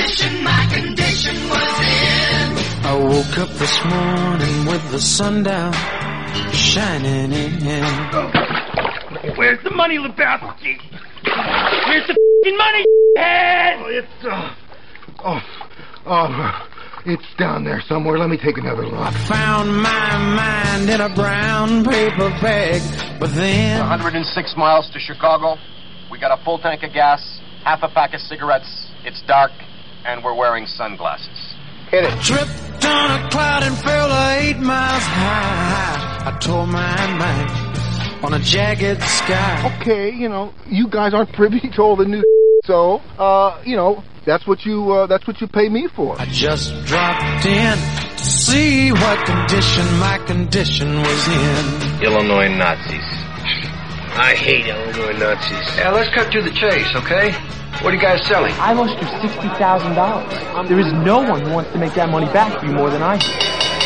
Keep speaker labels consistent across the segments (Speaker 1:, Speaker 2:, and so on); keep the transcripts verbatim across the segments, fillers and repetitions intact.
Speaker 1: condition my condition was in.
Speaker 2: I woke up this morning with the sun down, shining in.
Speaker 3: Where's the money, Lebowski? Where's the f***ing money, head?
Speaker 4: Oh, it's, uh, oh, oh, it's down there somewhere. Let me take another look.
Speaker 2: I found my mind in a brown paper bag, but then...
Speaker 5: one hundred six miles to Chicago. We got a full tank of gas, half a pack of cigarettes. It's dark, and we're wearing sunglasses.
Speaker 4: Hit it.
Speaker 2: Tripped on a cloud and fell eight miles high. I tore my mind on a jagged sky.
Speaker 4: Okay, you know, you guys aren't privy to all the new so, uh, you know, that's what you, uh, that's what you pay me for.
Speaker 2: I just dropped in to see what condition my condition was in.
Speaker 6: Illinois Nazis. I hate Illinois Nazis.
Speaker 7: Yeah, let's cut to the chase, okay? What are you guys selling?
Speaker 8: I lost you sixty thousand dollars. There is no one who wants to make that money back for you more than I do.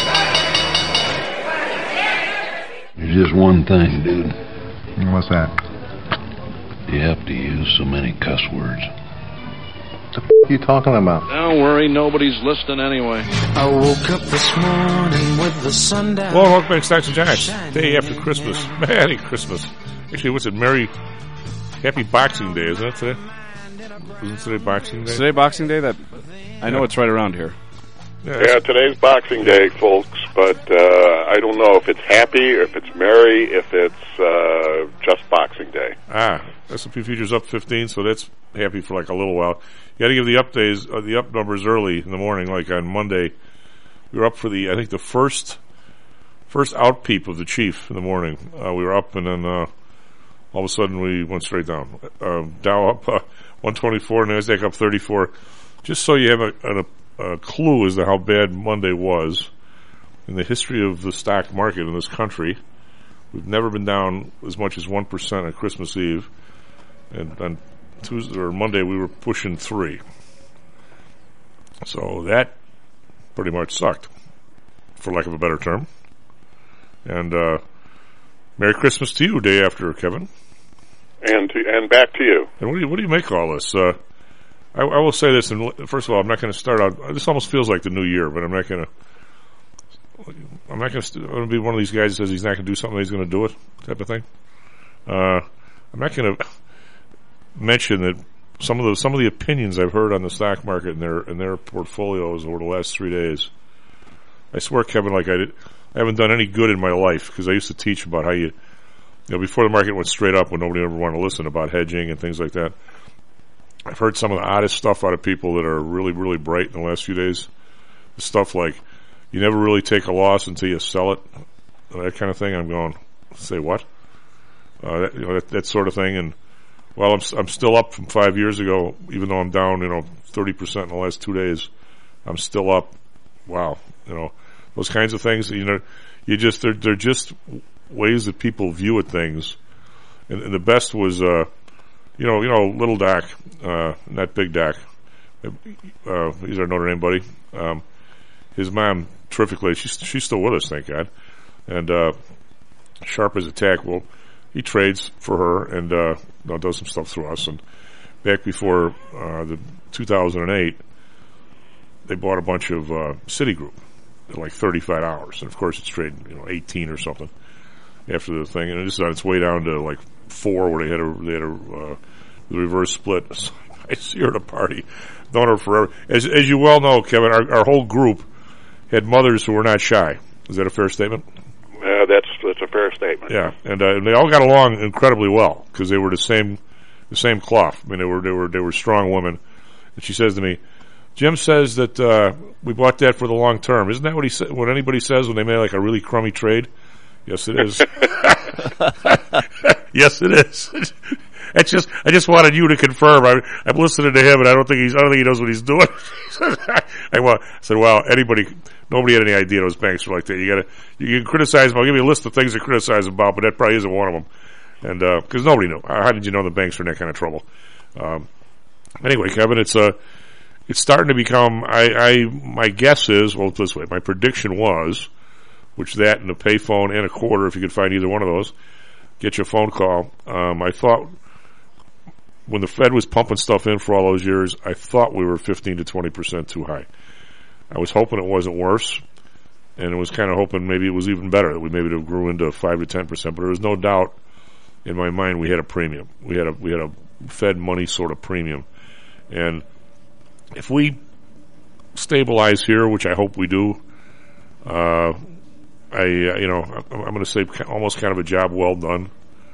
Speaker 9: There's just one thing, dude.
Speaker 4: What's that?
Speaker 9: You have to use so many cuss words.
Speaker 4: What the f*** are you talking about?
Speaker 10: Don't worry, nobody's listening anyway.
Speaker 2: I woke up this morning with the sun down.
Speaker 11: Well, welcome back to Stocks and Jocks. Day after Christmas. Merry Christmas. Actually, what's it? Merry, Happy Boxing Day, isn't it today? Isn't today Boxing Day?
Speaker 12: Today Boxing Day? That I know yeah. It's right around here.
Speaker 13: Yeah, yeah, today's Boxing Day, folks, but uh, I don't know if it's happy, or if it's merry, if it's uh, just Boxing Day.
Speaker 11: Ah, S and P futures up fifteen, so that's happy for like a little while. You got to give the up days, uh, the up numbers early in the morning, like on Monday. We were up for the, I think the first first out peep of the chief in the morning. Uh, we were up, and then uh, all of a sudden we went straight down. Uh, Dow up uh, one twenty-four, NASDAQ up thirty-four. Just so you have a, a A clue as to how bad Monday was in the history of the stock market in this country. We've never been down as much as one percent on Christmas Eve, and on Tuesday or Monday we were pushing three. So that pretty much sucked, for lack of a better term. And uh, Merry Christmas to you, day after, Kevin.
Speaker 13: And to, and back to you.
Speaker 11: And what do you what do you make of all this? Uh, I, I will say this, and first of all, I'm not going to start out. This almost feels like the new year, but I'm not going to. I'm not going to be one of these guys that says he's not going to do something, he's going to do it, type of thing. Uh, I'm not going to mention that some of the some of the opinions I've heard on the stock market and their and their portfolios over the last three days. I swear, Kevin, like I did, I haven't done any good in my life, because I used to teach about how you, you know, before the market went straight up when nobody ever wanted to listen, about hedging and things like that. I've heard some of the oddest stuff out of people that are really, really bright in the last few days. Stuff like, you never really take a loss until you sell it, that kind of thing. I'm going, say what? Uh, that, you know, that, that sort of thing. And while I'm, I'm still up from five years ago, even though I'm down, you know, thirty percent in the last two days, I'm still up. Wow. You know, those kinds of things, you know, you just, they're, they're just ways that people view at things. And, and the best was, uh, You know, you know, little Doc, uh, not Big Doc. Uh, he's our Notre Dame buddy. Um, his mom, terrifically, she's she's still with us, thank God. And uh, sharp as a tack. Well, he trades for her and uh, you know, does some stuff through us. And back before uh, the two thousand eight, they bought a bunch of uh, Citigroup at like thirty-five dollars, and of course it's trading, you know, eighteen or something after the thing, and it's on its way down to like four, where they had a they had a uh, the reverse split. I see her at a party, known her forever. As as you well know, Kevin, our, our whole group had mothers who were not shy. Is that a fair statement?
Speaker 13: Uh, that's that's a fair statement.
Speaker 11: Yeah, and, uh, and they all got along incredibly well, because they were the same the same cloth. I mean, they were they were they were strong women. And she says to me, Jim says that uh, we bought that for the long term. Isn't that what he sa- what anybody says when they made like a really crummy trade? Yes, it is. Yes, it is. It's just, I just wanted you to confirm. I, I'm listening to him, and I don't think he's, I don't think he knows what he's doing. I, well, I said, well, anybody, nobody had any idea those banks were like that. You gotta, you can criticize them. I'll give you a list of things to criticize about, but that probably isn't one of them. And, uh, cause nobody knew. How did you know the banks were in that kind of trouble? Um, anyway, Kevin, it's, uh, it's starting to become, I, I, my guess is, well, this way, my prediction was, which that and a payphone and a quarter, if you could find either one of those, get you a phone call. Um, I thought, when the Fed was pumping stuff in for all those years, I thought we were fifteen to twenty percent too high. I was hoping it wasn't worse, and I was kind of hoping maybe it was even better, that we maybe it grew into five to ten percent. But there was no doubt in my mind we had a premium. We had a we had a Fed money sort of premium, and if we stabilize here, which I hope we do, uh, I uh, you know I'm, I'm going to say almost kind of a job well done.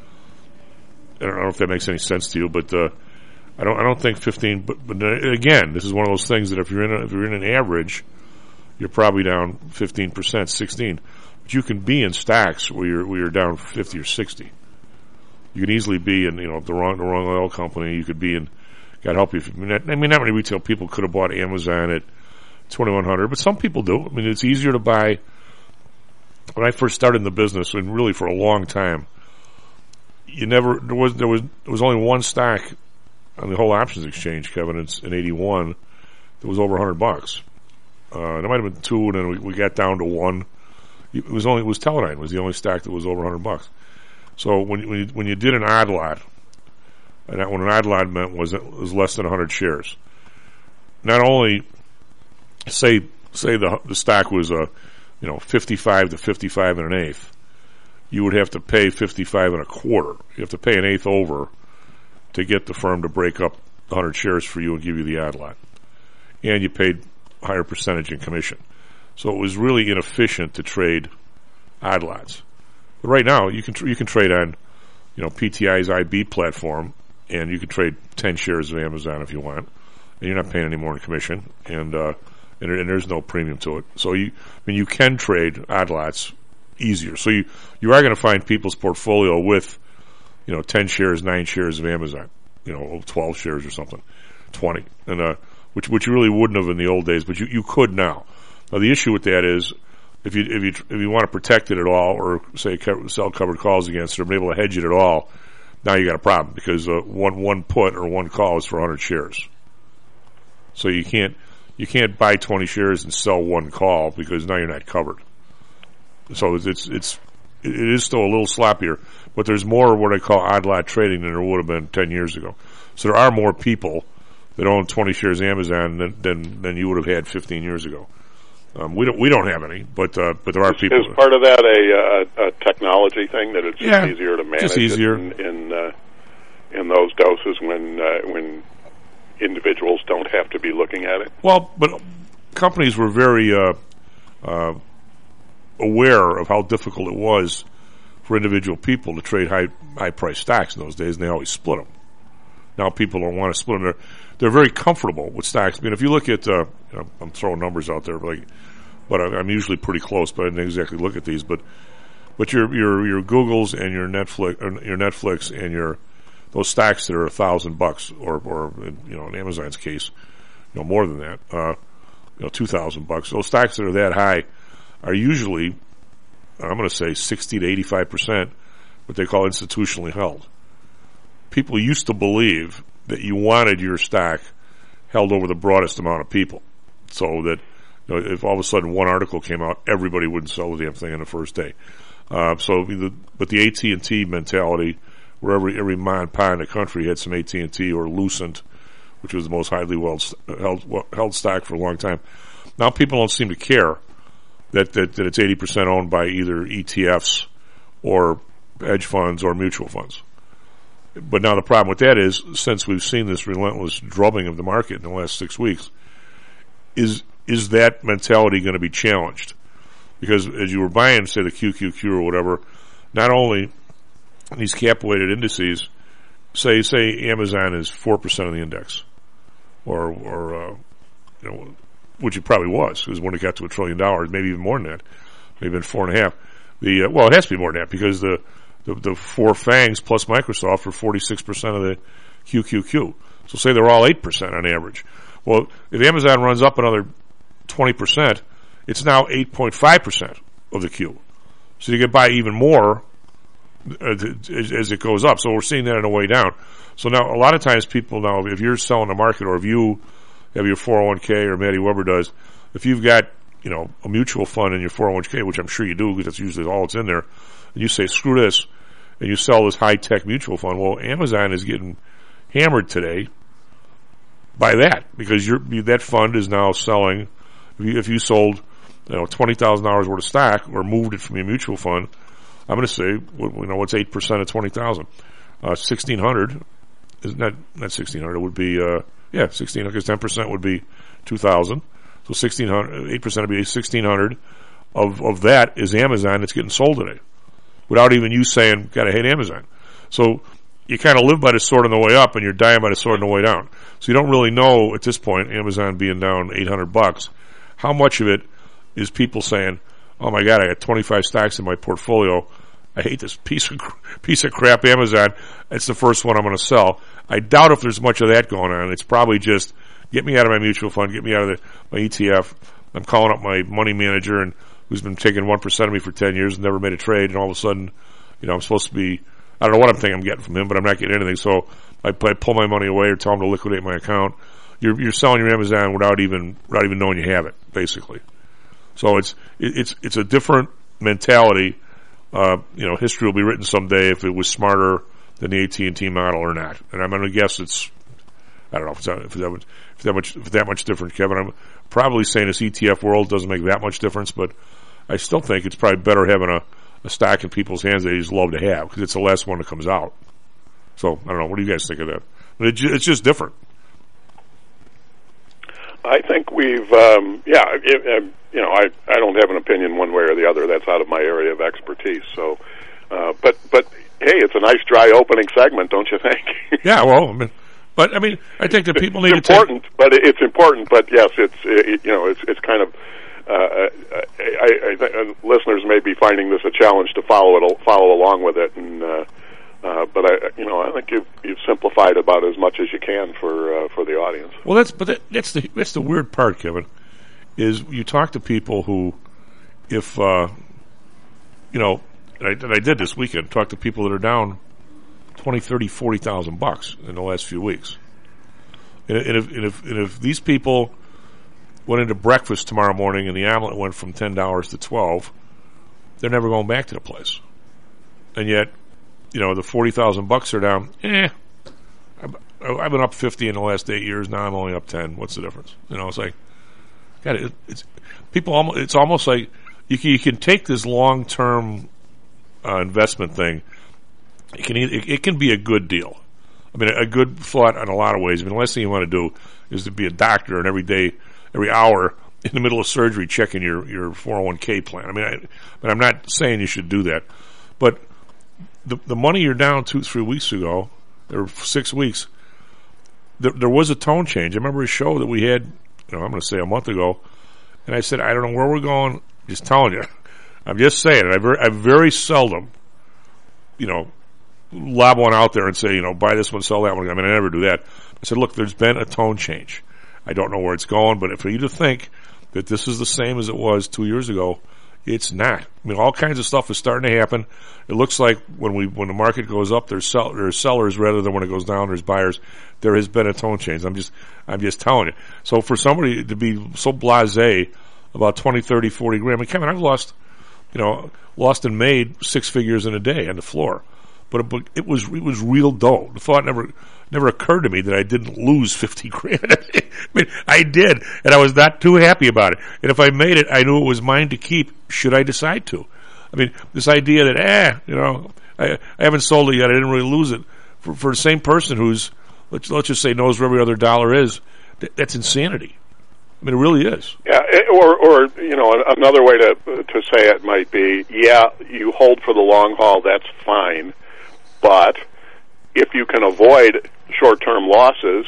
Speaker 11: I don't know if that makes any sense to you, but uh, I don't. I don't think fifteen. But, but again, this is one of those things that if you're in a, if you're in an average, you're probably down fifteen percent, sixteen. But you can be in stacks where you're where you're down fifty or sixty. You can easily be in, you know, the wrong the wrong oil company. You could be in. God help you. If, I, mean, I mean, not many retail people could have bought Amazon at twenty-one hundred, but some people do. I mean, it's easier to buy. When I first started in the business, and really for a long time, you never there was there was there was only one stock on the whole options exchange, Kevin. It's in eighty-one that was over a hundred bucks. Uh, there might have been two, and then we, we got down to one. It was only it was Teledyne was the only stock that was over a hundred bucks. So when when you, when you did an odd lot, and that, what an odd lot meant was it was less than a hundred shares. Not only say say the the stock was a you know fifty-five to fifty-five and an eighth. You would have to pay fifty-five and a quarter. You have to pay an eighth over to get the firm to break up one hundred shares for you and give you the odd lot. And you paid a higher percentage in commission. So it was really inefficient to trade odd lots. But right now, you can tr- you can trade on, you know, P T I's I B platform, and you can trade ten shares of Amazon if you want, and you're not paying any more in commission, and uh, and, and there's no premium to it. So you, I mean, you can trade odd lots easier. So you, you are going to find people's portfolio with, you know, ten shares, nine shares of Amazon, you know, twelve shares or something, twenty, and uh, which which you really wouldn't have in the old days, but you, you could now. Now the issue with that is if you if you if you want to protect it at all, or say co- sell covered calls against it, or be able to hedge it at all, now you got a problem because uh, one one put or one call is for one hundred shares. So you can't you can't buy twenty shares and sell one call because now you're not covered. So it's, it's, it's, it is still a little sloppier, but there's more what I call odd lot trading than there would have been ten years ago. So there are more people that own twenty shares of Amazon than, than, than you would have had fifteen years ago. Um, we don't, we don't have any, but, uh, but there are
Speaker 13: is,
Speaker 11: people.
Speaker 13: Is part of that a, a, a technology thing that it's just
Speaker 11: yeah,
Speaker 13: easier to manage
Speaker 11: just easier.
Speaker 13: in, in, uh, in those doses when, uh, when individuals don't have to be looking at it?
Speaker 11: Well, but companies were very, uh, uh, aware of how difficult it was for individual people to trade high high price stocks in those days, and they always split them. Now people don't want to split them. They're, they're very comfortable with stocks. I mean, if you look at, uh, you know, I'm throwing numbers out there, but, like, but I'm usually pretty close, but I didn't exactly look at these. But but your your your Googles and your Netflix, or your Netflix and your those stocks that are a thousand bucks, or or you know, in Amazon's case, you know, more than that, uh, you know, two thousand bucks. Those stocks that are that high are usually, I'm going to say, sixty to eighty-five percent what they call institutionally held. People used to believe that you wanted your stock held over the broadest amount of people, so that, you know, if all of a sudden one article came out, everybody wouldn't sell the damn thing on the first day. Uh, so, the, but the A T and T mentality, where every every ma and pa in the country had some A T and T or Lucent, which was the most highly held, held, held stock for a long time. Now people don't seem to care that, that, that it's eighty percent owned by either E T Fs or hedge funds or mutual funds. But now the problem with that is, since we've seen this relentless drubbing of the market in the last six weeks, is is that mentality going to be challenged? Because as you were buying, say, the Q Q Q or whatever, not only these cap-weighted indices, say say Amazon is four percent of the index, or or uh, you know, which it probably was, because when it got to a trillion dollars, maybe even more than that, maybe been four and a half. The uh, well, it has to be more than that, because the the, the four FANGs plus Microsoft are forty-six percent of the Q Q Q. So say they're all eight percent on average. Well, if Amazon runs up another twenty percent, it's now eight point five percent of the Q. So you can buy even more as, as it goes up. So we're seeing that on the way down. So now a lot of times people now, if you're selling the market, or if you have your four oh one k, or Matty Weber does, if you've got, you know, a mutual fund in your four oh one k, which I'm sure you do, because that's usually all it's in there, and you say, screw this, and you sell this high-tech mutual fund, well, Amazon is getting hammered today by that, because your that fund is now selling. If you, if you sold, you know, twenty thousand dollars worth of stock or moved it from your mutual fund, I'm going to say, you know, what's eight percent of twenty thousand? Uh, sixteen hundred is not not sixteen hundred. It would be uh, yeah, sixteen hundred because ten percent would be two thousand. So sixteen hundred, eight percent would be sixteen hundred. Of of that is Amazon that's getting sold today, without even you saying, "Gotta hate Amazon." So you kind of live by the sword on the way up, and you're dying by the sword on the way down. So you don't really know at this point, Amazon being down eight hundred bucks, how much of it is people saying, "Oh my God, I got twenty-five stocks in my portfolio. I hate this piece of piece of crap Amazon. It's the first one I'm going to sell." I doubt if there's much of that going on. It's probably just get me out of my mutual fund, get me out of the, my E T F. I'm calling up my money manager and who's been taking one percent of me for ten years and never made a trade, and all of a sudden, you know, I'm supposed to be, I don't know what I'm thinking I'm getting from him, but I'm not getting anything, so I, I pull my money away or tell him to liquidate my account. You're, you're selling your Amazon without even, without even knowing you have it, basically. So it's, it, it's, it's a different mentality. Uh, you know, history will be written someday if it was smarter than the A T and T model or not. And I'm going to guess it's, I don't know if it's, that, if it's that much, if it's that much, if it's that much different, Kevin. I'm probably saying this E T F world doesn't make that much difference, but I still think it's probably better having a, a stock in people's hands that they just love to have, because it's the last one that comes out. So, I don't know. What do you guys think of that? But it, it's just different.
Speaker 13: I think we've, um, yeah, it, it, you know, I, I don't have an opinion one way or the other. That's out of my area of expertise. So, uh, but, but, hey, it's a nice dry opening segment, don't you think?
Speaker 11: Yeah, well, I mean, but, I mean, I think that people need
Speaker 13: it's
Speaker 11: to
Speaker 13: important,
Speaker 11: take...
Speaker 13: but it's important, but yes, it's, it, you know, it's, it's kind of, Uh, I, I, I, listeners may be finding this a challenge to follow it, follow along with it, and uh, uh, but I, you know, I think you've, you've simplified about as much as you can for uh, for the audience.
Speaker 11: Well, that's but that, that's the that's the weird part, Kevin, is you talk to people who, if uh, you know, and I, and I did this weekend, talk to people that are down twenty, thirty, forty thousand bucks in the last few weeks, and, and if and if and if these people went into breakfast tomorrow morning and the omelet went from ten dollars to twelve, they're never going back to the place. And yet, you know, the forty thousand bucks are down. Eh, I've, I've been up fifty in the last eight years. Now I'm only up ten. What's the difference? You know, it's like, God, it, it's people. Almost, it's almost like you can, you can take this long term uh, investment thing. It can it, it can be a good deal. I mean, a, a good thought in a lot of ways. I mean, the last thing you want to do is to be a doctor and every day. Every hour in the middle of surgery checking your, your four oh one k plan. I mean, I, but I'm not saying you should do that. But the the money you're down two, three weeks ago, or six weeks, there, there was a tone change. I remember a show that we had, you know, I'm going to say a month ago, and I said, I don't know where we're going, just telling you. I'm just saying it. I very, I very seldom, you know, lob one out there and say, you know, buy this one, sell that one. I mean, I never do that. I said, look, there's been a tone change. I don't know where it's going, but for you to think that this is the same as it was two years ago, it's not. I mean, all kinds of stuff is starting to happen. It looks like when we when the market goes up, there's, sell, there's sellers rather than when it goes down, there's buyers. There has been a tone change. I'm just I'm just telling you. So for somebody to be so blasé about twenty, thirty, forty grand, I mean, Kevin, I've lost, you know, lost and made six figures in a day on the floor, but it, it was it was real dough. The thought never. Never occurred to me that I didn't lose fifty grand. I mean, I did, and I was not too happy about it. And if I made it, I knew it was mine to keep, should I decide to. I mean, this idea that, eh, you know, I, I haven't sold it yet, I didn't really lose it. For, for the same person who's, let's, let's just say, knows where every other dollar is, th- that's insanity. I mean, it really is.
Speaker 13: Yeah, or, or you know, another way to to say it might be, yeah, you hold for the long haul, that's fine, but if you can avoid short-term losses,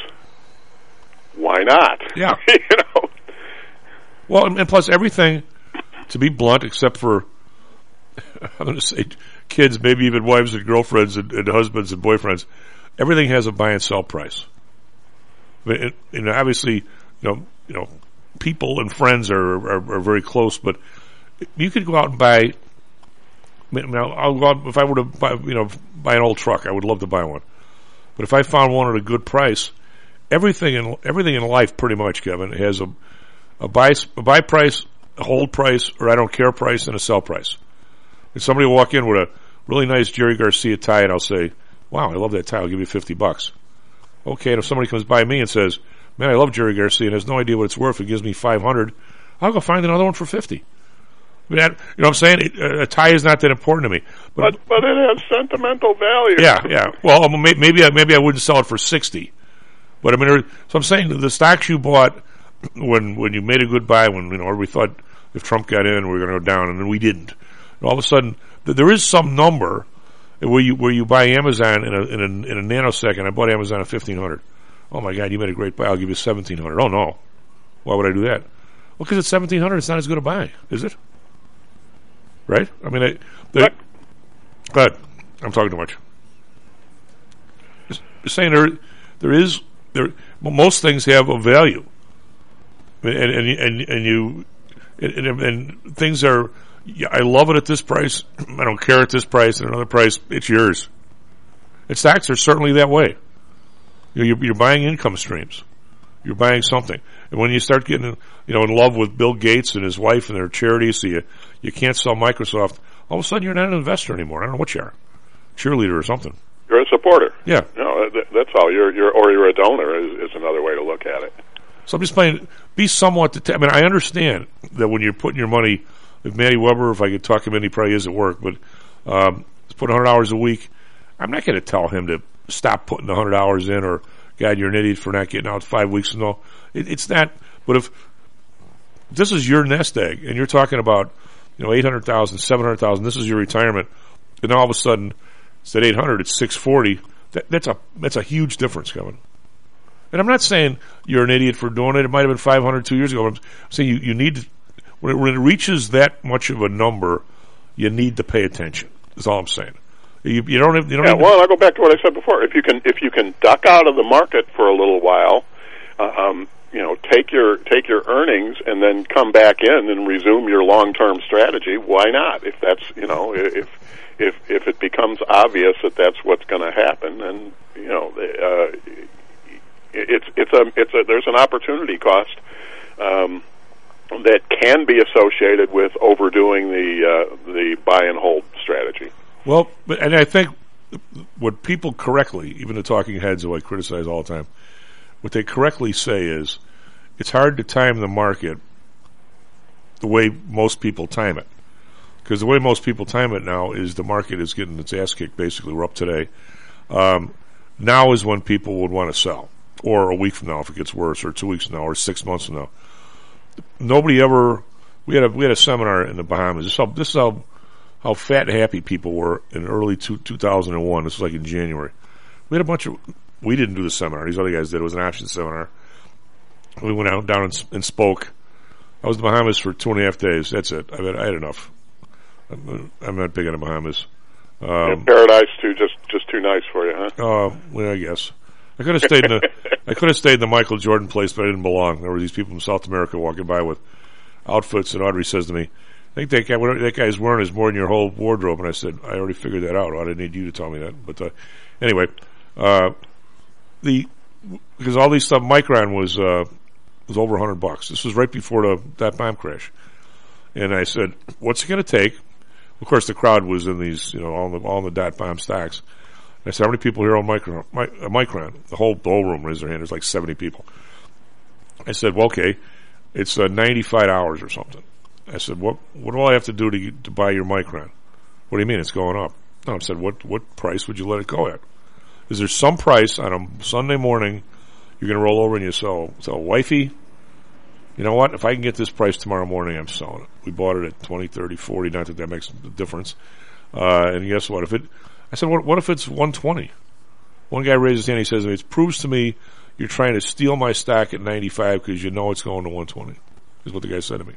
Speaker 13: why not?
Speaker 11: Yeah.
Speaker 13: you know.
Speaker 11: Well, and plus everything, to be blunt, except for I'm going to say kids, maybe even wives and girlfriends and, and husbands and boyfriends, everything has a buy and sell price. I mean, it, and obviously, you know, you know, people and friends are, are are very close, but you could go out and buy. I mean, I'll, I'll go out if I were to buy, you know, buy an old truck. I would love to buy one. But if I found one at a good price, everything in everything in life, pretty much, Kevin, has a a buy a buy price, a hold price, or I don't care price, and a sell price. If somebody will walk in with a really nice Jerry Garcia tie, and I'll say, "Wow, I love that tie. I'll give you fifty bucks." Okay, and if somebody comes by me and says, man, I love Jerry Garcia and has no idea what it's worth, it gives me five hundred, I'll go find another one for fifty. I mean, that, you know what I'm saying? It, uh, a tie is not that important to me.
Speaker 13: But, but but it has sentimental value.
Speaker 11: Yeah, yeah. Well, um, may- maybe I, maybe I wouldn't sell it for sixty. But I mean, there, so I'm saying the stocks you bought when when you made a good buy, when you know, or we thought if Trump got in, we were going to go down, and then we didn't. And all of a sudden, th- there is some number where you where you buy Amazon in a in a, in a nanosecond. I bought Amazon at fifteen hundred. Oh my God, you made a great buy. I'll give you seventeen hundred. Oh no, why would I do that? Well, because at seventeen hundred, it's not as good a buy, is it? Right? I mean, I, they, but I'm talking too much. Just, just saying there there is there. Well, most things have a value, and and and, and you and, and, and things are. Yeah, I love it at this price. I don't care at this price. At another price, it's yours. And stocks are certainly that way. You know, you're, you're buying income streams. You're buying something. And when you start getting, you know, in love with Bill Gates and his wife and their charities, so you, you can't sell Microsoft, all of a sudden you're not an investor anymore. I don't know what you are. Cheerleader or something.
Speaker 13: You're a supporter.
Speaker 11: Yeah.
Speaker 13: No, that, that's all. You're, you're, or you're a donor is, is another way to look at it.
Speaker 11: So I'm just playing, be somewhat, det- I mean, I understand that when you're putting your money, if Matty Weber, if I could talk him in, he probably is at work, but um, he's putting one hundred hours a week. I'm not going to tell him to stop putting one hundred hours in or, God, you're an idiot for not getting out five weeks ago. It, it's not, but if this is your nest egg and you're talking about, you know, eight hundred thousand, seven hundred thousand, this is your retirement, and all of a sudden it's at eight hundred, it's six forty, that, that's a that's a huge difference, Kevin. And I'm not saying you're an idiot for doing it. It might have been five hundred two years ago. I'm saying you, you need to, when it, when it reaches that much of a number, you need to pay attention. That's all I'm saying. You, you don't have, you don't
Speaker 13: yeah,
Speaker 11: have
Speaker 13: well, I'll go back to what I said before. If you can, if you can duck out of the market for a little while, uh, um, you know, take your take your earnings and then come back in and resume your long term strategy. Why not? If that's, you know, if if if it becomes obvious that that's what's going to happen, then you know, uh, it's it's a it's a there's an opportunity cost. Um, that can be associated with overdoing the uh, the buy and hold strategy.
Speaker 11: Well, but, and I think what people correctly, even the talking heads who I criticize all the time, what they correctly say is it's hard to time the market the way most people time it. Because the way most people time it now is the market is getting its ass kicked, basically. We're up today. Um, now is when people would want to sell. Or a week from now if it gets worse, or two weeks from now, or six months from now. Nobody ever, we had a, we had a seminar in the Bahamas. This is how, this is how how fat and happy people were in early two, 2001. This was like in January. We had a bunch of, we didn't do the seminar. These other guys did. It was an option seminar. We went out down and, and spoke. I was in the Bahamas for two and a half days. That's it. I had, I had enough. I'm, I'm not big on the Bahamas. Um,
Speaker 13: yeah, paradise too, just just too nice for you, huh?
Speaker 11: Oh, uh, well, I guess. I could have stayed in the, I could have stayed in the Michael Jordan place, but I didn't belong. There were these people from South America walking by with outfits, and Audrey says to me, I think that guy, whatever that guy's wearing is more than your whole wardrobe. And I said, I already figured that out. I didn't need you to tell me that. But uh, anyway, uh, the because all these stuff, Micron was uh, was over a hundred bucks. This was right before the that bomb crash. And I said, what's it going to take? Of course, the crowd was in these, you know, all the all in the dot bomb stocks. And I said, how many people here on Micron? My, uh, Micron? The whole the whole room raised their hand. There's like seventy people. I said, well, okay, it's uh, ninety-five hours or something. I said, what what do I have to do to get, to buy your Micron? What do you mean it's going up? No, I said, what what price would you let it go at? Is there some price on a Sunday morning you're going to roll over and you sell, sell wifey? You know what? If I can get this price tomorrow morning, I'm selling it. We bought it at twenty, thirty, forty. Not that that makes a difference. Uh, and guess what? If it, I said, what, what if it's one twenty? One guy raised his hand. He says, it proves to me you're trying to steal my stock at ninety-five because you know it's going to one twenty. Is what the guy said to me.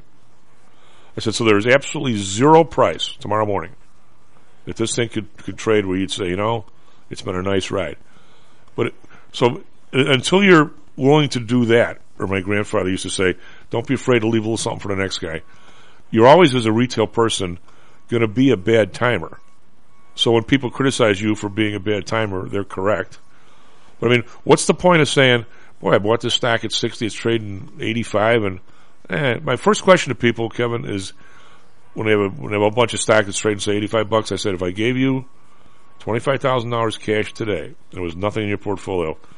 Speaker 11: I said, so there's absolutely zero price tomorrow morning that this thing could, could trade where you'd say, you know, it's been a nice ride. But it, so until you're willing to do that, or my grandfather used to say, don't be afraid to leave a little something for the next guy. You're always, as a retail person, going to be a bad timer. So when people criticize you for being a bad timer, they're correct. But I mean, what's the point of saying, boy, I bought this stock at sixty, it's trading eighty-five, and eh, my first question to people, Kevin, is when they have a, when they have a bunch of stock that's trading, say, eighty-five bucks, I said, if I gave you twenty-five thousand dollars cash today, and there was nothing in your portfolio,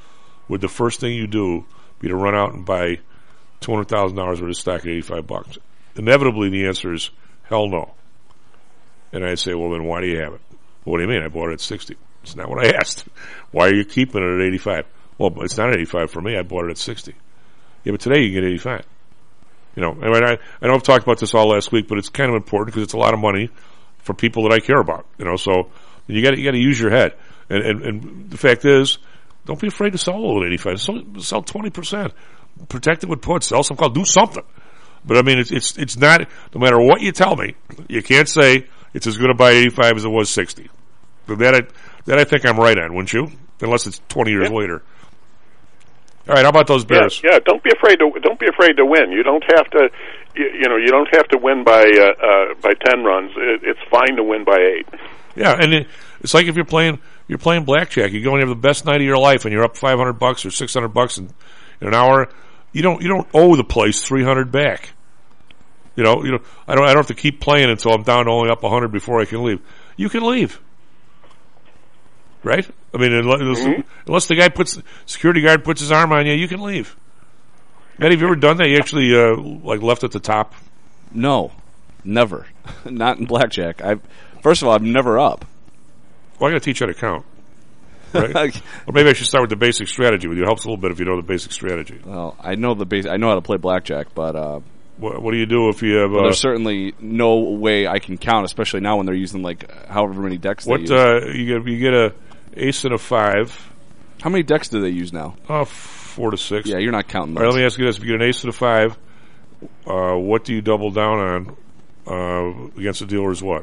Speaker 11: would the first thing you do be to run out and buy two hundred thousand dollars worth of stock at eighty-five bucks? Inevitably, the answer is hell no. And I'd say, well, then why do you have it? Well, what do you mean? I bought it at sixty. It's not what I asked. Why are you keeping it at eighty-five? Well, it's not eighty-five for me. I bought it at sixty. Yeah, but today you get eighty-five. You know, I mean, I, I know I've talked about this all last week, but it's kind of important because it's a lot of money for people that I care about. You know, so you got you got to use your head. And, and and the fact is, don't be afraid to sell a little at eighty-five. Sell, sell twenty percent. Protect it with puts. Sell some call. Do something. But I mean, it's it's it's not. No matter what you tell me, you can't say it's as good to buy eighty-five as it was sixty. But that I that I think I'm right on, wouldn't you? Unless it's twenty years
Speaker 13: yeah.
Speaker 11: later. All right, how about those Bears?
Speaker 13: Yeah, yeah, don't be afraid to don't be afraid to win. You don't have to, you, you know, you don't have to win by uh, uh, by ten runs. It, it's fine to win by eight.
Speaker 11: Yeah, and it, it's like if you're playing you're playing blackjack. You go and have the best night of your life, and you're up five hundred bucks or six hundred bucks in, in an hour. You don't you don't owe the place three hundred back. You know, you know, I don't I don't have to keep playing until I'm down to only up a hundred before I can leave. You can leave. Right? I mean, unless, mm-hmm. unless the guy puts security guard puts his arm on you, you can leave. Matt, have you ever done that? You actually uh, like left at the top?
Speaker 12: No, never. Not in blackjack. I first of all, I'm never up.
Speaker 11: Well, I got to teach you how to count. Right? Or maybe I should start with the basic strategy with you. It helps a little bit if you know the basic strategy.
Speaker 12: Well, I know the base. I know how to play blackjack, but uh,
Speaker 11: what, what do you do if you have? Uh,
Speaker 12: well, there's certainly no way I can count, especially now when they're using like however many decks.
Speaker 11: What
Speaker 12: they use.
Speaker 11: Uh, you get? You get a ace and a five.
Speaker 12: How many decks do they use now?
Speaker 11: Uh, four to six.
Speaker 12: Yeah, you're not counting those.
Speaker 11: All right, let me ask you this. If you get an ace and a five, uh, what do you double down on uh, against the dealer's what?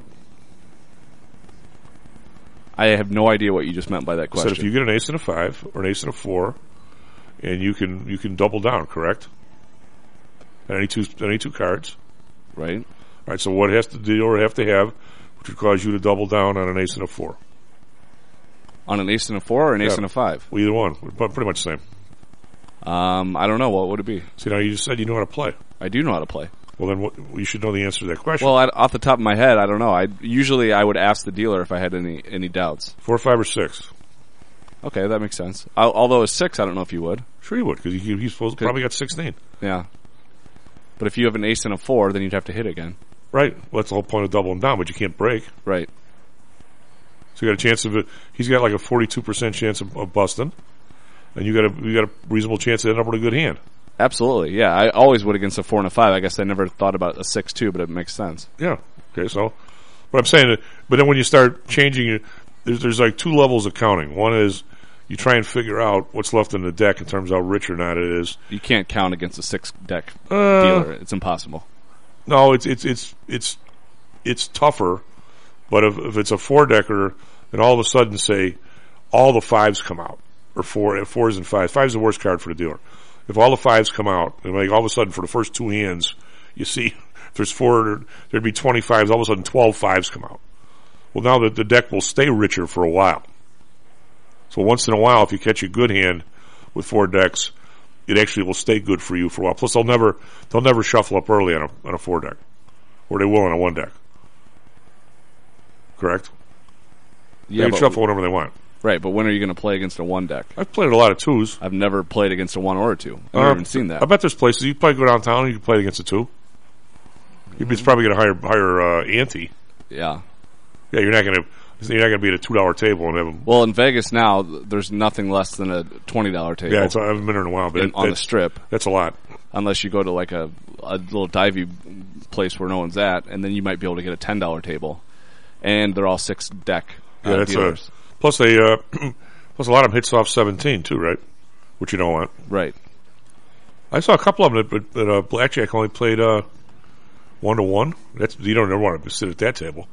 Speaker 12: I have no idea what you just meant by that question.
Speaker 11: So if you get an ace and a five or an ace and a four, and you can you can double down, correct? On any two any two cards.
Speaker 12: Right.
Speaker 11: All right, so what has the dealer have to have which would cause you to double down on an ace and a four?
Speaker 12: On an ace and a four or an
Speaker 11: yeah.
Speaker 12: ace and a five?
Speaker 11: Well, either one. But pretty much the same.
Speaker 12: Um, I don't know. What would it be?
Speaker 11: See, now you just said you know how to play.
Speaker 12: I do know how to play.
Speaker 11: Well, then what, you should know the answer to that question.
Speaker 12: Well, I, off the top of my head, I don't know. I Usually I would ask the dealer if I had any, any doubts.
Speaker 11: Four, five, or six.
Speaker 12: Okay, that makes sense. I, although a six, I don't know if you would.
Speaker 11: Sure you would, because he, he's supposed probably got sixteen.
Speaker 12: Yeah. But if you have an ace and a four, then you'd have to hit again.
Speaker 11: Right. Well, that's the whole point of doubling down, but you can't break.
Speaker 12: Right.
Speaker 11: So you got a chance of it. He's got like a forty-two percent chance of, of busting, and you got a you got a reasonable chance to end up with a good hand.
Speaker 12: Absolutely, yeah. I always would against a four and a five. I guess I never thought about a six too, but it makes sense.
Speaker 11: Yeah. Okay. So, what I'm saying, but then when you start changing it, there's there's like two levels of counting. One is you try and figure out what's left in the deck in terms of how rich or not it is.
Speaker 12: You can't count against a six deck
Speaker 11: uh,
Speaker 12: dealer. It's impossible.
Speaker 11: No, it's it's it's it's it's tougher. But if, if it's a four decker, then all of a sudden, say, all the fives come out, or four fours and fives. Five's the worst card for the dealer. If all the fives come out, and like all of a sudden for the first two hands, you see if there's four, there'd be twenty fives. All of a sudden, twelve fives come out. Well, now that the deck will stay richer for a while. So once in a while, if you catch a good hand with four decks, it actually will stay good for you for a while. Plus, they'll never they'll never shuffle up early on a on a four deck, or they will on a one deck. Correct?
Speaker 12: Yeah,
Speaker 11: they can shuffle whenever they want.
Speaker 12: Right, but when are you going to play against a one deck?
Speaker 11: I've played a lot of twos.
Speaker 12: I've never played against a one or a two. I've
Speaker 11: uh,
Speaker 12: never even seen that.
Speaker 11: I bet there's places you probably go downtown and you can play against a two. You'd mm-hmm. probably get a higher higher uh, ante.
Speaker 12: Yeah.
Speaker 11: Yeah, you're not going to you're not going to be at a two dollar table and have them.
Speaker 12: Well, in Vegas now, there's nothing less than a twenty dollar table.
Speaker 11: Yeah, it's, I haven't been there in a while, but
Speaker 12: in,
Speaker 11: it,
Speaker 12: on the strip,
Speaker 11: that's a lot.
Speaker 12: Unless you go to like a a little divey place where no one's at, and then you might be able to get a ten dollar table. And they're all six deck uh,
Speaker 11: yeah, that's
Speaker 12: dealers.
Speaker 11: A, plus, they uh, plus a lot of them hits off seventeen too, right? Which you don't want.
Speaker 12: Right. I
Speaker 11: saw a couple of them that, that uh, blackjack only played uh, one to one. That's you don't ever want to sit at that table.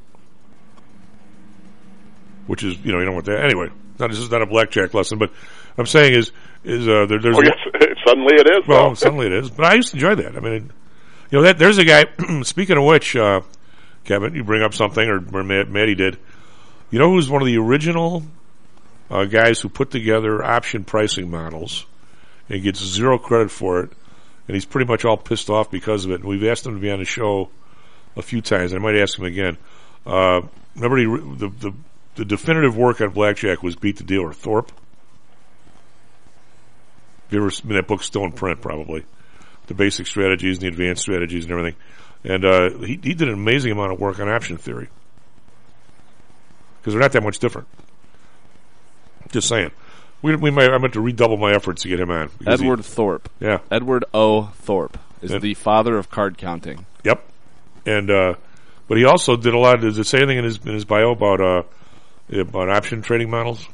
Speaker 11: Which is you know you don't want that anyway. Not this is not a blackjack lesson, but I'm saying is is uh, there, there's
Speaker 13: oh, yes, suddenly it is.
Speaker 11: Well,
Speaker 13: though.
Speaker 11: suddenly it is. But I used to enjoy that. I mean, you know that there's a guy. Speaking of which. Uh, Kevin, you bring up something, or, or Maddie did. You know who's one of the original uh, guys who put together option pricing models and gets zero credit for it, and he's pretty much all pissed off because of it. And we've asked him to be on the show a few times, and I might ask him again. Uh, remember the, the, the, the definitive work on blackjack was Beat the Dealer, Thorpe? If you ever, I mean, that book's still in print, probably. The basic strategies and the advanced strategies and everything. And uh, he, he did an amazing amount of work on option theory. Because they're not that much different. Just saying. We, we might, I meant to redouble my efforts to get him on.
Speaker 12: Edward
Speaker 11: he,
Speaker 12: Thorpe.
Speaker 11: Yeah.
Speaker 12: Edward O. Thorpe is
Speaker 11: and,
Speaker 12: the father of card counting.
Speaker 11: Yep. And, uh, but he also did a lot, does it say anything in his, in his bio about, uh, about option trading models?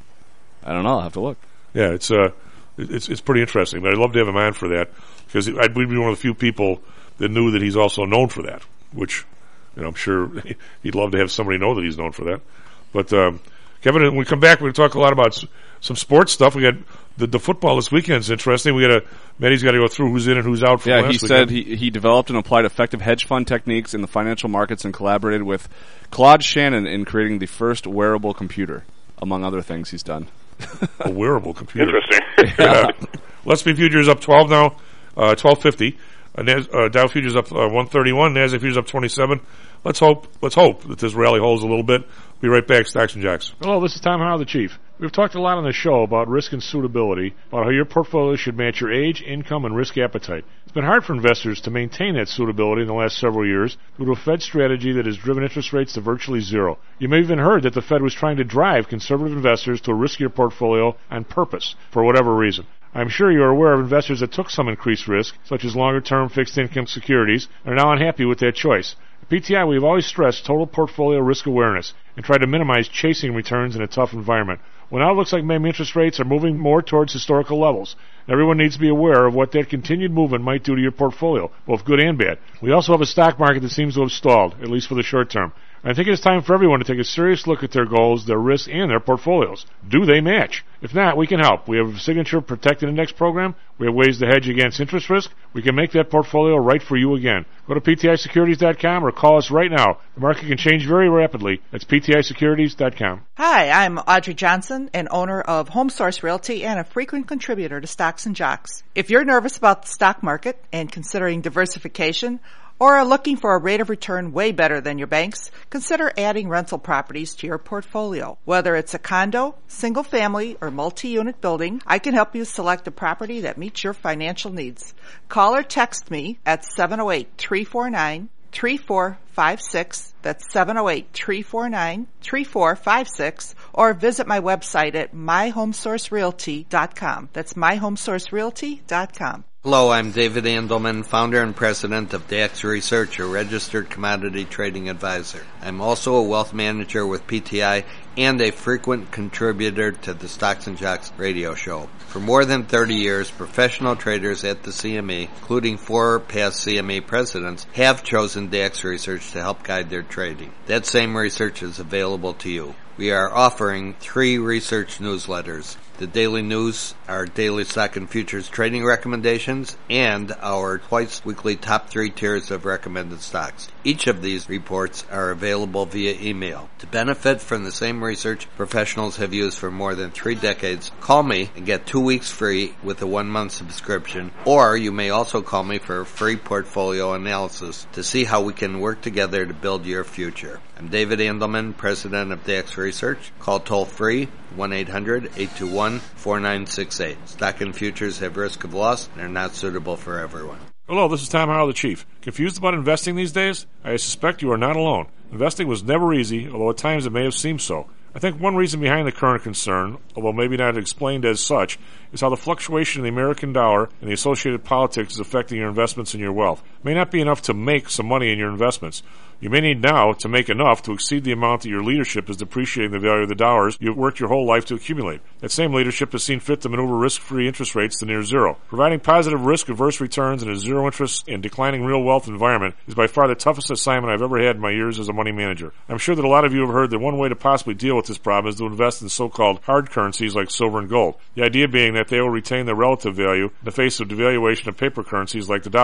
Speaker 12: I don't know. I'll have to look.
Speaker 11: Yeah, it's, uh, it's, it's pretty interesting. But I'd love to have him on for that. Because I'd be one of the few people that knew that he's also known for that. Which, you know, I'm sure he'd love to have somebody know that he's known for that. But, um, Kevin, when we come back, we're going to talk a lot about s- some sports stuff. We got the, the football this weekend's interesting. We got to, Matty's got to go through who's in and who's out from
Speaker 12: yeah,
Speaker 11: last
Speaker 12: he
Speaker 11: weekend.
Speaker 12: said he, he developed and applied effective hedge fund techniques in the financial markets and collaborated with Claude Shannon in creating the first wearable computer, among other things he's done.
Speaker 11: A wearable computer.
Speaker 13: Interesting.
Speaker 11: Yeah. L S and P futures up twelve now, uh, twelve fifty. Uh, Nas- uh, Dow futures up uh, one thirty-one. Nasdaq futures up twenty-seven. Let's hope. Let's hope that this rally holds a little bit. Be right back. Stocks and Jocks.
Speaker 14: Hello, this is Tom Howell, the Chief. We've talked a lot on the show about risk and suitability, about how your portfolio should match your age, income, and risk appetite. It's been hard for investors to maintain that suitability in the last several years due to a Fed strategy that has driven interest rates to virtually zero. You may have even heard that the Fed was trying to drive conservative investors to a riskier portfolio on purpose, for whatever reason. I'm sure you are aware of investors that took some increased risk, such as longer-term fixed-income securities, and are now unhappy with that choice. At P T I, we've always stressed total portfolio risk awareness and tried to minimize chasing returns in a tough environment. Well, now it looks like maybe interest rates are moving more towards historical levels. Everyone needs to be aware of what that continued movement might do to your portfolio, both good and bad. We also have a stock market that seems to have stalled, at least for the short term. I think it's time for everyone to take a serious look at their goals, their risks, and their portfolios. Do they match? If not, we can help. We have a Signature Protected Index program. We have ways to hedge against interest risk. We can make that portfolio right for you again. Go to P T I securities dot com or call us right now. The market can change very rapidly. That's P T I securities dot com.
Speaker 15: Hi, I'm Audrey Johnson, an owner of Home Source Realty and a frequent contributor to Stocks and Jocks. If you're nervous about the stock market and considering diversification, or are looking for a rate of return way better than your banks, consider adding rental properties to your portfolio. Whether it's a condo, single family, or multi-unit building, I can help you select a property that meets your financial needs. Call or text me at seven oh eight, three four nine, three four five six. That's seven oh eight, three four nine, three four five six. Or visit my website at my home source realty dot com. That's my home source realty dot com.
Speaker 16: Hello, I'm David Andelman, founder and president of Dax Research, a registered commodity trading advisor. I'm also a wealth manager with P T I and a frequent contributor to the Stocks and Jocks radio show. For more than thirty years, professional traders at the C M E, including four past C M E presidents, have chosen Dax Research to help guide their trading. That same research is available to you. We are offering three research newsletters: the Daily News, our daily stock and futures trading recommendations, and our twice-weekly top three tiers of recommended stocks. Each of these reports are available via email. To benefit from the same research professionals have used for more than three decades, call me and get two weeks free with a one-month subscription, or you may also call me for a free portfolio analysis to see how we can work together to build your future. I'm David Andelman, president of Dax Research. Call toll-free one eight hundred, eight two one, four nine six eight. Stock and futures have risk of loss and are not suitable for everyone.
Speaker 11: Hello, this is Tom Howell, the Chief. Confused about investing these days? I suspect you are not alone. Investing was never easy, although at times it may have seemed so. I think one reason behind the current concern, although maybe not explained as such, is how the fluctuation in the American dollar and the associated politics is affecting your investments and your wealth. It may not be enough to make some money in your investments. You may need now to make enough to exceed the amount that your leadership is depreciating the value of the dollars you've worked your whole life to accumulate. That same leadership has seen fit to maneuver risk-free interest rates to near zero. Providing positive risk-averse returns in a zero-interest and declining real wealth environment is by far the toughest assignment I've ever had in my years as a money manager. I'm sure that a lot of you have heard that one way to possibly deal with this problem is to invest in so-called hard currencies like silver and gold. The idea being that they will retain their relative value in the face of devaluation of paper currencies like the dollar.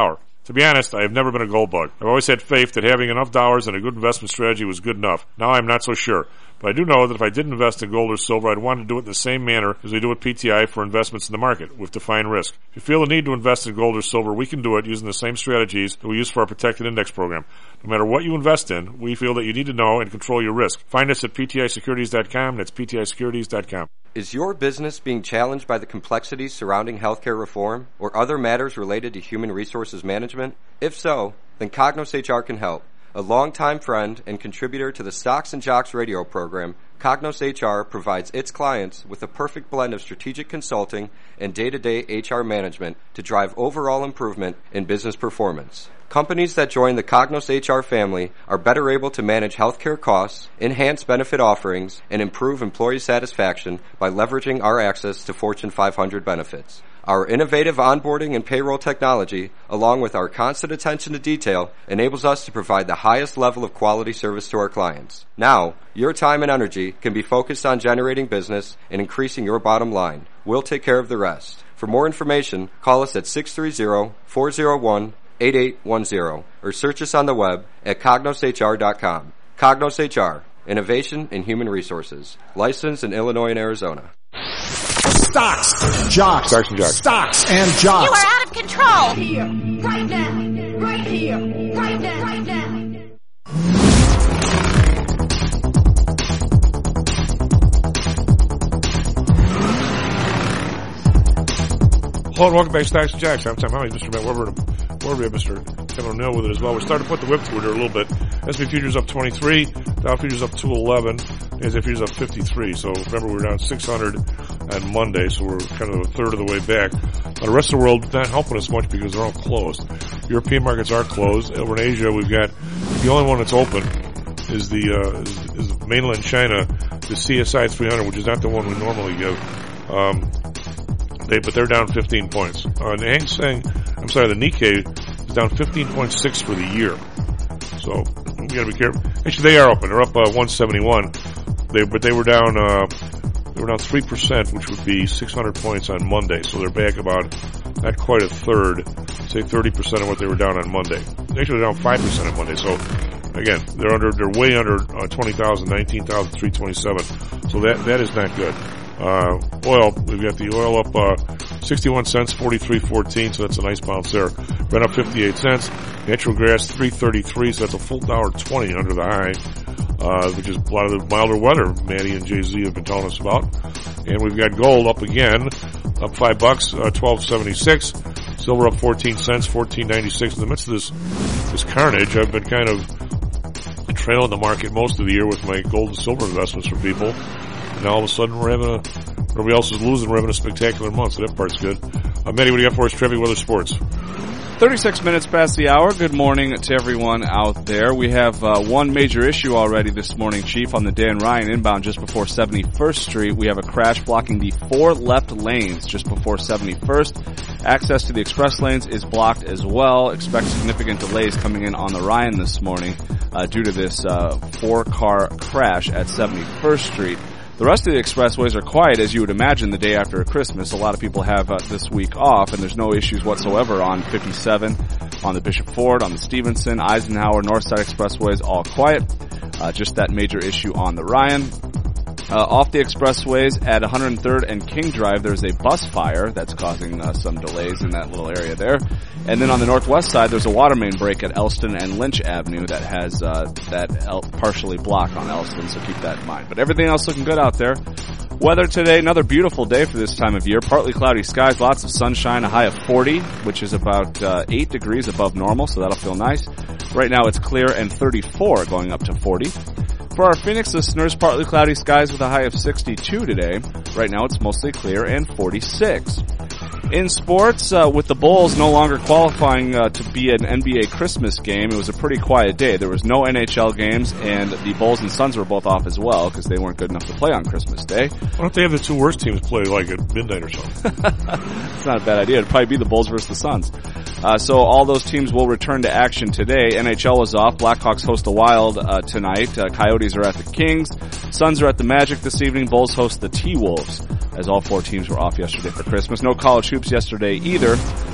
Speaker 11: To be honest, I have never been a gold bug. I've always had faith that having enough dollars and a good investment strategy was good enough. Now I'm not so sure. But I do know that if I did invest in gold or silver, I'd want to do it in the same manner as we do with P T I for investments in the market, with defined risk. If you feel the need to invest in gold or silver, we can do it using the same strategies that we use for our protected index program. No matter what you invest in, we feel that you need to know and control your risk. Find us at P T I securities dot com. That's P T I securities dot com.
Speaker 17: Is your business being challenged by the complexities surrounding healthcare reform or other matters related to human resources management? If so, then Cognos H R can help. A longtime friend and contributor to the Stocks and Jocks radio program, Cognos H R provides its clients with a perfect blend of strategic consulting and day-to-day H R management to drive overall improvement in business performance. Companies that join the Cognos H R family are better able to manage healthcare costs, enhance benefit offerings, and improve employee satisfaction by leveraging our access to Fortune five hundred benefits. Our innovative onboarding and payroll technology, along with our constant attention to detail, enables us to provide the highest level of quality service to our clients. Now, your time and energy can be focused on generating business and increasing your bottom line. We'll take care of the rest. For more information, call us at six three zero, four zero one, eight eight one zero or search us on the web at cognos H R dot com. Cognos H R, Innovation in Human Resources. Licensed in Illinois and Arizona.
Speaker 18: Stocks, jocks,
Speaker 11: Stocks and jocks.
Speaker 18: Stocks and jocks.
Speaker 1: You are out of control. Here, right now, right here, right now, right now.
Speaker 11: Hello and welcome back to Stocks and Jocks. I'm Tom Holly, Mister Matt Weber, Weber, and Mister Ken O'Neill with it as well. We're starting to put the whip through there a little bit. S and P futures up twenty-three, Dow futures up two eleven, N S A futures up fifty-three. So remember, we were down six hundred on Monday, so we're kind of a third of the way back. Uh, the rest of the world not helping us much because they're all closed. European markets are closed. Over in Asia, we've got the only one that's open is the uh, is, is mainland China, the C S I three hundred, which is not the one we normally give. Um, They, but they're down fifteen points. Uh, the Hang Seng, I'm sorry, the Nikkei is down fifteen point six for the year. So, we gotta be careful. Actually, they are open. They're up, uh, one seventy-one. They, but they were down, uh, they were down three percent, which would be six hundred points on Monday. So they're back about, not quite a third, say thirty percent of what they were down on Monday. Actually, they're down five percent on Monday. So, again, they're under, they're way under, uh, twenty thousand, nineteen thousand three hundred twenty-seven. So that, that is not good. Uh, oil, we've got the oil up, uh, sixty-one cents, forty-three fourteen, so that's a nice bounce there. Brent up fifty-eight cents. Natural gas, three thirty-three, so that's a full dollar twenty under the high, uh, which is a lot of the milder weather Maddie and Jay-Z have been telling us about. And we've got gold up again, up five bucks, uh, twelve seventy-six. Silver up fourteen cents, fourteen ninety-six. In the midst of this, this carnage, I've been kind of trailing the market most of the year with my gold and silver investments for people. And now all of a sudden we're having a, everybody else is losing, we're having a spectacular month, so that part's good. Uh, Maddie, what do you got for us? Trivia, weather, sports.
Speaker 12: thirty-six minutes past the hour. Good morning to everyone out there. We have uh, one major issue already this morning, Chief, on the Dan Ryan inbound just before seventy-first Street. We have a crash blocking the four left lanes just before seventy-first. Access to the express lanes is blocked as well. Expect significant delays coming in on the Ryan this morning uh, due to this uh, four-car crash at seventy-first Street. The rest of the expressways are quiet, as you would imagine, the day after Christmas. A lot of people have uh, this week off, and there's no issues whatsoever on fifty-seven, on the Bishop Ford, on the Stevenson, Eisenhower, Northside Expressways, all quiet. Uh, just that major issue on the Ryan. Uh, off the expressways at one hundred third and King Drive, there's a bus fire that's causing uh, some delays in that little area there. And then on the northwest side, there's a water main break at Elston and Lynch Avenue that has uh, that el- partially blocked on Elston, so keep that in mind. But everything else looking good out there. Weather today, another beautiful day for this time of year. Partly cloudy skies, lots of sunshine, a high of forty, which is about uh, eight degrees above normal, so that'll feel nice. Right now it's clear and thirty-four, going up to forty. For our Phoenix listeners, partly cloudy skies with a high of sixty-two today. Right now it's mostly clear and forty-six. In sports, uh, with the Bulls no longer qualifying uh, to be an N B A Christmas game, it was a pretty quiet day. There was no N H L games, and the Bulls and Suns were both off as well because they weren't good enough to play on Christmas Day.
Speaker 11: Why don't they have the two worst teams play like at midnight or something?
Speaker 12: It's not a bad idea. It'd probably be the Bulls versus the Suns. Uh, so all those teams will return to action today. N H L is off. Blackhawks host the Wild uh, tonight. Uh, Coyotes are at the Kings. Suns are at the Magic this evening. Bulls host the T-Wolves, as all four teams were off yesterday for Christmas. No college hoops yesterday either.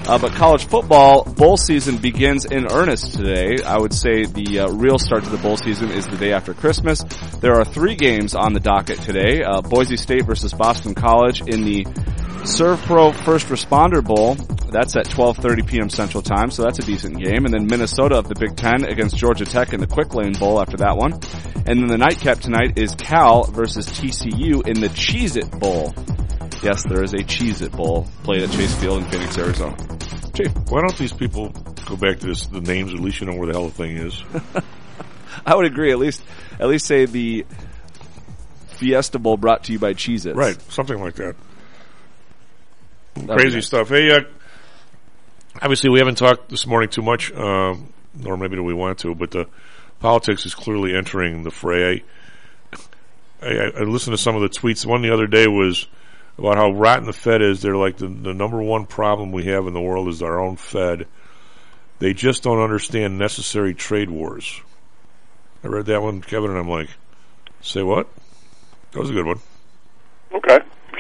Speaker 12: Uh, but college football bowl season begins in earnest today. I would say the uh, real start to the bowl season is the day after Christmas. There are three games on the docket today. Uh, Boise State versus Boston College in the ServPro First Responder Bowl. That's at twelve thirty p.m. Central Time, so that's a decent game. And then Minnesota of the Big Ten against Georgia Tech in the Quick Lane Bowl after that one. And then the nightcap tonight is Cal versus T C U in the Cheez-It Bowl. Yes, there is a Cheez-It Bowl played at Chase Field in Phoenix, Arizona.
Speaker 11: Chief, why don't these people go back to this, the names, at least you know where the hell the thing is?
Speaker 12: I would agree. At least, at least say the Fiesta Bowl brought to you by Cheez-Its.
Speaker 11: Right, something like that.
Speaker 12: That'd
Speaker 11: Crazy
Speaker 12: nice.
Speaker 11: stuff. Hey, uh, obviously we haven't talked this morning too much, uh, nor maybe do we want to, but the politics is clearly entering the fray. I, I, I listened to some of the tweets. One the other day was about how rotten the Fed is. They're like the, the number one problem we have in the world is our own Fed. They just don't understand necessary trade wars. I read that one, Kevin, and I'm like, say what? That was a good one.
Speaker 13: Okay.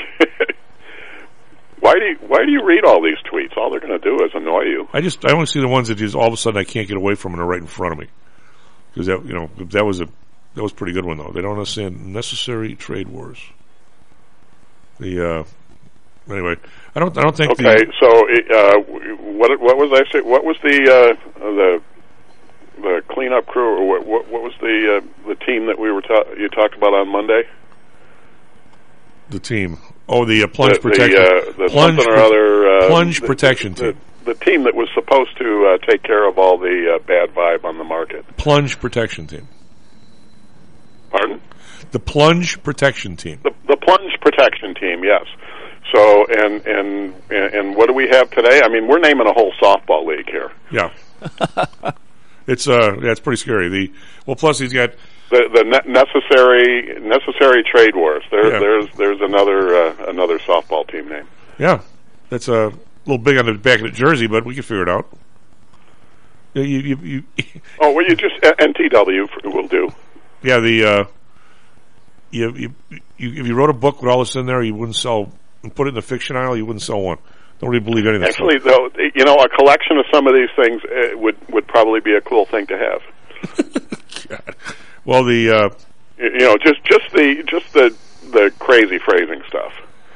Speaker 13: Why do you, why do you read all these tweets? All they're going to do is annoy you.
Speaker 11: I just I only see the ones that just all of a sudden I can't get away from and are right in front of me. Because that you know that was a that was a pretty good one though. They don't understand necessary trade wars. The uh, anyway, I don't I don't think.
Speaker 13: Okay,
Speaker 11: the,
Speaker 13: so uh, what what was I say? What was the uh, the the cleanup crew? Or what what, what was the uh, the team that we were ta- you talked about on Monday?
Speaker 11: The team. Oh, the uh, plunge
Speaker 13: the,
Speaker 11: protection.
Speaker 13: The, uh, the
Speaker 11: plunge
Speaker 13: something or other. Uh,
Speaker 11: plunge
Speaker 13: the,
Speaker 11: protection
Speaker 13: the,
Speaker 11: team.
Speaker 13: The, the team that was supposed to uh, take care of all the uh, bad vibe on the market.
Speaker 11: Plunge protection team.
Speaker 13: Pardon?
Speaker 11: The plunge protection team.
Speaker 13: The, the plunge protection team, yes. So, and, and and what do we have today? I mean, we're naming a whole softball league here.
Speaker 11: Yeah. it's uh, yeah, it's pretty scary. The well, plus he's got
Speaker 13: the the ne- necessary necessary trade wars. There,
Speaker 11: yeah.
Speaker 13: There's there's another uh, another softball team name.
Speaker 11: Yeah, that's a little big on the back of the jersey, but we can figure it out. You, you, you, you
Speaker 13: oh, well, you just N T W will do.
Speaker 11: Yeah, the uh, you, you, you if you wrote a book with all this in there, you wouldn't sell. And put it in the fiction aisle, you wouldn't sell one. Don't really believe anything.
Speaker 13: Actually, though, you know, a collection of some of these things uh, would would probably be a cool thing to have.
Speaker 11: God. Well, the uh,
Speaker 13: you, you know, just just the just the the crazy phrasing stuff.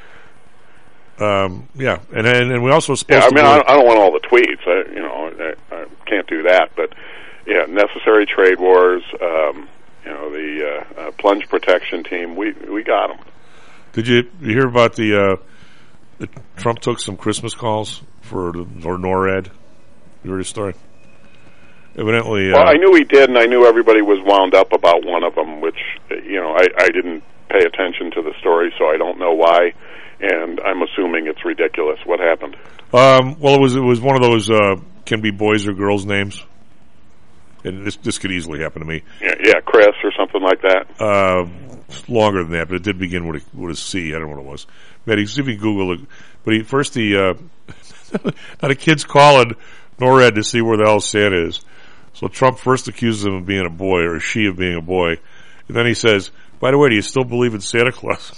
Speaker 11: Um, yeah, and and, and we also supposed.
Speaker 13: Yeah, I
Speaker 11: to
Speaker 13: mean,
Speaker 11: do
Speaker 13: I, I don't want all the tweets. I, you know, I, I can't do that. But yeah, necessary trade wars. Um, you know, the uh, uh, plunge protection team. We we got them.
Speaker 11: Did you, you hear about the, uh, the Trump took some Christmas calls for the, or NORAD? You heard his story? Evidently,
Speaker 13: well,
Speaker 11: uh,
Speaker 13: I knew he did, and I knew everybody was wound up about one of them, which, you know, I, I didn't pay attention to the story, so I don't know why, and I'm assuming it's ridiculous. What happened?
Speaker 11: Um, well, it was it was one of those uh, can be boys or girls names, and this this could easily happen to me.
Speaker 13: Yeah, yeah, Chris or something like that.
Speaker 11: Uh, longer than that, but it did begin with a, with a C. I don't know what it was. Maybe see if you Google it. But he, first, he uh, now the kid's calling NORAD to see where the hell Santa is. So Trump first accuses him of being a boy, or she of being a boy, and then he says, "By the way, do you still believe in Santa Claus?"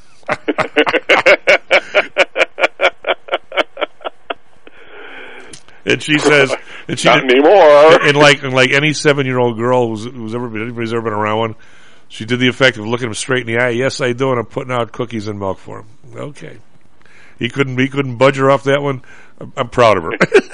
Speaker 11: And she says, and she
Speaker 13: "Not
Speaker 11: did,
Speaker 13: anymore."
Speaker 11: And like, and like any seven-year-old girl who's, who's ever been, anybody's ever been around one, she did the effect of looking him straight in the eye. "Yes, I do, and I'm putting out cookies and milk for him." Okay, he couldn't, he couldn't budge her off that one. I'm, I'm proud of her.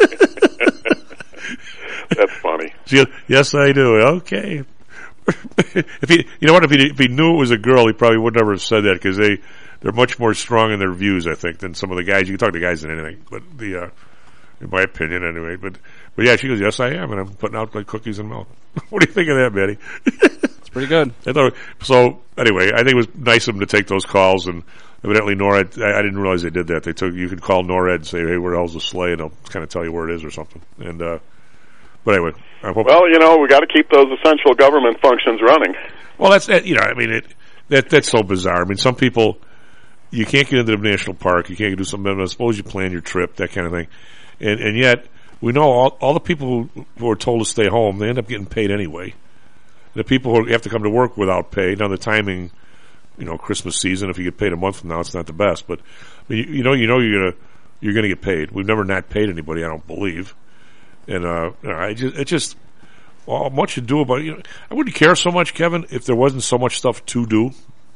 Speaker 13: That's funny.
Speaker 11: She goes, "Yes, I do." Okay. If he, you know what, if he if he knew it was a girl, he probably would never have said that because they they're much more strong in their views, I think, than some of the guys. You can talk to guys in anything, but the. Uh, In my opinion, anyway. But, but yeah, she goes, "Yes, I am, and I'm putting out like cookies and milk." What do you think of that, Betty?
Speaker 12: It's pretty good.
Speaker 11: I thought, so, anyway, I think it was nice of them to take those calls, and evidently NORAD, I, I didn't realize they did that. They took, you could call NORAD and say, "Hey, where the hell's the sleigh?" And they'll kind of tell you where it is or something. And, uh, but anyway, I hope.
Speaker 13: Well, you know, we got to keep those essential government functions running.
Speaker 11: Well, that's, that, you know, I mean, it, that, that's so bizarre. I mean, some people, you can't get into the national park, you can't do something, I suppose you plan your trip, that kind of thing. And, and yet, we know all, all the people who, who are told to stay home, they end up getting paid anyway. The people who have to come to work without pay, now the timing, you know, Christmas season, if you get paid a month from now, it's not the best. But, you, you know, you know you're going to you're going to get paid. We've never not paid anybody, I don't believe. And uh, you know, I just, it just, well, much to do about it. You know, I wouldn't care so much, Kevin, if there wasn't so much stuff to do.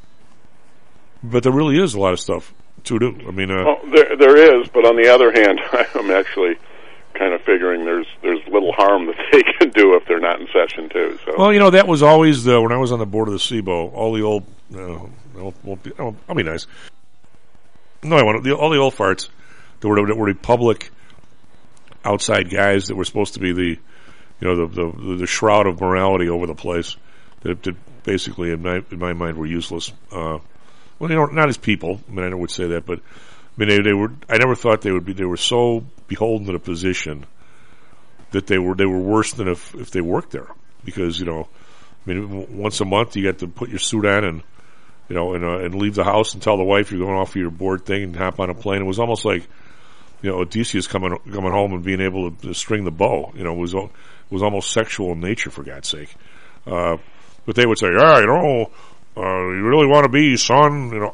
Speaker 11: But there really is a lot of stuff to do. I mean, uh,
Speaker 13: well, there there is, but on the other hand, I'm actually kind of figuring there's there's little harm that they can do if they're not in session too. So,
Speaker 11: well, you know, that was always the when I was on the board of the S I B O. All the old, uh, won't, won't be, oh, I'll be nice. No, I want the, all the old farts that were that were the public outside guys that were supposed to be the, you know, the the, the shroud of morality over the place. That, that basically, in my in my mind, were useless. Uh, Well, you know, not as people. I mean, I would say that, but I mean, they, they were. I never thought they would be. They were so beholden to the position that they were. They were worse than if if they worked there, because you know, I mean, once a month you got to put your suit on and you know and uh, and leave the house and tell the wife you're going off for your board thing and hop on a plane. It was almost like you know Odysseus coming coming home and being able to, to string the bow. You know, it was it was almost sexual in nature, for God's sake. Uh, but they would say, yeah, you know. Uh, you really want to be, son, you know,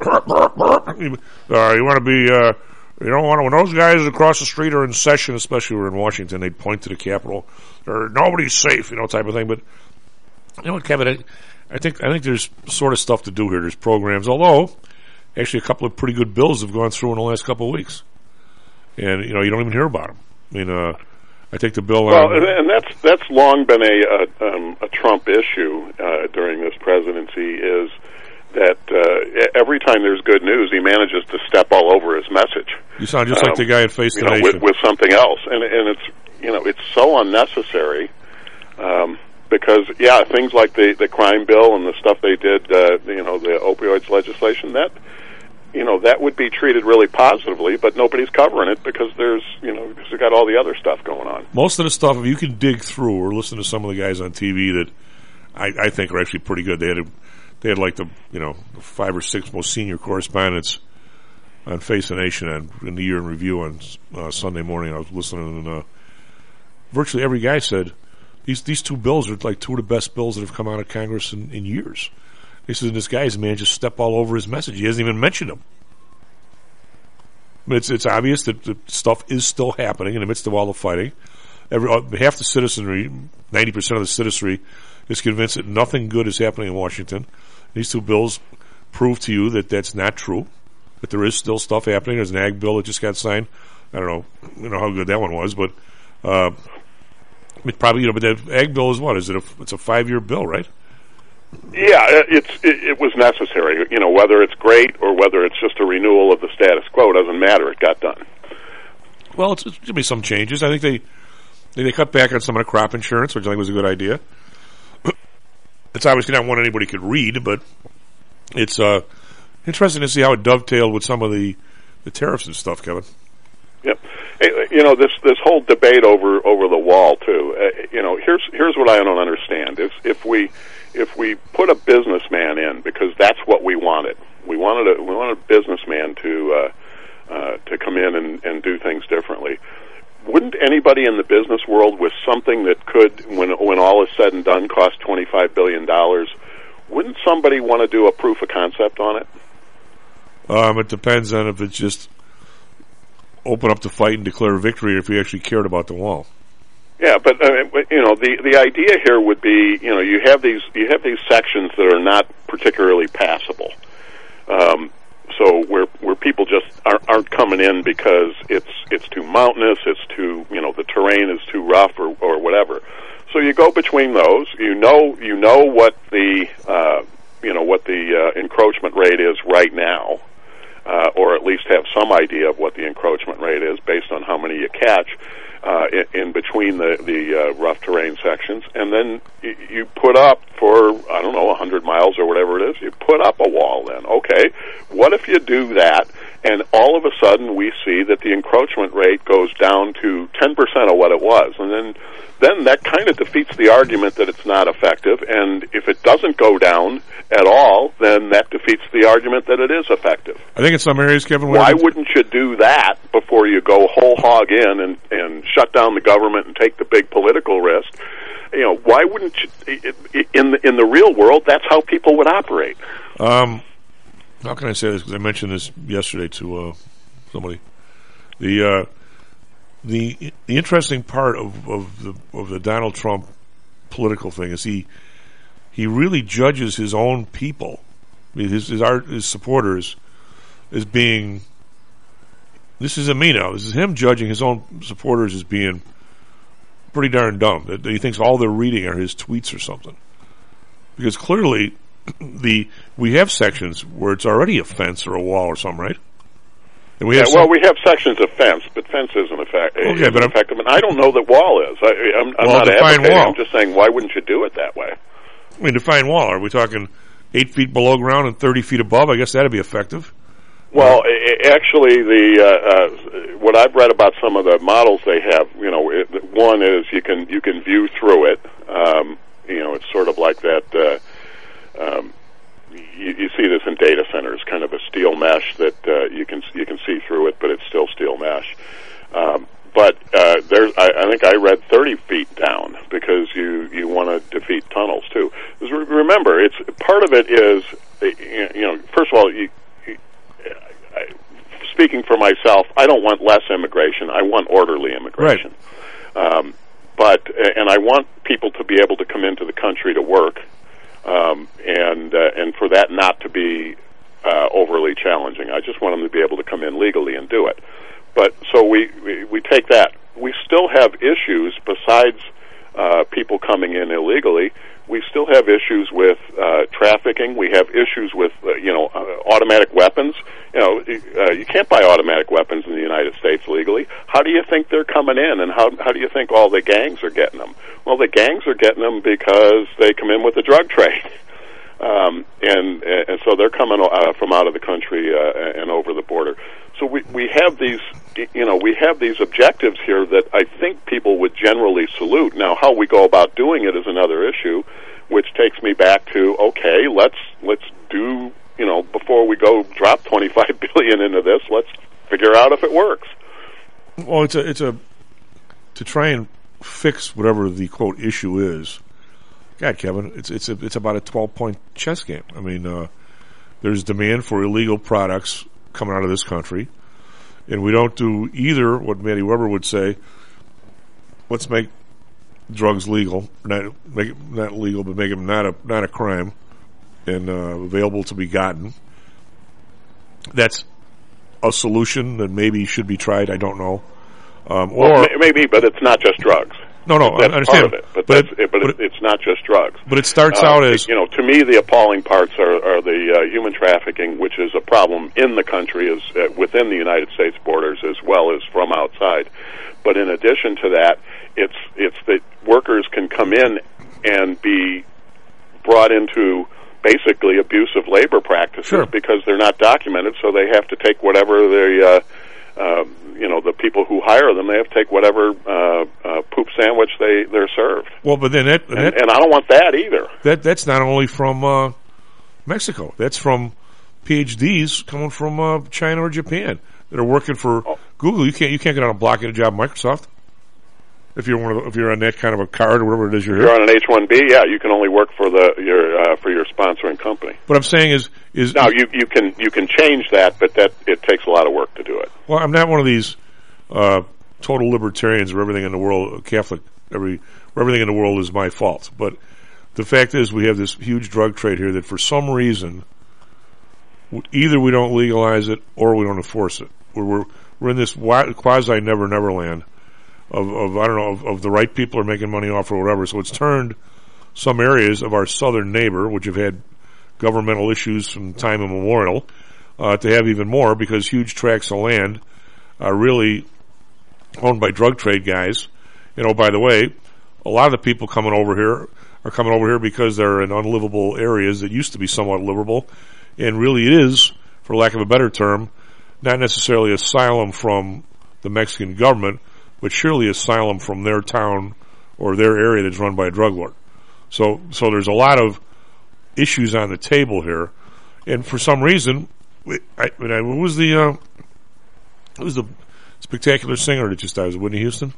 Speaker 11: uh, you want to be, uh, you don't want to, when those guys across the street are in session, especially we're in Washington, they'd point to the Capitol, or nobody's safe, you know, type of thing. But, you know what, Kevin, I, I think, I think there's sort of stuff to do here. There's programs, although, actually a couple of pretty good bills have gone through in the last couple of weeks. And, you know, you don't even hear about them. I mean, uh, I think the bill.
Speaker 13: Well,
Speaker 11: on,
Speaker 13: and that's that's long been a a, um, a Trump issue uh, during this presidency. Is that uh, every time there's good news, he manages to step all over his message.
Speaker 11: You sound just
Speaker 13: um,
Speaker 11: like the guy at Face the
Speaker 13: you know,
Speaker 11: Nation
Speaker 13: with, with something else, and and it's you know it's so unnecessary um, because yeah, things like the the crime bill and the stuff they did, uh, you know, the opioids legislation that. You know, that would be treated really positively, but nobody's covering it because there's, you know, because they've got all the other stuff going on.
Speaker 11: Most of the stuff, if you can dig through or listen to some of the guys on T V that I, I think are actually pretty good. They had, a, they had like the, you know, the five or six most senior correspondents on Face the Nation and in the Year in Review on uh, Sunday morning. I was listening, and uh, virtually every guy said these these two bills are like two of the best bills that have come out of Congress in, in years. He says, this guy's man just step all over his message. He hasn't even mentioned him. But it's it's obvious that the stuff is still happening in the midst of all the fighting. Every uh, half the citizenry, ninety percent of the citizenry, is convinced that nothing good is happening in Washington. These two bills prove to you that that's not true. That there is still stuff happening. There's an ag bill that just got signed. I don't know, you know how good that one was, but uh, it probably you know. But that ag bill is what? Is it? A, it's a five year bill, right?
Speaker 13: Yeah, it's it, it was necessary. You know, whether it's great or whether it's just a renewal of the status quo doesn't matter. It got done.
Speaker 11: Well, it's, it's going to be some changes. I think they they cut back on some of the crop insurance, which I think was a good idea. It's obviously not one anybody could read, but it's uh, interesting to see how it dovetailed with some of the, the tariffs and stuff, Kevin.
Speaker 13: Yep. You know, this this whole debate over over the wall too. Uh, you know, here's here's what I don't understand. If if we if we put a businessman in, because that's what we wanted. We wanted a we wanted a businessman to uh, uh, to come in and, and do things differently. Wouldn't anybody in the business world with something that could, when when all is said and done, cost twenty-five billion dollars, wouldn't somebody want to do a proof of concept on it?
Speaker 11: Um, it depends on if it's just open up the fight and declare victory, or if we actually cared about the wall.
Speaker 13: Yeah, but uh, you know, the the idea here would be, you know, you have these you have these sections that are not particularly passable. Um, so where where people just aren't, aren't coming in because it's it's too mountainous, it's too, you know, the terrain is too rough or or whatever. So you go between those. You know you know what the uh, you know what the uh, encroachment rate is right now, uh, or at least have some idea of what the encroachment rate is based on how many you catch. Uh, in, in between the, the uh, rough terrain sections, and then you, you put up for, I don't know, one hundred miles or whatever it is, you put up a wall then. Okay, what if you do that, and all of a sudden we see that the encroachment rate goes down to ten percent of what it was, and then then that kind of defeats the argument that it's not effective, and if it doesn't go down at all, then that defeats the argument that it is effective.
Speaker 11: I think in some areas, Kevin...
Speaker 13: Why wouldn't you do that before you go whole hog in and, and shut down the government and take the big political risk? You know, why wouldn't you... In the, in the real world, that's how people would operate.
Speaker 11: Um, how can I say this? Because I mentioned this yesterday to uh, somebody. The uh, the the interesting part of, of the of the Donald Trump political thing is he he really judges his own people, I mean, his his, art, his supporters, as being. This isn't me now. This is him judging his own supporters as being pretty darn dumb. That he thinks all they're reading are his tweets or something. Because clearly, the we have sections where it's already a fence or a wall or something, right? And we
Speaker 13: yeah,
Speaker 11: have
Speaker 13: well,
Speaker 11: some,
Speaker 13: we have sections of fence, but fence isn't effect-
Speaker 11: okay,
Speaker 13: isn't
Speaker 11: but I'm,
Speaker 13: effective. And I don't know that wall is. I, I'm, I'm
Speaker 11: well,
Speaker 13: not
Speaker 11: define
Speaker 13: advocating.
Speaker 11: wall.
Speaker 13: I'm just saying, why wouldn't you do it that way?
Speaker 11: I mean, define wall. Are we talking eight feet below ground and thirty feet above? I guess that'd be effective.
Speaker 13: Well, uh, actually, the uh, uh, what I've read about some of the models they have, you know, it, one is you can you can view through it. Um, you know, it's sort of like that. Uh, um, you, you see this in data centers, kind of a steel mesh that uh, you can you can see through it, but it's still steel mesh. Um, but uh, there's, I, I think I read thirty feet down because you you want to defeat tunnels too. Because remember, it's part of it is you know, first of all, you. Speaking for myself, I don't want less immigration. I want orderly immigration. Right. Um, but and I want people to be able to come into the country to work, um, and uh, and for that not to be uh, overly challenging. I just want them to be able to come in legally and do it. But so we we, we take that. We still have issues besides uh, people coming in illegally. We still have issues with uh, trafficking. We have issues with, uh, you know, uh, automatic weapons. You know, uh, you can't buy automatic weapons in the United States legally. How do you think they're coming in, and how how do you think all the gangs are getting them? Well, the gangs are getting them because they come in with the drug trade, um, and and so they're coming uh, from out of the country uh, and over the border. So we we have these, you know, we have these objectives here that I think people would generally salute. Now, how we go about doing it is another issue, which takes me back to, okay, let's let's do, you know, before we go drop twenty-five billion dollars into this, let's figure out if it works.
Speaker 11: Well, it's a it's a to try and fix whatever the quote issue is. God, Kevin, it's it's a, it's about a twelve point chess game. I mean, uh, there's demand for illegal products coming out of this country, and we don't do either what Matty Weber would say. Let's make drugs legal, not make it not legal, but make them not a not a crime and uh, available to be gotten. That's a solution that maybe should be tried. I don't know, um,
Speaker 13: well,
Speaker 11: or
Speaker 13: maybe, but it's not just drugs.
Speaker 11: No, no,
Speaker 13: that's
Speaker 11: I understand.
Speaker 13: Part of it, but,
Speaker 11: but,
Speaker 13: that's,
Speaker 11: it,
Speaker 13: it, but,
Speaker 11: but
Speaker 13: it, it's not just drugs.
Speaker 11: But it starts
Speaker 13: uh,
Speaker 11: out as,
Speaker 13: you know, to me, the appalling parts are, are the uh, human trafficking, which is a problem in the country, as uh, within the United States borders, as well as from outside. But in addition to that, it's it's that workers can come in and be brought into basically abusive labor practices
Speaker 11: sure.
Speaker 13: because they're not documented, so they have to take whatever they. Uh, Uh, you know, the people who hire them, they have to take whatever uh, uh, poop sandwich they, they're served.
Speaker 11: Well, but then that,
Speaker 13: and,
Speaker 11: that
Speaker 13: and I don't want that either.
Speaker 11: That that's not only from uh, Mexico. That's from P H Ds coming from uh, China or Japan that are working for oh. Google. You can't you can't get on a block at a job at Microsoft if you're one of the, if you're on that kind of a card or whatever it is you're.
Speaker 13: If you're on an H one B, yeah, you can only work for the your uh, for your sponsoring company.
Speaker 11: What I'm saying is is
Speaker 13: now you you can you can change that, but that it takes a lot of work to do it.
Speaker 11: Well, I'm not one of these uh, total libertarians where everything in the world Catholic every where everything in the world is my fault. But the fact is, we have this huge drug trade here that for some reason either we don't legalize it or we don't enforce it. We're we're, we're in this quasi never never land. Of, of I don't know of, of the right people are making money off or whatever, so it's turned some areas of our southern neighbor, which have had governmental issues from time immemorial, uh, to have even more because huge tracts of land are really owned by drug trade guys. You know, by the way, a lot of the people coming over here are coming over here because they're in unlivable areas that used to be somewhat livable, and really it is, for lack of a better term, not necessarily asylum from the Mexican government, but surely asylum from their town or their area that's run by a drug lord. So, so there's a lot of issues on the table here, and for some reason, I, I, who was the uh, who was the spectacular singer that just died? Was it Whitney Houston?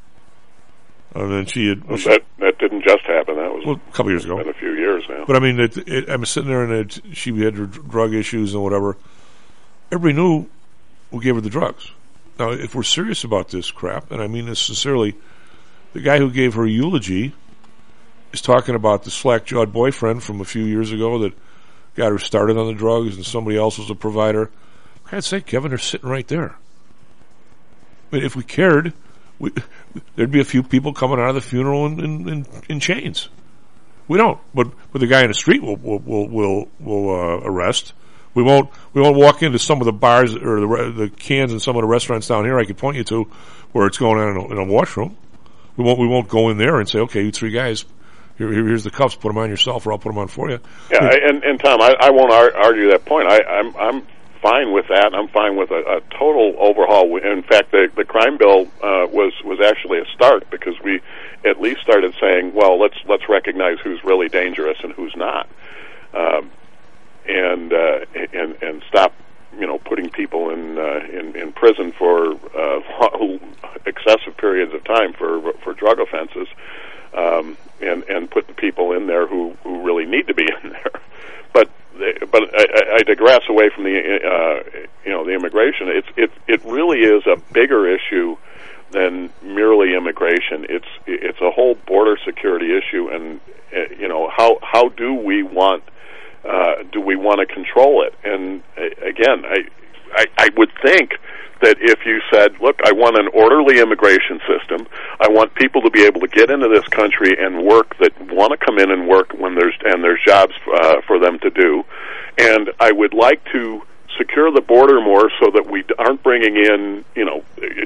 Speaker 11: And then she had.
Speaker 13: Well, she, that that didn't just happen. That was
Speaker 11: well, a couple years ago.
Speaker 13: Been a few years now.
Speaker 11: But I mean, it, it, I'm sitting there and it, she had her drug issues and whatever. Everybody knew who gave her the drugs. Now, if we're serious about this crap, and I mean this sincerely, the guy who gave her eulogy is talking about the slack-jawed boyfriend from a few years ago that got her started on the drugs and somebody else was a provider. For God's sake, Kevin, they're sitting right there. I mean, if we cared, we, there'd be a few people coming out of the funeral in, in, in, in chains. We don't, but but the guy in the street will will will will, will uh, arrest. We won't we won't walk into some of the bars or the the cans in some of the restaurants down here I could point you to where it's going on in a, in a washroom. We won't we won't go in there and say, okay, you three guys, here, here here's the cuffs, put them on yourself, or I'll put them on for you.
Speaker 13: Yeah, I, and and Tom, I, I won't ar- argue that point. I, I'm I'm fine with that. I'm fine with a, a total overhaul. In fact, the the crime bill uh, was was actually a start because we at least started saying, well, let's let's recognize who's really dangerous and who's not, um, and uh, and and stop, you know, putting people in uh, in, in prison for uh, excessive periods of time for for drug offenses, um, and and put the people in there who, who really need to be in there. But but I, I digress away from the uh, you know the immigration. It's it it really is a bigger issue than merely immigration. It's it's a whole border security issue, and uh, you know how how do we want uh, do we want to control it? And uh, again, I, I I would think that if you said, look, I want an orderly immigration system, I want people to be able to get into this country and work that want to come in and work when there's and there's jobs uh, for them to do, and I would like to secure the border more so that we aren't bringing in, you know,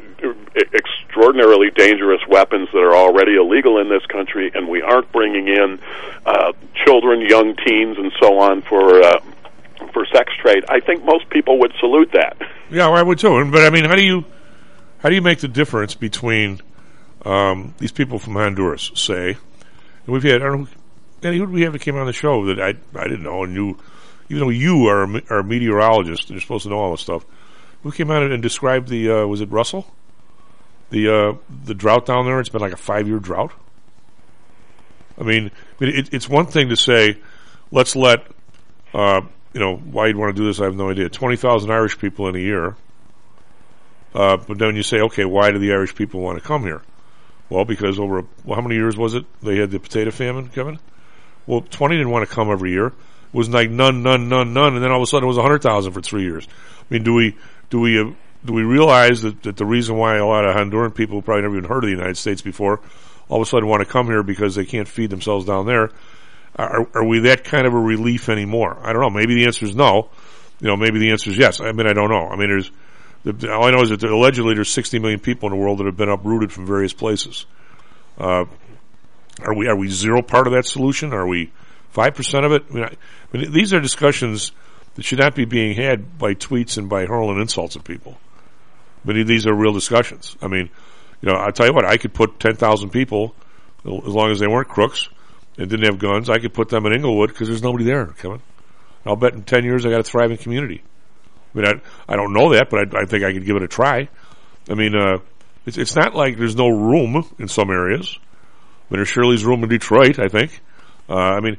Speaker 13: extraordinarily dangerous weapons that are already illegal in this country, and we aren't bringing in uh, children, young teens, and so on for uh, for sex trade. I think most people would salute that.
Speaker 11: Yeah, well, I would too. But I mean, how do you how do you make the difference between um, these people from Honduras, say, and we've had, I don't know, Eddie, who did we have that came on the show that I I didn't know and knew. Even though you are a, are a meteorologist and you're supposed to know all this stuff, who came out and described the, uh, was it Russell? The uh, the drought down there, it's been like a five-year drought. I mean, I mean it, it's one thing to say, let's let, uh, you know, why you'd want to do this, I have no idea, twenty thousand Irish people in a year. Uh, but then you say, okay, why do the Irish people want to come here? Well, because over, a, well, how many years was it they had the potato famine, Kevin? Well, twenty didn't want to come every year. It was like none, none, none, none, and then all of a sudden it was one hundred thousand for three years. I mean, do we do we uh, do we realize that, that the reason why a lot of Honduran people who probably never even heard of the United States before all of a sudden want to come here because they can't feed themselves down there? Are, are we that kind of a relief anymore? I don't know. Maybe the answer is no. You know, maybe the answer is yes. I mean, I don't know. I mean, there's the, all I know is that there, allegedly there's sixty million people in the world that have been uprooted from various places. Uh, are we are we zero part of that solution? Are we Five percent of it. I mean, I, I mean, these are discussions that should not be being had by tweets and by hurling insults at people. But these are real discussions. I mean, you know, I'll tell you what. I could put ten thousand people, as long as they weren't crooks and didn't have guns. I could put them in Inglewood because there's nobody there, Kevin. I'll bet in ten years I got a thriving community. I mean, I, I don't know that, but I, I think I could give it a try. I mean, uh, it's it's not like there's no room in some areas. I mean, there's Shirley's room in Detroit, I think. Uh, I mean.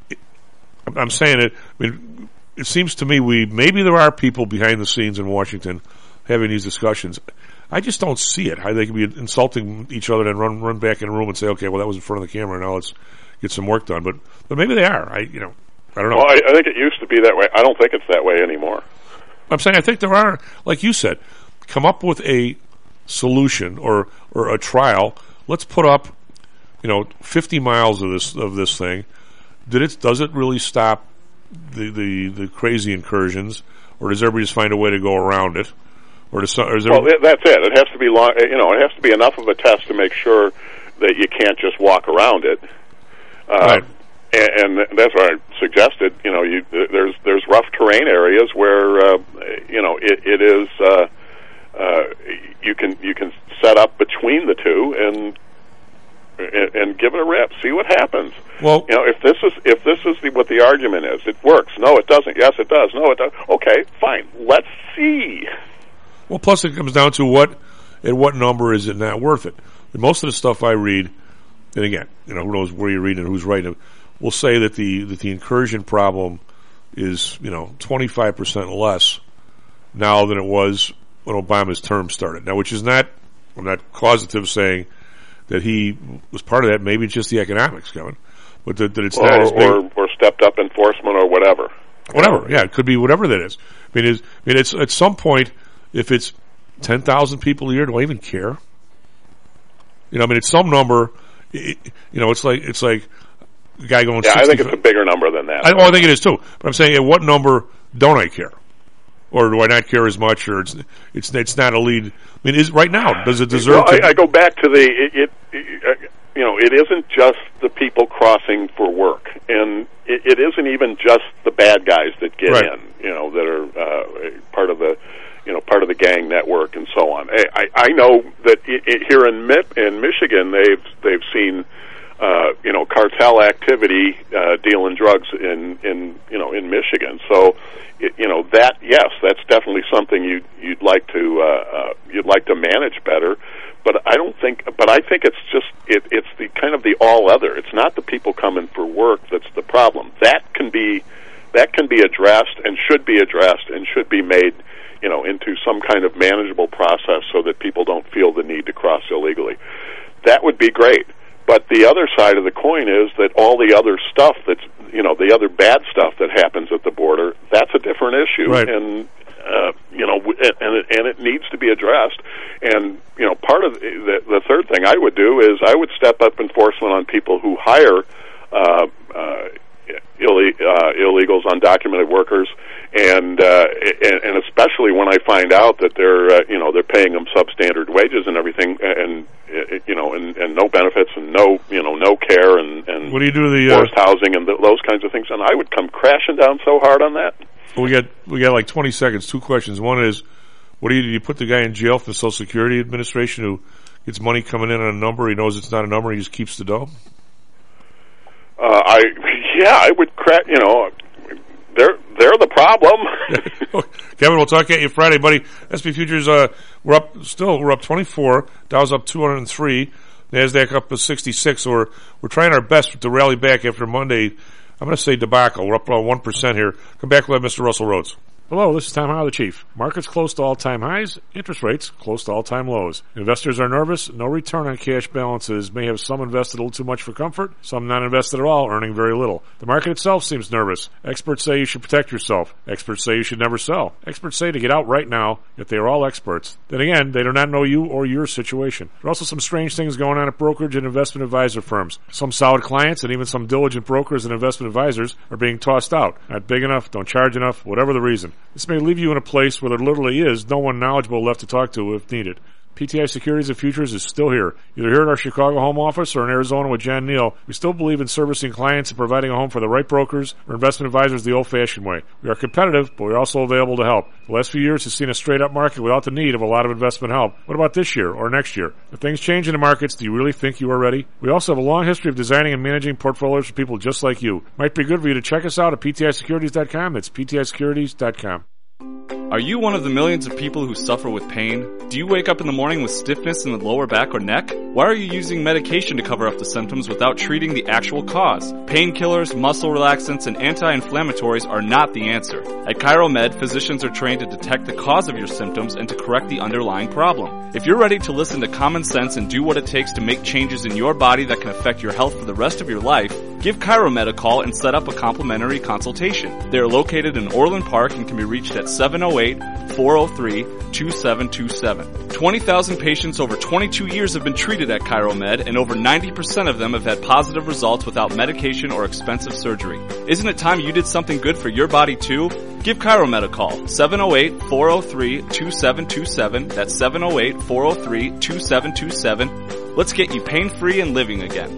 Speaker 11: I'm saying it. I mean, it seems to me we maybe there are people behind the scenes in Washington having these discussions. I just don't see it. How they can be insulting each other and run run back in a room and say, "Okay, well that was in front of the camera. Now let's get some work done." But but maybe they are. I you know I don't know.
Speaker 13: Well, I, I think it used to be that way. I don't think it's that way anymore.
Speaker 11: I'm saying I think there are, like you said, come up with a solution or or a trial. Let's put up, you know, fifty miles of this of this thing. Did it? Does it really stop the, the, the crazy incursions, or does everybody just find a way to go around it? Or does, or is
Speaker 13: well, it, that's it. It has to be long. You know, it has to be enough of a test to make sure that you can't just walk around it. Uh,
Speaker 11: right.
Speaker 13: and, and that's what I suggested. You know, you, there's there's rough terrain areas where uh, you know it, it is. Uh, uh, you can you can set up between the two and. And, and give it a rip. See what happens.
Speaker 11: Well,
Speaker 13: you know, if this is if this is the, what the argument is, it works. No, it doesn't. Yes, it does. No, it does. Okay, fine. Let's see.
Speaker 11: Well, plus it comes down to what at what number is it not worth it. And most of the stuff I read, and again, you know, who knows where you're reading and who's writing, will say that the that the incursion problem is you know twenty-five percent less now than it was when Obama's term started. Now, which is not, I'm not causative saying that he was part of that. Maybe it's just the economics, Kevin, but that, that it's
Speaker 13: or,
Speaker 11: not as big.
Speaker 13: Or, or stepped up enforcement or whatever.
Speaker 11: Whatever, yeah, it could be whatever that is. I mean, it's, I mean, it's at some point, if it's ten thousand people a year, do I even care? You know, I mean, it's some number. It, you know, it's like it's like a guy going.
Speaker 13: Yeah, I think it's a bigger number than that.
Speaker 11: I, oh, I think it is too. But I'm saying, at what number don't I care, or do I not care as much, or it's it's it's not a lead? I mean, is right now does it deserve?
Speaker 13: Well,
Speaker 11: to
Speaker 13: I, I go back to the it, it, it. You know, it isn't just the people crossing for work, and it, it isn't even just the bad guys that get
Speaker 11: right.
Speaker 13: in. You know, that are uh, part of the. You know, part of the gang network and so on. I, I know that it, it, here in in Michigan, they've they've seen uh, you know cartel activity uh, dealing drugs in, in you know in Michigan. So it, you know that yes, that's definitely something you you'd like to uh, uh, you'd like to manage better. But I don't think. But I think it's just it, it's the kind of the all other. It's not the people coming for work that's the problem. That can be that can be addressed and should be addressed and should be made. You know, into some kind of manageable process so that people don't feel the need to cross illegally. That would be great. But the other side of the coin is that all the other stuff that's, you know, the other bad stuff that happens at the border, that's a different issue.
Speaker 11: Right.
Speaker 13: And, uh, you know, and it, and it needs to be addressed. And, you know, part of the, the third thing I would do is I would step up enforcement on people who hire uh, uh, Ill- uh, illegals, undocumented workers, and, uh, and and especially when I find out that they're uh, you know they're paying them substandard wages and everything, and uh, you know and, and no benefits and no you know no care and, and
Speaker 11: what do you do to the
Speaker 13: forced uh, housing and th- those kinds of things, and I would come crashing down so hard on that.
Speaker 11: We got we got like twenty seconds. Two questions. One is, what do you do? You put the guy in jail for the Social Security Administration who gets money coming in on a number, he knows it's not a number, he just keeps the dough?
Speaker 13: Uh, I yeah, I would crack. You know, they're they're the problem.
Speaker 11: Kevin, we'll talk at you Friday, buddy. S and P futures, uh, we're up still. We're up twenty-four. Dow's up two hundred three. Nasdaq up to sixty-six. So we're we're trying our best to rally back after Monday. I'm going to say debacle. We're up about one percent here. Come back. We'll have Mister Russell Rhodes.
Speaker 14: Hello, this is Tom Howell, the Chief. Markets close to all-time highs, interest rates close to all-time lows. Investors are nervous. No return on cash balances may have some invested a little too much for comfort, some not invested at all, earning very little. The market itself seems nervous. Experts say you should protect yourself. Experts say you should never sell. Experts say to get out right now, yet they are all experts. Then again, they do not know you or your situation. There are also some strange things going on at brokerage and investment advisor firms. Some solid clients and even some diligent brokers and investment advisors are being tossed out. Not big enough, don't charge enough, whatever the reason. This may leave you in a place where there literally is no one knowledgeable left to talk to if needed. P T I Securities and Futures is still here. Either here at our Chicago home office or in Arizona with John Neal, we still believe in servicing clients and providing a home for the right brokers or investment advisors the old-fashioned way. We are competitive, but we're also available to help. The last few years has seen a straight-up market without the need of a lot of investment help. What about this year or next year? If things change in the markets, do you really think you are ready? We also have a long history of designing and managing portfolios for people just like you. Might be good for you to check us out at P T I securities dot com. That's P T I securities dot com.
Speaker 12: Are you one of the millions of people who suffer with pain? Do you wake up in the morning with stiffness in the lower back or neck? Why are you using medication to cover up the symptoms without treating the actual cause? Painkillers, muscle relaxants, and anti-inflammatories are not the answer. At ChiroMed, physicians are trained to detect the cause of your symptoms and to correct the underlying problem. If you're ready to listen to common sense and do what it takes to make changes in your body that can affect your health for the rest of your life, give ChiroMed a call and set up a complimentary consultation. They are located in Orland Park and can be reached at seven oh eight, four oh three, two seven two seven. twenty thousand patients over twenty-two years have been treated at ChiroMed, and over ninety percent of them have had positive results without medication or expensive surgery. Isn't it time you did something good for your body too? Give ChiroMed a call, seven oh eight, four oh three, two seven two seven. That's seven oh eight, four oh three, two seven two seven. Let's get you pain-free and living again.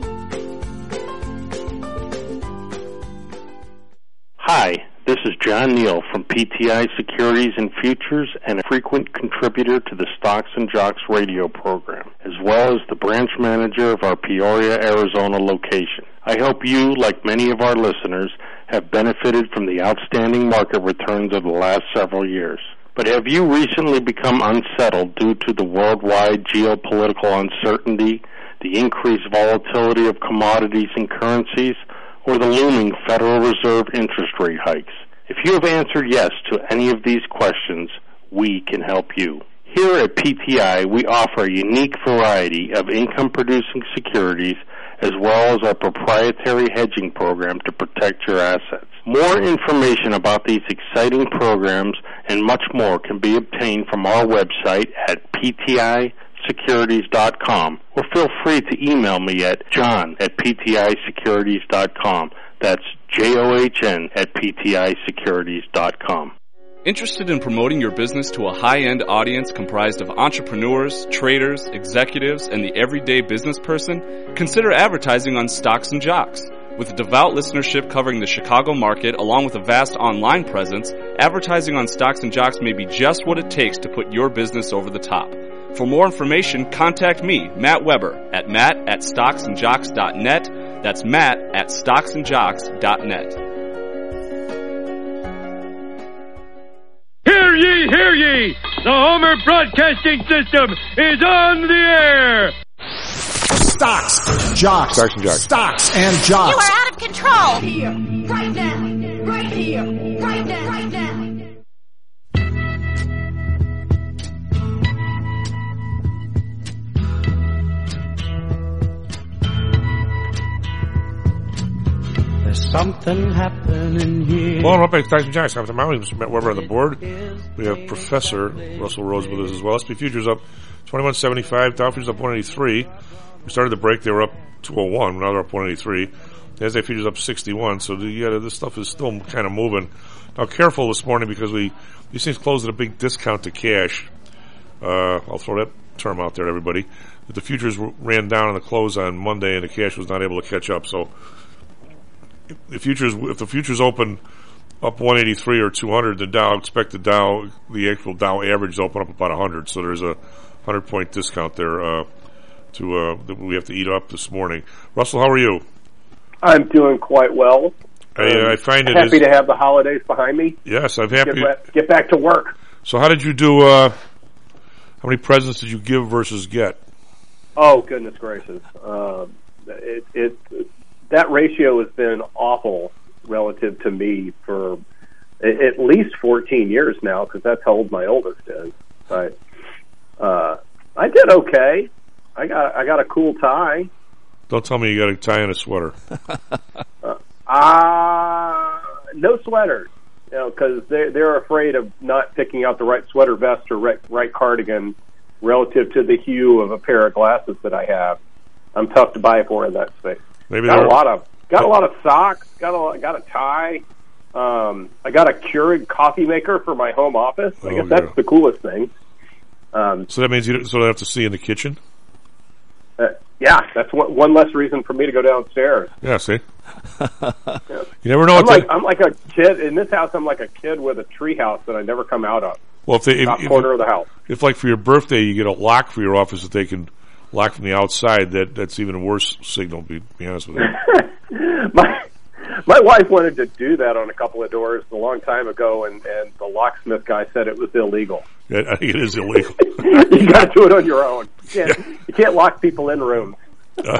Speaker 19: Hi, this is John Neal from P T I Securities and Futures and a frequent contributor to the Stocks and Jocks radio program, as well as the branch manager of our Peoria, Arizona location. I hope you, like many of our listeners, have benefited from the outstanding market returns of the last several years. But have you recently become unsettled due to the worldwide geopolitical uncertainty, the increased volatility of commodities and currencies, or the looming Federal Reserve interest rate hikes? If you have answered yes to any of these questions, we can help you. Here at P T I, we offer a unique variety of income-producing securities as well as our proprietary hedging program to protect your assets. More information about these exciting programs and much more can be obtained from our website at P T I securities dot com, or feel free to email me at john at P T I securities dot com. That's J O H N at P T I securities dot com.
Speaker 12: Interested in promoting your business to a high-end audience comprised of entrepreneurs, traders, executives, and the everyday business person? Consider advertising on Stocks and Jocks. With a devout listenership covering the Chicago market, along with a vast online presence, advertising on Stocks and Jocks may be just what it takes to put your business over the top. For more information, contact me, Matt Weber, at matt at stocks and jocks dot net. That's matt at stocks and jocks dot net.
Speaker 3: Hear ye, hear ye! The Homer Broadcasting System is on the air!
Speaker 18: Stocks, jocks,
Speaker 11: Stocks and Jocks.
Speaker 18: Stocks and Jocks.
Speaker 1: You are out of control! Here, right now, right here, right now, right now.
Speaker 2: There's something happening here.
Speaker 11: Well, welcome back to Stocks and Jocks. I'm Matt Weber on the board. We have Professor Russell Rhodes with us as well. S and P futures up twenty-one seventy-five. Dow futures up one eighty-three. We started the break, they were up two oh one. Now they're up one eighty-three. The NASDAQ futures up sixty-one. So the, yeah, this stuff is still kind of moving. Now, careful this morning because we these things closed at a big discount to cash. Uh, I'll throw that term out there, everybody. But the futures ran down on the close on Monday, and the cash was not able to catch up. So the futures, if the futures open up one eighty-three or two hundred, the Dow, expect the Dow, the actual Dow average to open up about one hundred. So there's a one hundred point discount there uh, to uh, that we have to eat up this morning. Russell, how are you?
Speaker 20: I'm doing quite well.
Speaker 11: I, uh, I find it
Speaker 20: happy
Speaker 11: is,
Speaker 20: to have the holidays behind me.
Speaker 11: Yes, I'm happy.
Speaker 20: Get, get back to work.
Speaker 11: So how did you do? Uh, how many presents did you give versus get?
Speaker 20: Oh, goodness gracious! Um, it, it that ratio has been awful relative to me for at least fourteen years now, because that's how old my oldest is. But uh, I did okay. I got I got a cool tie.
Speaker 11: Don't tell me you got a tie and a sweater.
Speaker 20: uh, uh, no sweaters, you know, because they they're afraid of not picking out the right sweater vest or right, right cardigan relative to the hue of a pair of glasses that I have. I'm tough to buy for in that space.
Speaker 11: Maybe
Speaker 20: got a lot of got a lot of socks. Got a got a tie. Um, I got a Keurig coffee maker for my home office. I
Speaker 11: oh,
Speaker 20: guess that's
Speaker 11: yeah.
Speaker 20: the coolest thing. Um,
Speaker 11: so that means you don't, so I have to see in the kitchen.
Speaker 20: Uh, yeah, that's one, one less reason for me to go downstairs.
Speaker 11: Yeah, see.
Speaker 20: Yeah.
Speaker 11: You never know.
Speaker 20: I'm like,
Speaker 11: to...
Speaker 20: I'm like a kid in this house. I'm like a kid with a tree house that I never come out of.
Speaker 11: Well, if they if,
Speaker 20: top
Speaker 11: if,
Speaker 20: corner of the house.
Speaker 11: If, like, for your birthday, you get a lock for your office that they can lock from the outside, that that's even a worse signal. To be, be honest with you.
Speaker 20: my my wife wanted to do that on a couple of doors a long time ago, and and the locksmith guy said it was illegal.
Speaker 11: Yeah, I think it is illegal.
Speaker 20: You got to do it on your own. You can't, yeah. you can't lock people in rooms.
Speaker 11: Uh,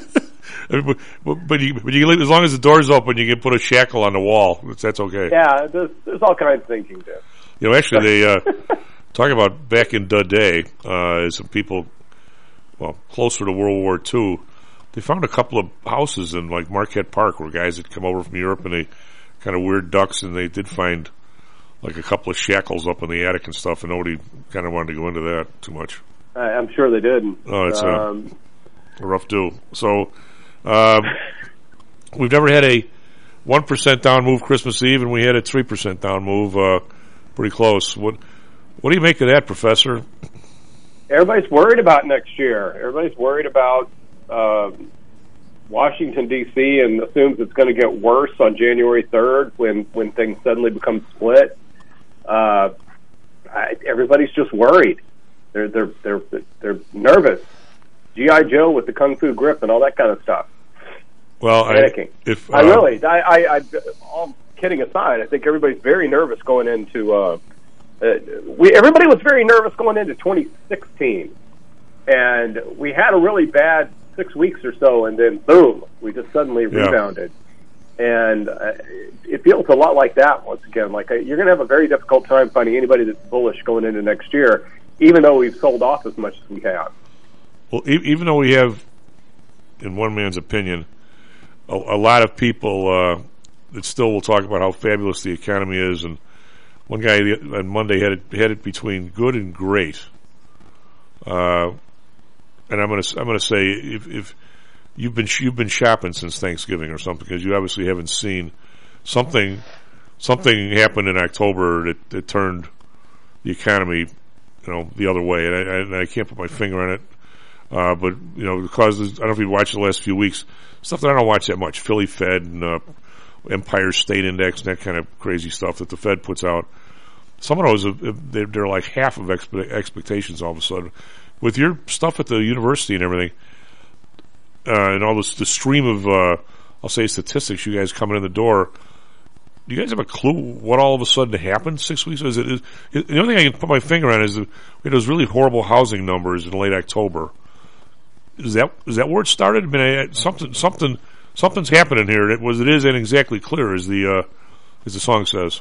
Speaker 11: but, but, you, but you, as long as the door's open, you can put a shackle on the wall. That's okay.
Speaker 20: Yeah, there's, there's all kinds of things you can do.
Speaker 11: You know, actually, they uh, talk about back in the day, uh, some people, well, closer to World War Two, they found a couple of houses in like Marquette Park where guys had come over from Europe and they kind of weird ducks, and they did find like a couple of shackles up in the attic and stuff, and nobody kind of wanted to go into that too much.
Speaker 20: Uh, I'm sure they did.
Speaker 11: Oh, it's
Speaker 20: um,
Speaker 11: a, a rough do. So, um, we've never had a one percent down move Christmas Eve, and we had a three percent down move, uh, pretty close. What, what do you make of that, Professor?
Speaker 20: Everybody's worried about next year. Everybody's worried about, uh, Washington, D C, and assumes it's going to get worse on January third when, when things suddenly become split. Uh, I, everybody's just worried. They're they're they're they're nervous. G I Joe with the kung fu grip and all that kind of stuff.
Speaker 11: Well,
Speaker 20: panicking.
Speaker 11: I, if,
Speaker 20: I
Speaker 11: um,
Speaker 20: really, I, I, I, all kidding aside, I think everybody's very nervous going into. Uh, uh, we everybody was very nervous going into twenty sixteen, and we had a really bad six weeks or so, and then boom, we just suddenly
Speaker 11: yeah.
Speaker 20: rebounded. And uh, it feels a lot like that once again. Like uh, you're going to have a very difficult time finding anybody that's bullish going into next year. even though we've sold off as much as we have.
Speaker 11: Well, e- even though we have, in one man's opinion, a, a lot of people uh, that still will talk about how fabulous the economy is, and one guy on Monday had it, had it between good and great. Uh, and I'm going to I'm going to say if, if you've been you've been shopping since Thanksgiving or something, because you obviously haven't seen something something happened in October that, that turned the economy, you know, the other way, and I, I, and I can't put my finger on it. Uh, but you know, because I don't know if you've watched the last few weeks, stuff that I don't watch that much, Philly Fed and uh, Empire State Index and that kind of crazy stuff that the Fed puts out. Some of those, uh, they're, they're like half of expe- expectations all of a sudden. With your stuff at the university and everything, uh, and all this, the stream of, uh, I'll say statistics, you guys coming in the door, do you guys have a clue what all of a sudden happened six weeks? Is it, is, the only thing I can put my finger on is that we had those really horrible housing numbers in late October. Is that is that where it started? I mean, I, something something something's happening here. It was it is ain't exactly clear as the uh, as the song says.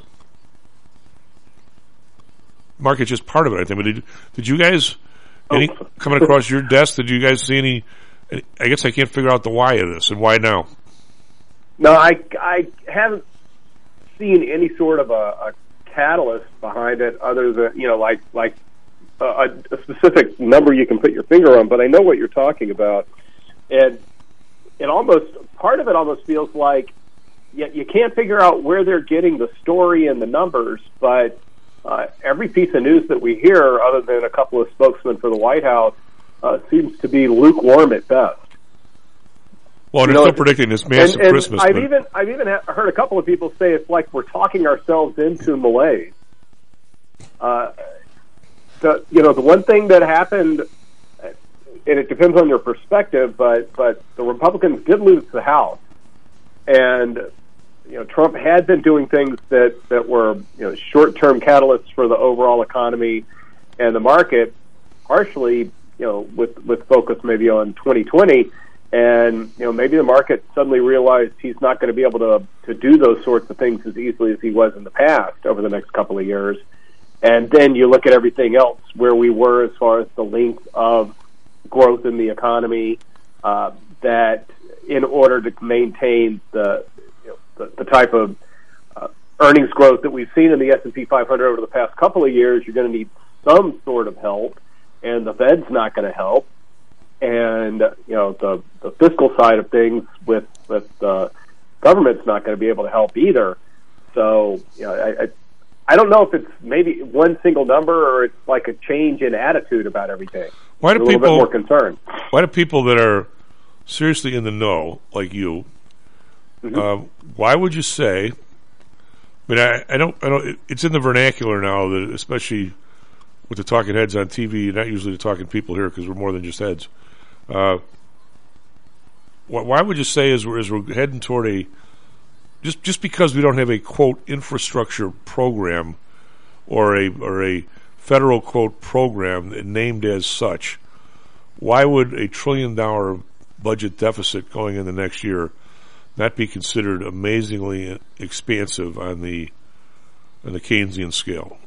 Speaker 11: Market's just part of it, I think. But did did you guys any oh. coming across your desk? Did you guys see any? I guess I can't figure out the why of this and why now.
Speaker 20: No, I I haven't seen any sort of a, a catalyst behind it, other than you know, like like. A, a specific number you can put your finger on, but I know what you're talking about, and it almost part of it almost feels like you, you can't figure out where they're getting the story and the numbers, but uh, every piece of news that we hear, other than a couple of spokesmen for the White House, uh, seems to be lukewarm at best.
Speaker 11: Well, they're still predicting this massive
Speaker 20: and, and
Speaker 11: Christmas.
Speaker 20: I've
Speaker 11: but...
Speaker 20: even I've even heard a couple of people say it's like we're talking ourselves into malaise. Uh, The, you know, the one thing that happened, and it depends on your perspective, but, but the Republicans did lose the House. And, you know, Trump had been doing things that, that were, you know, short-term catalysts for the overall economy and the market, partially, you know, with, with focus maybe on twenty twenty. And, you know, maybe the market suddenly realized he's not going to be able to, to do those sorts of things as easily as he was in the past over the next couple of years. And then you look at everything else, where we were as far as the length of growth in the economy, uh, that in order to maintain the, you know, the, the type of uh, earnings growth that we've seen in the S and P five hundred over the past couple of years, you're going to need some sort of help, and the Fed's not going to help. And, you know, the, the fiscal side of things with, with the government's not going to be able to help either. So, you know, I, I I don't know if it's maybe one single number or it's like a change in attitude about everything.
Speaker 11: Why do
Speaker 20: I'm a
Speaker 11: people
Speaker 20: little bit more concerned?
Speaker 11: Why do people that are seriously in the know, like you,
Speaker 20: mm-hmm.
Speaker 11: uh, why would you say? I mean, I, I don't, I don't. It's in the vernacular now that, especially with the talking heads on T V, not usually the talking people here because we're more than just heads. Uh, why, why would you say as we're as we're heading toward a Just just because we don't have a, quote, infrastructure program or a or a federal, quote, program named as such, why would a trillion-dollar budget deficit going in the next year not be considered amazingly expansive on the on the Keynesian scale?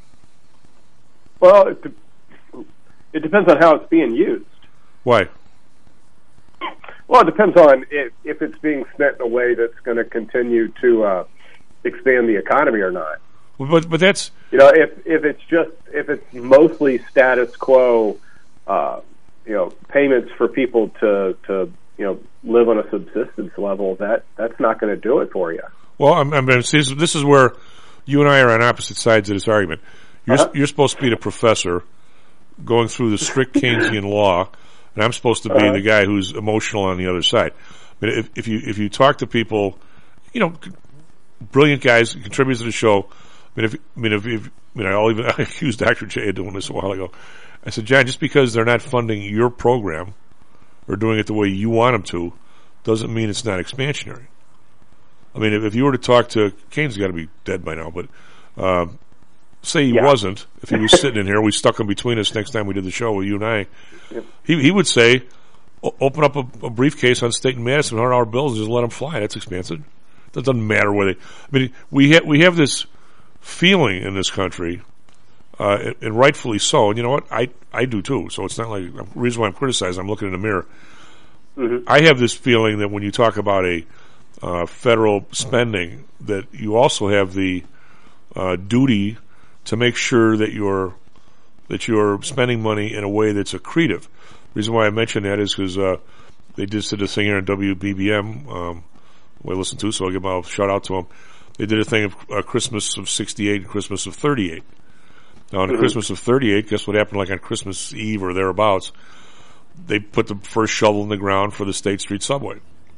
Speaker 20: Well, it, de- it depends on how it's being used.
Speaker 11: Why?
Speaker 20: Well, it depends on if, if it's being spent in a way that's going to continue to uh, expand the economy or not.
Speaker 11: Well, but but that's
Speaker 20: you know if if it's just if it's mostly status quo, uh, you know, payments for people to to you know live on a subsistence level, that that's not going to do it for you.
Speaker 11: Well, I'm, I'm see, this, this is where you and I are on opposite sides of this argument. You're uh-huh. you're supposed to be the professor going through the strict Keynesian law. And I'm supposed to be uh, the guy who's emotional on the other side. I mean, if, if you if you talk to people, you know, brilliant guys, contributors to the show. I mean, if I mean if, if I mean, I'll even I accused Doctor J of doing this a while ago. I said, John, just because they're not funding your program or doing it the way you want them to, doesn't mean it's not expansionary. I mean, if, if you were to talk to Keynes, got to be dead by now, but uh, say he yeah. wasn't. If he was sitting in here, we stuck him between us next time we did the show with you and I. Yep. He he would say, open up a, a briefcase on State and Madison, one hundred dollar bills, and just let them fly. That's expansive. That doesn't matter where they. I mean, we ha- we have this feeling in this country uh, and, and rightfully so. And you know what? I I do too. So it's not like the reason why I'm criticizing. I'm looking in the mirror.
Speaker 20: Mm-hmm.
Speaker 11: I have this feeling that when you talk about a uh, federal spending, that you also have the uh, duty to make sure that you're that you're spending money in a way that's accretive. The reason why I mention that is because uh, they just did a thing here on W B B M, um, who I listen to, so I'll give them a shout out to them. They did a thing of uh, Christmas of sixty-eight and Christmas of thirty-eight. Now, on the
Speaker 20: Mm-hmm.
Speaker 11: Christmas of thirty-eight, guess what happened like on Christmas Eve or thereabouts? They put the first shovel in the ground for the State Street subway.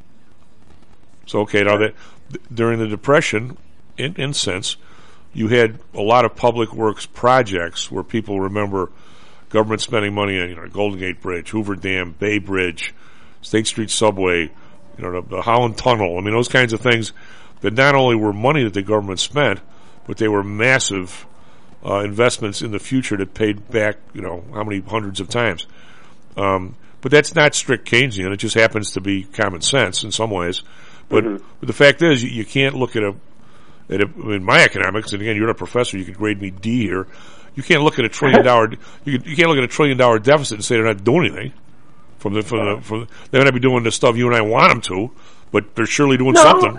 Speaker 11: So, okay, now that th- during the Depression, in, in sense, you had a lot of public works projects where people remember government spending money on, you know, Golden Gate Bridge, Hoover Dam, Bay Bridge, State Street subway, you know, the, the Holland Tunnel. I mean, those kinds of things that not only were money that the government spent, but they were massive uh, investments in the future that paid back, you know, how many hundreds of times. Um, but that's not strict Keynesian. It just happens to be common sense in some ways. But,
Speaker 20: Mm-hmm.
Speaker 11: but the fact is, you, you can't look at a, at a, in my economics, and again, you're a professor, you could grade me D here. You can't look at a trillion dollar, you, can, you can't look at a trillion dollar deficit and say they're not doing anything. From the, from the, from the, they may not be doing the stuff you and I want them to, but they're surely doing
Speaker 20: No,
Speaker 11: something.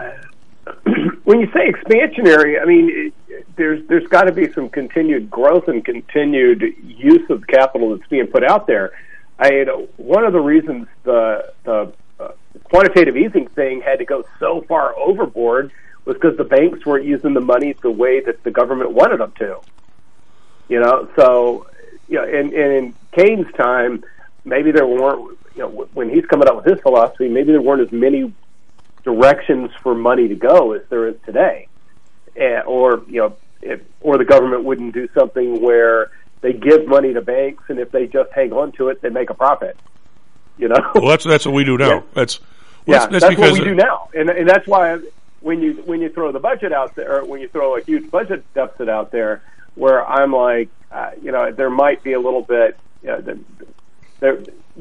Speaker 20: When you say expansionary, I mean, it, there's there's got to be some continued growth and continued use of capital that's being put out there. I you know, one of the reasons the the uh, quantitative easing thing had to go so far overboard was because the banks weren't using the money the way that the government wanted them to. You know, so you know, in, in Keynes' time, maybe there weren't. You know, when he's coming up with his philosophy, maybe there weren't as many directions for money to go as there is today, uh, or you know, if, or the government wouldn't do something where they give money to banks, and if they just hang on to it, they make a profit. You know,
Speaker 11: well, that's that's what we do now.
Speaker 20: Yeah.
Speaker 11: That's
Speaker 20: yeah,
Speaker 11: that's,
Speaker 20: that's,
Speaker 11: that's
Speaker 20: what we
Speaker 11: because
Speaker 20: do now, and and that's why when you when you throw the budget out there, or when you throw a huge budget deficit out there, where I'm like, uh, you know, there might be a little bit, you know, there.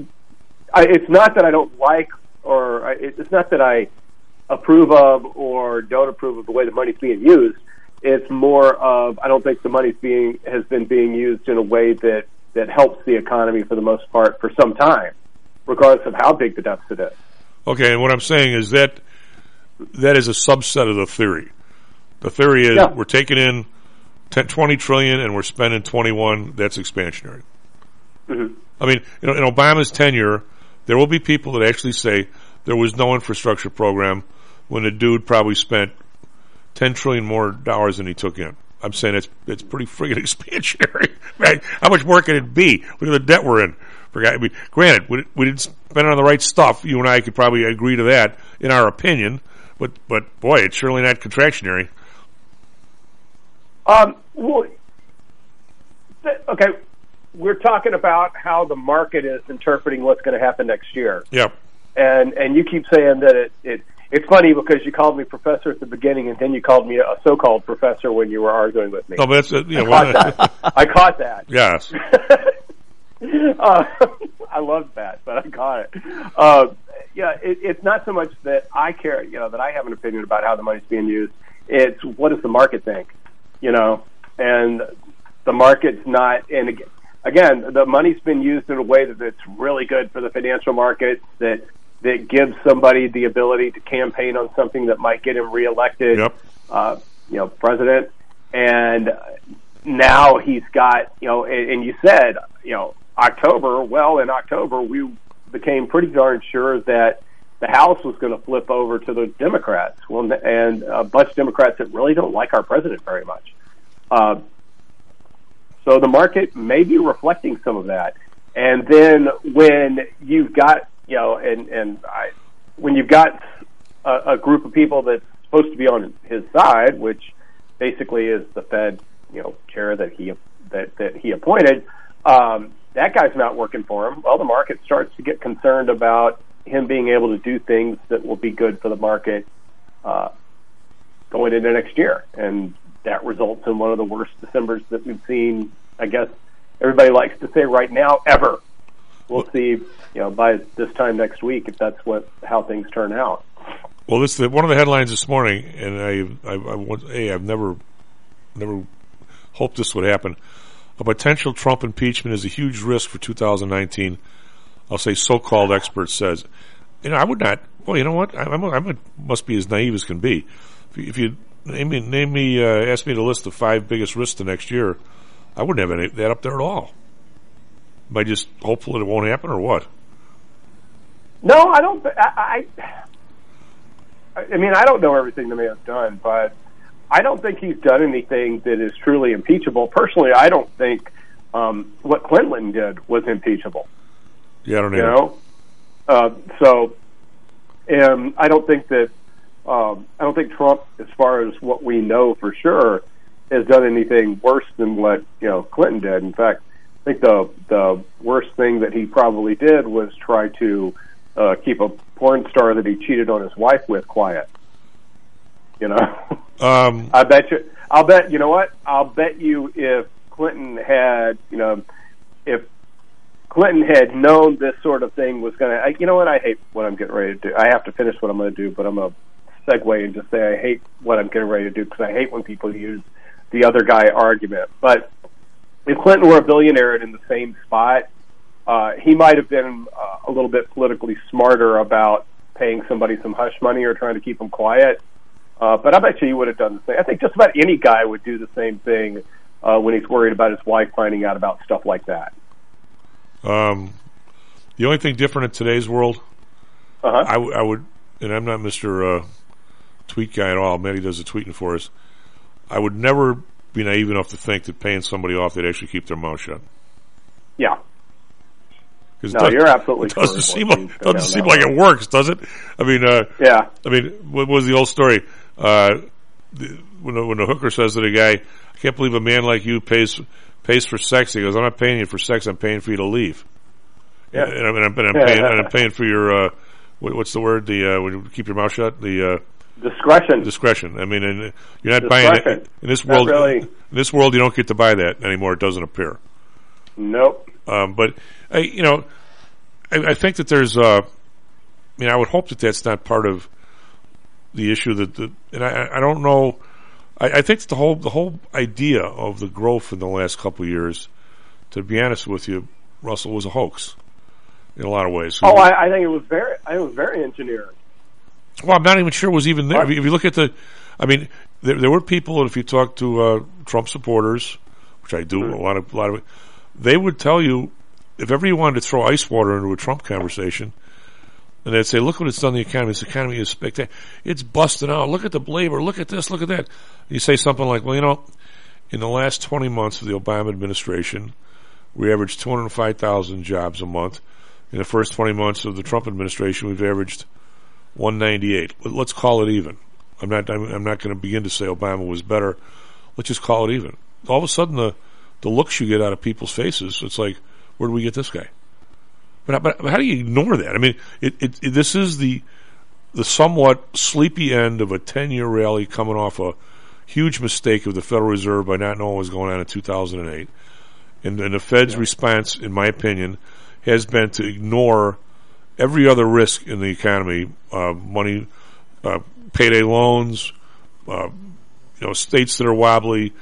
Speaker 20: I, it's not that I don't like, or I, it's not that I approve of or don't approve of the way the money's being used. It's more of I don't think the money's being has been being used in a way that that helps the economy for the most part for some time, regardless of how big the deficit is.
Speaker 11: Okay, and what I'm saying is that that is a subset of the theory. The theory is
Speaker 20: Yeah.
Speaker 11: we're taking in ten, twenty trillion and we're spending twenty-one. That's expansionary.
Speaker 20: Mm-hmm.
Speaker 11: I mean, you know, in Obama's tenure, there will be people that actually say there was no infrastructure program when the dude probably spent ten trillion more dollars than he took in. I'm saying it's it's pretty friggin' expansionary. Right? How much more can it be? Look at the debt we're in. I mean, granted, we, we didn't spend it on the right stuff. You and I could probably agree to that in our opinion. But but boy, it's surely not contractionary.
Speaker 20: Um. Well. Th- okay. We're talking about how the market is interpreting what's going to happen next year.
Speaker 11: Yep.
Speaker 20: And and you keep saying that it, it it's funny because you called me professor at the beginning and then you called me a so-called professor when you were arguing with me.
Speaker 11: No, but that's uh, you know,
Speaker 20: I caught that. I caught that.
Speaker 11: Yes.
Speaker 20: uh, I loved that, but I caught it. Uh, yeah, it, it's not so much that I care, you know, that I have an opinion about how the money's being used. It's what does the market think, you know, and the market's not. And again, again, the money's been used in a way that it's really good for the financial markets, that that gives somebody the ability to campaign on something that might get him reelected,
Speaker 11: yep.
Speaker 20: uh, you know, president. And now he's got, you know, and, and you said, you know, October, well, in October, we became pretty darn sure that the House was going to flip over to the Democrats. Well, and a bunch of Democrats that really don't like our president very much. Uh, So the market may be reflecting some of that. And then when you've got, you know, and, and I, when you've got a, a group of people that's supposed to be on his side, which basically is the Fed, you know, chair that he, that, that he appointed, um, that guy's not working for him. Well, the market starts to get concerned about him being able to do things that will be good for the market, uh, going into next year. And that results in one of the worst Decembers that we've seen, I guess everybody likes to say right now, ever. We'll see, you know, by this time next week if that's what how things turn out.
Speaker 11: Well, this the, one of the headlines this morning, and I, I, I, I hey, I've never, never hoped this would happen. a potential Trump impeachment is a huge risk for two thousand nineteen. I'll say so-called expert says. You know, I would not. Well, you know what? I, I'm, a, I'm a, must be as naive as can be. If you, if you name me, name me, uh, ask me to list the five biggest risks to next year, I wouldn't have any that up there at all. Am I just hopeful that it won't happen, or what?
Speaker 20: No, I don't. Th- I, I. I mean, I don't know everything the man's done, but I don't think he's done anything that is truly impeachable. Personally, I don't think um, what Clinton did was impeachable.
Speaker 11: Yeah, I don't
Speaker 20: you
Speaker 11: either.
Speaker 20: know. Uh, so, and I don't think that um, I don't think Trump, as far as what we know for sure, has done anything worse than what you know Clinton did. In fact, I think the the worst thing that he probably did was try to uh, keep a porn star that he cheated on his wife with quiet. You know,
Speaker 11: um,
Speaker 20: I bet you. I'll bet you know what? I'll bet you if Clinton had, you know, if Clinton had known this sort of thing was going to, you know what? I hate what I'm getting ready to do. I have to finish what I'm going to do, but I'm going to segue and just say I hate what I'm getting ready to do because I hate when people use the other guy argument. But if Clinton were a billionaire and in the same spot, uh, he might have been uh, a little bit politically smarter about paying somebody some hush money or trying to keep them quiet. Uh, but I bet you he would have done the same. I think just about any guy would do the same thing uh, when he's worried about his wife finding out about stuff like that.
Speaker 11: Um, the only thing different in today's world,
Speaker 20: uh-huh.
Speaker 11: I, w- I would, and I'm not Mister Uh, tweet guy at all. Matty does the tweeting for us. I would never be naive enough to think that paying somebody off, they'd actually keep their mouth shut.
Speaker 20: Yeah.
Speaker 11: No,
Speaker 20: does, you're absolutely
Speaker 11: it doesn't seem like,
Speaker 20: doesn't
Speaker 11: doesn't seem like it works, does it? I mean, uh,
Speaker 20: yeah.
Speaker 11: I mean, what was the old story? Uh, the, when, the, when the hooker says to the guy, "I can't believe a man like you pays pays for sex." He goes, "I'm not paying you for sex. I'm paying for you to leave."
Speaker 20: Yeah.
Speaker 11: And, and, I'm, and I'm paying, and I'm paying for your uh, what, what's the word? The uh, when you keep your mouth shut. The uh,
Speaker 20: discretion.
Speaker 11: Discretion. I mean, and you're not buying it in this world.
Speaker 20: Really.
Speaker 11: In this world, you don't get to buy that anymore. It doesn't appear.
Speaker 20: Nope.
Speaker 11: Um, but I, you know, I, I think that there's. Uh, I mean, I would hope that that's not part of the issue. That, the, and I, I don't know. I, I think the whole the whole idea of the growth in the last couple of years, to be honest with you, Russell, was a hoax in a lot of ways.
Speaker 20: Oh, I, I think it was very. I think it was very engineered.
Speaker 11: Well, I'm not even sure it was even there. If you, if you look at the, I mean, there, there were people, and if you talk to uh, Trump supporters, which I do, mm-hmm. a lot of a lot of it, they would tell you if ever you wanted to throw ice water into a Trump conversation, and they'd say, "Look what it's done to the economy. This economy is spectacular. It's busting out. Look at the labor. Look at this. Look at that." You say something like, "Well, you know, in the last twenty months of the Obama administration, we averaged two hundred five thousand jobs a month. In the first twenty months of the Trump administration, we've averaged one ninety-eight. Let's call it even. I'm not. I'm, I'm not going to begin to say Obama was better. Let's just call it even." All of a sudden, the the looks you get out of people's faces, it's like, where do we get this guy? But, but how do you ignore that? I mean, it, it, it, this is the the somewhat sleepy end of a ten-year rally coming off a huge mistake of the Federal Reserve by not knowing what was going on in two thousand eight. And, and the Fed's yeah. response, in my opinion, has been to ignore every other risk in the economy, uh, money, uh, payday loans, uh, you know, states that are wobbly,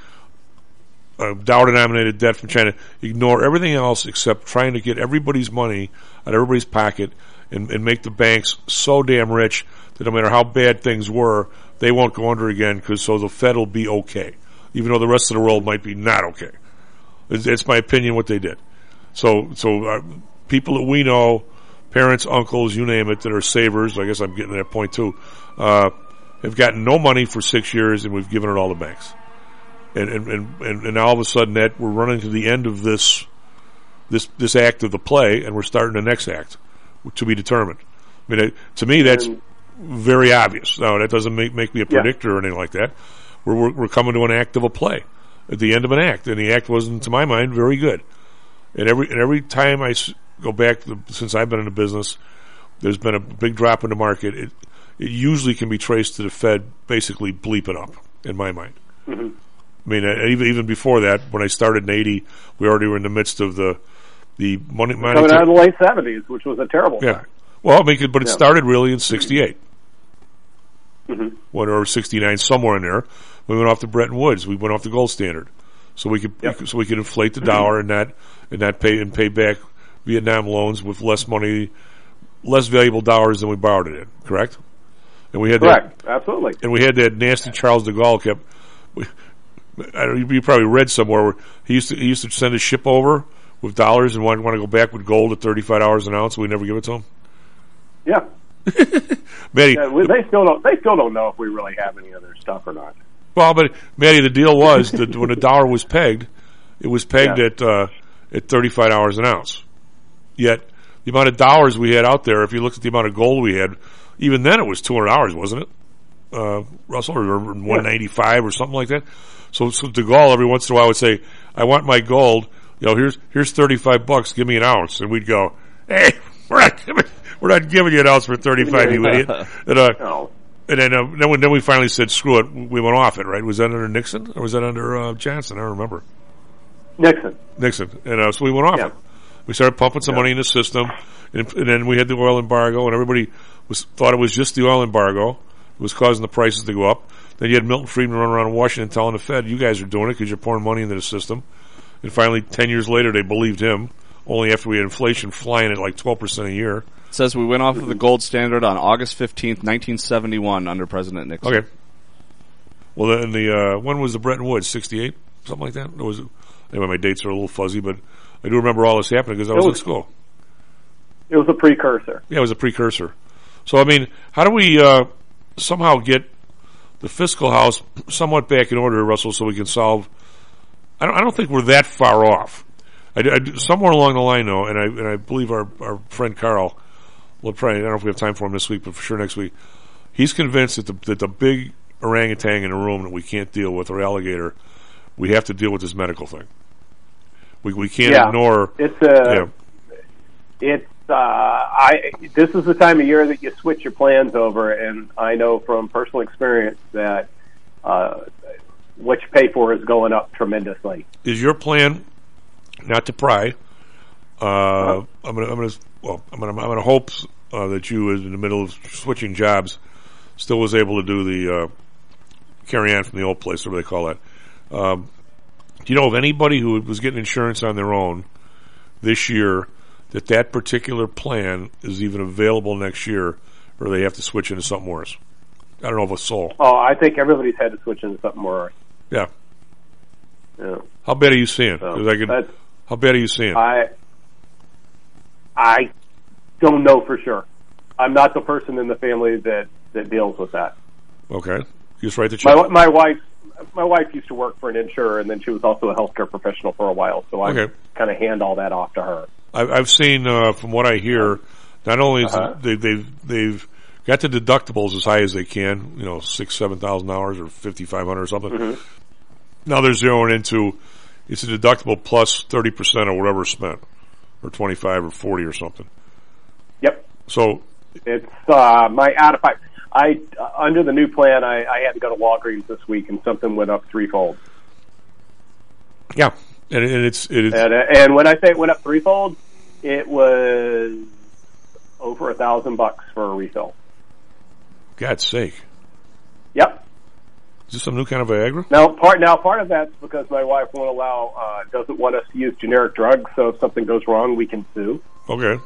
Speaker 11: uh, dollar-denominated debt from China. Ignore everything else except trying to get everybody's money out of everybody's pocket and, and make the banks so damn rich that no matter how bad things were, they won't go under again, because so the Fed will be okay, even though the rest of the world might be not okay. It's, it's my opinion what they did. So, so uh, people that we know, parents, uncles, you name it, that are savers, I guess I'm getting to that point too, uh, have gotten no money for six years, and we've given it all to banks. And, and, and, and now all of a sudden that we're running to the end of this, this, this act of the play, and we're starting the next act to be determined. I mean, it, to me, that's very obvious. Now, that doesn't make, make me a predictor yeah. or anything like that. We're, we're, we're coming to an act of a play at the end of an act, and the act wasn't, to my mind, very good. And every, and every time I go back to the, since I've been in the business, there's been a big drop in the market. It, it usually can be traced to the Fed basically bleeping up, in my mind.
Speaker 20: Mm-hmm.
Speaker 11: I mean, uh, even even before that, when I started in eighty, we already were in the midst of the the money. money
Speaker 20: Coming out of the late seventies, which was a terrible
Speaker 11: yeah.
Speaker 20: time.
Speaker 11: Well, I mean, but it
Speaker 20: yeah.
Speaker 11: started really in sixty-eight,
Speaker 20: mm-hmm.
Speaker 11: when, or sixty-nine, somewhere in there. We went off to Bretton Woods. We went off the gold standard. so we could
Speaker 20: Yep.
Speaker 11: so we could inflate the dollar and not and not pay and pay back Vietnam loans with less money, less valuable dollars than we borrowed it in. Correct? And we had
Speaker 20: Correct.
Speaker 11: that,
Speaker 20: Absolutely.
Speaker 11: and we had that nasty Charles de Gaulle kept. We, I don't, you probably read somewhere where he used to he used to send a ship over with dollars and want want to go back with gold at thirty five dollars an ounce. So we never give it to him.
Speaker 20: Yeah.
Speaker 11: Matty,
Speaker 20: Yeah, we- they still don't. They still don't know if we really have any other stuff or not.
Speaker 11: well, but Matty, the deal was that when the dollar was pegged, it was pegged
Speaker 20: Yeah.
Speaker 11: at uh, at thirty five dollars an ounce. Yet the amount of dollars we had out there, if you looked at the amount of gold we had, even then it was two hundred dollars, wasn't it, uh, Russell, or one ninety five or something like that. So, so de Gaulle every once in a while would say, "I want my gold. You know, here's here's thirty five bucks. Give me an ounce." And we'd go, "Hey, we're not giving, we're not giving you an ounce for thirty five, you idiot." And, uh,
Speaker 20: No.
Speaker 11: and then uh, then, we, then we finally said, "Screw it." We went off it. Right? Was that under Nixon or was that under uh, Johnson? I don't remember.
Speaker 20: Nixon.
Speaker 11: Nixon. And uh, so we went off
Speaker 20: Yeah.
Speaker 11: it. We started pumping some
Speaker 20: Yeah.
Speaker 11: money in the system, and, and then we had the oil embargo, and everybody was thought it was just the oil embargo. It was causing the prices to go up. Then you had Milton Friedman running around Washington telling the Fed, "You guys are doing it because you're pouring money into the system." And finally, ten years later, they believed him, only after we had inflation flying at like twelve percent a year.
Speaker 12: It says we went off of the gold standard on August fifteenth, nineteen seventy-one under President Nixon.
Speaker 11: Okay. Well, then the, uh, when was the Bretton Woods? sixty-eight? Something like that? Or was it, anyway, my dates are a little fuzzy, but I do remember all this happening because I was,
Speaker 20: It was-
Speaker 11: in school.
Speaker 20: It was a precursor.
Speaker 11: Yeah, it was a precursor. So, I mean, how do we uh, somehow get the fiscal house somewhat back in order, Russell, so we can solve... I don't, I don't think we're that far off. I, I, somewhere along the line, though, and I and I believe our, our friend Carl, well, probably, I don't know if we have time for him this week, but for sure next week, he's convinced that the, that the big orangutan in the room that we can't deal with, or alligator, we have to deal with this medical thing. We we can't
Speaker 20: Yeah.
Speaker 11: ignore...
Speaker 20: It's uh,
Speaker 11: yeah.
Speaker 20: it's uh, I. This is the time of year that you switch your plans over, and I know from personal experience that uh, what you pay for is going up tremendously.
Speaker 11: Is your plan not to pry? Uh, I'm gonna, I'm gonna, well, I'm gonna, I'm gonna hope uh, that you, in the middle of switching jobs, still was able to do the uh, carry on from the old place, whatever they call that. Um, do you know of anybody who was getting insurance on their own this year that that particular plan is even available next year, or they have to switch into something worse? I don't know of a soul.
Speaker 20: Oh, I think everybody's had to switch into something more.
Speaker 11: Yeah.
Speaker 20: Yeah.
Speaker 11: How bad are you seeing?
Speaker 20: So,
Speaker 11: 'Cause I could,
Speaker 20: that's-
Speaker 11: how bad are you seeing?
Speaker 20: I I don't know for sure. I'm not the person in the family that, that deals with that.
Speaker 11: Okay. You just write the check.
Speaker 20: My my wife my wife used to work for an insurer, and then she was also a healthcare professional for a while. So I
Speaker 11: Okay.
Speaker 20: kind of hand all that off to her.
Speaker 11: I've, I've seen, uh, from what I hear, not only is
Speaker 20: Uh-huh.
Speaker 11: it, they, they've they've got the deductibles as high as they can, you know, six seven thousand dollars or fifty five hundred or something.
Speaker 20: Mhm.
Speaker 11: Now they're zeroing into it's a deductible plus thirty percent of whatever spent, or twenty five or forty or something.
Speaker 20: Yep.
Speaker 11: So
Speaker 20: It's uh, my out of pocket. I uh, under the new plan, I, I had to go to Walgreens this week, and something went up threefold.
Speaker 11: yeah, and, and it's it is
Speaker 20: And, uh, and when I say it went up threefold, it was over a thousand bucks for a refill.
Speaker 11: God's sake.
Speaker 20: Yep.
Speaker 11: Is this some new kind of Viagra?
Speaker 20: Now part now part of that's because my wife won't allow uh, doesn't want us to use generic drugs. So if something goes wrong, we can sue.
Speaker 11: Okay.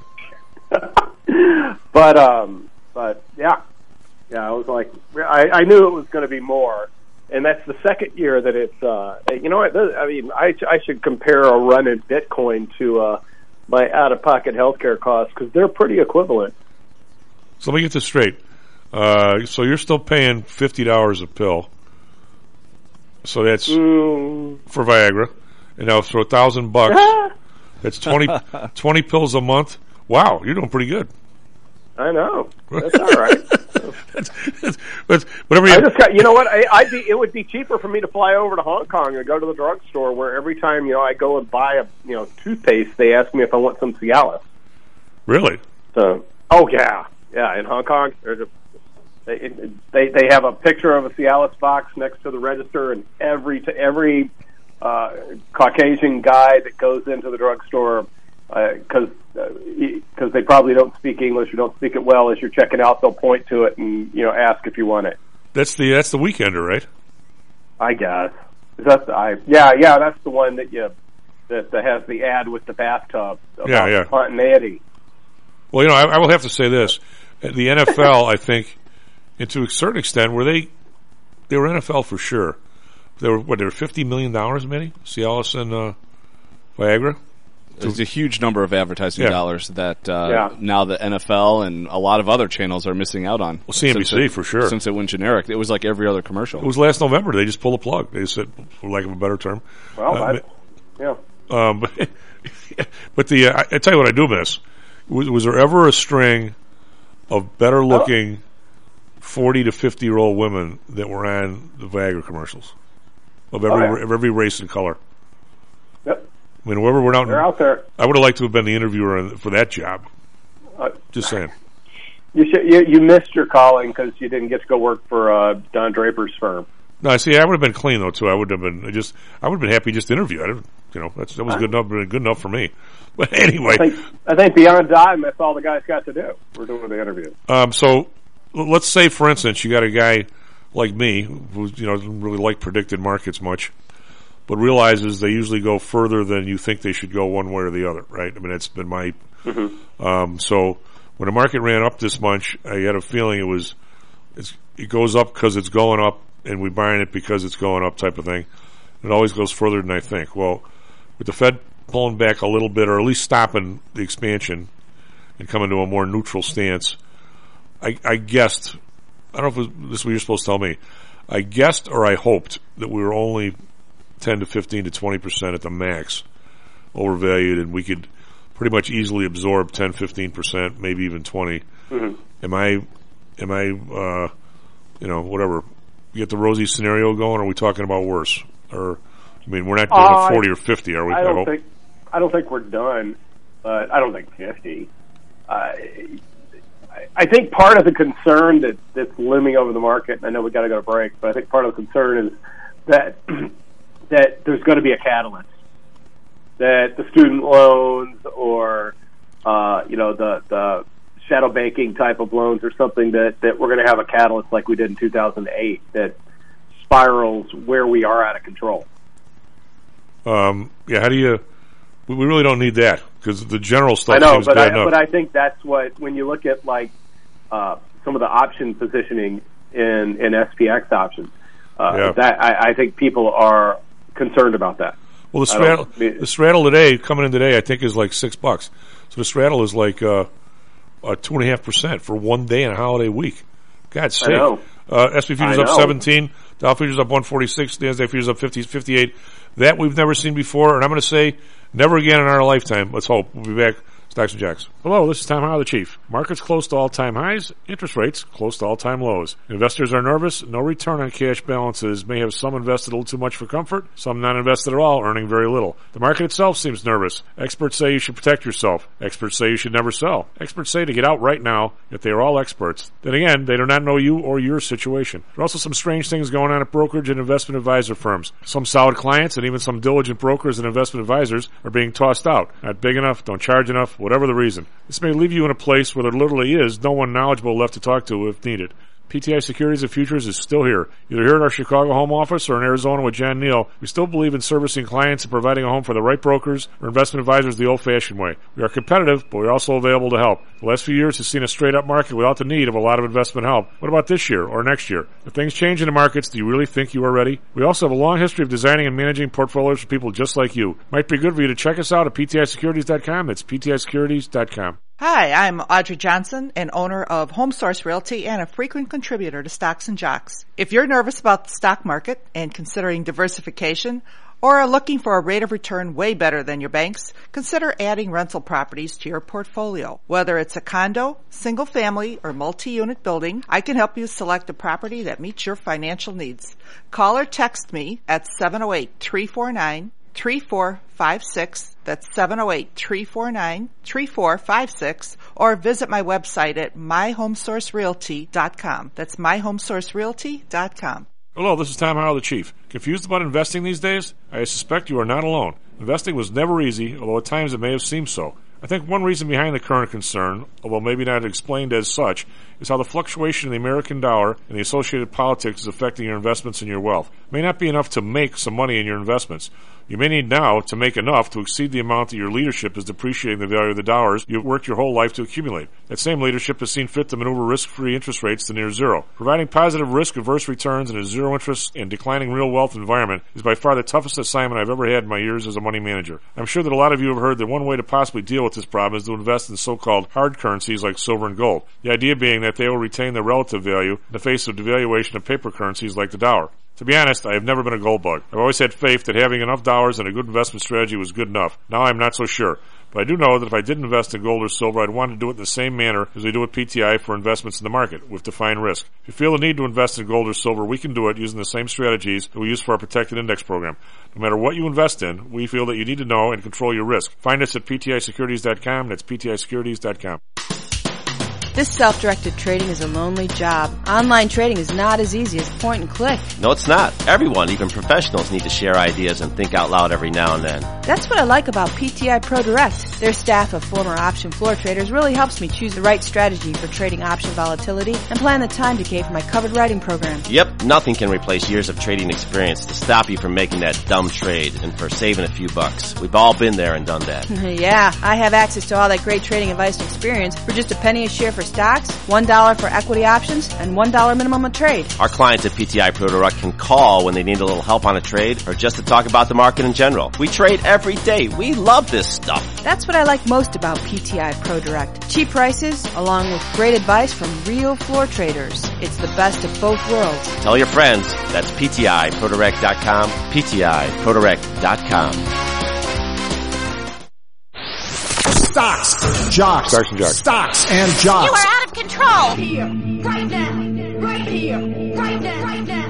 Speaker 20: But um, but yeah, yeah. I was like, I, I knew it was going to be more, and that's the second year that it's. Uh, you know what? I mean, I I should compare a run in Bitcoin to uh, my out-of-pocket healthcare costs because they're pretty equivalent.
Speaker 11: So let me get this straight. Uh, so you're still paying fifty dollars a pill. So that's
Speaker 20: mm.
Speaker 11: for Viagra, and now for a thousand bucks, that's twenty, twenty pills a month. Wow, you're doing pretty good.
Speaker 20: I know. That's all right.
Speaker 11: that's, that's, but whatever.
Speaker 20: I just got. You know what? I, I'd be. It would be cheaper for me to fly over to Hong Kong and go to the drugstore, where every time you know I go and buy a you know toothpaste, they ask me if I want some Cialis.
Speaker 11: Really?
Speaker 20: So, oh yeah, yeah. In Hong Kong, there's a, they they they have a picture of a Cialis box next to the register, and every to every uh, Caucasian guy that goes into the drugstore. Because uh, because they probably don't speak English or don't speak it well. As you're checking out, they'll point to it and you know ask if you want it.
Speaker 11: That's the that's the weekender, right?
Speaker 20: I guess. Is that the, I, yeah, yeah, that's the one that you that, that has the ad with the bathtub about
Speaker 11: Yeah, yeah.
Speaker 20: spontaneity.
Speaker 11: Well, you know, I, I will have to say this: the N F L, I think, and to a certain extent, were they they were N F L for sure. They were what? They were fifty million dollars, maybe. Cialis and uh, Viagra.
Speaker 12: There's a huge number of advertising
Speaker 11: Yeah.
Speaker 12: dollars that uh,
Speaker 20: Yeah.
Speaker 12: now the N F L and a lot of other channels are missing out on.
Speaker 11: Well, C N B C
Speaker 12: Since it-
Speaker 11: for sure.
Speaker 12: Since it went generic, it was like every other commercial.
Speaker 11: It was last November. They just pulled the plug. They said, for lack of a better term.
Speaker 20: Well,
Speaker 11: Uh,
Speaker 20: I, yeah.
Speaker 11: Um, but, but the uh, I, I tell you what I do miss. Was, was there ever a string of better looking forty to fifty year old women that were on the Viagra commercials of every
Speaker 20: Oh, yeah.
Speaker 11: of every race and color?
Speaker 20: Yep.
Speaker 11: I mean, whoever went out,
Speaker 20: They're out there.
Speaker 11: I would have liked to have been the interviewer in- for that job.
Speaker 20: Uh,
Speaker 11: Just saying.
Speaker 20: You, should, you you missed your calling because you didn't get to go work for uh, Don Draper's firm.
Speaker 11: No, I see. I would have been clean though too. I would have been I just. I would have been happy just to interview. I didn't, you know, that's, that was good enough. Good enough for me. But anyway,
Speaker 20: I think, I think beyond time, that's all the guys got to do. We're doing the interview.
Speaker 11: Um, so l- let's say, for instance, you got a guy like me who you know doesn't really like predicted markets much, but realizes they usually go further than you think they should go one way or the other. Right? I mean, that's been my.
Speaker 20: Mm-hmm.
Speaker 11: Um, so when the market ran up this much, I had a feeling it was it's, it goes up because it's going up, and we're buying it because it's going up, type of thing. It always goes further than I think. Well, with the Fed pulling back a little bit, or at least stopping the expansion and coming to a more neutral stance, I, I guessed, I don't know if it was, this is what you're supposed to tell me, I guessed or I hoped that we were only ten to fifteen to twenty percent at the max overvalued, and we could pretty much easily absorb ten, fifteen percent, maybe even twenty.
Speaker 20: Mm-hmm.
Speaker 11: Am I, am I, uh, you know, whatever, you get the rosy scenario going, or are we talking about worse? Or, I mean, we're not going
Speaker 20: Uh,
Speaker 11: to forty or fifty, are we?
Speaker 20: I
Speaker 11: I
Speaker 20: don't
Speaker 11: hope.
Speaker 20: think I don't think we're done, but I don't think fifty. Uh, I, I think part of the concern that, that's looming over the market, and I know we got to go to break, but I think part of the concern is that that there's going to be a catalyst, that the student loans or uh, you know the the shadow banking type of loans or something that, that we're going to have a catalyst like we did in two thousand eight that spirals where we are out of control.
Speaker 11: Um, yeah, how do you? We we really don't need that because the general stuff
Speaker 20: I know,
Speaker 11: seems
Speaker 20: but
Speaker 11: bad
Speaker 20: I,
Speaker 11: enough.
Speaker 20: but I think that's what when you look at like uh, some of the option positioning in in S P X options, uh,
Speaker 11: Yeah.
Speaker 20: that I, I think people are concerned about that.
Speaker 11: Well, the
Speaker 20: I
Speaker 11: straddle,
Speaker 20: don't-
Speaker 11: the straddle today, coming in today, I think is like six bucks. So the straddle is like uh, uh, two and a half percent for one day in a holiday week. God's
Speaker 20: I
Speaker 11: sake.
Speaker 20: know.
Speaker 11: Uh, S and P futures
Speaker 20: I
Speaker 11: up
Speaker 20: know.
Speaker 11: seventeen, Dow futures up one forty-six, Nasdaq futures up fifty, fifty-eight. That we've never seen before, and I'm going to say never again in our lifetime. Let's hope. We'll be back. Stocks and Jocks.
Speaker 14: Hello, this is Tom Howell, the Chief. Markets close to all-time highs, interest rates close to all-time lows. Investors are nervous. No return on cash balances. May have some invested a little too much for comfort, some not invested at all, earning very little. The market itself seems nervous. Experts say you should protect yourself. Experts say you should never sell. Experts say to get out right now, yet they are all experts. Then again, they do not know you or your situation. There are also some strange things going on at brokerage and investment advisor firms. Some solid clients and even some diligent brokers and investment advisors are being tossed out. Not big enough, don't charge enough, whatever the reason. This may leave you in a place where there literally is no one knowledgeable left to talk to if needed. P T I Securities and Futures is still here. Either here at our Chicago home office or in Arizona with John Neal, we still believe in servicing clients and providing a home for the right brokers or investment advisors the old-fashioned way. We are competitive, but we're also available to help. The last few years has seen a straight-up market without the need of a lot of investment help. What about this year or next year? If things change in the markets, do you really think you are ready? We also have a long history of designing and managing portfolios for people just like you. Might be good for you to check us out at P T I securities dot com. It's P T I securities dot com.
Speaker 15: Hi, I'm Audrey Johnson, an owner of Home Source Realty and a frequent contributor to Stocks and Jocks. If you're nervous about the stock market and considering diversification or are looking for a rate of return way better than your banks, consider adding rental properties to your portfolio. Whether it's a condo, single family, or multi-unit building, I can help you select a property that meets your financial needs. Call or text me at seven oh eight, three four nine, three four five six. That's seven oh eight, three four nine, three four five six, or visit my website at my home source realty dot com. That's my home source realty dot com.
Speaker 11: Hello, this is Tom Howell, the Chief. Confused about investing these days? I suspect you are not alone. Investing was never easy, although at times it may have seemed so. I think one reason behind the current concern, although maybe not explained as such, is how the fluctuation in the American dollar and the associated politics is affecting your investments and your wealth. may not be enough to make some money in your investments. You may need now to make enough to exceed the amount that your leadership is depreciating the value of the dollars you've worked your whole life to accumulate. That same leadership has seen fit to maneuver risk-free interest rates to near zero. Providing positive risk-averse returns in a zero-interest and declining real wealth environment is by far the toughest assignment I've ever had in my years as a money manager. I'm sure that a lot of you have heard that one way to possibly deal with this problem is to invest in so-called hard currencies like silver and gold. The idea being that they will retain their relative value in the face of devaluation of paper currencies like the dollar. To be honest, I have never been a gold bug. I've always had faith that having enough dollars and a good investment strategy was good enough. Now I'm not so sure. But I do know that if I did invest in gold or silver, I'd want to do it in the same manner as we do at P T I for investments in the market, with defined risk. If you feel the need to invest in gold or silver, we can do it using the same strategies that we use for our protected index program. No matter what you invest in, we feel that you need to know and control your risk. Find us at P T I securities dot com. That's P T I securities dot com.
Speaker 21: This self-directed trading is a lonely job. Online trading is not as easy as point and click.
Speaker 22: No, it's not. Everyone, even professionals, need to share ideas and think out loud every now and then.
Speaker 21: That's what I like about P T I Pro Direct. Their staff of former option floor traders really helps me choose the right strategy for trading option volatility and plan the time decay for my covered writing program.
Speaker 22: Yep, nothing can replace years of trading experience to stop you from making that dumb trade and for saving a few bucks. We've all been there and done that.
Speaker 21: Yeah, I have access to all that great trading advice and experience for just a penny a share for stocks, one dollar for equity options, and one dollar minimum a trade.
Speaker 22: Our clients at P T I Pro Direct can call when they need a little help on a trade or just to talk about the market in general. We trade every day. We love this stuff.
Speaker 21: That's what I like most about P T I Pro Direct. Cheap prices, along with great advice from real floor traders. It's the best of both worlds.
Speaker 22: Tell your friends. That's P T I Pro Direct dot com, P T I Pro Direct dot com.
Speaker 18: Stocks, jocks,
Speaker 11: Stocks and jocks.
Speaker 18: Stocks and jocks.
Speaker 1: You are out of control. Here, right now, right here, right now, right now.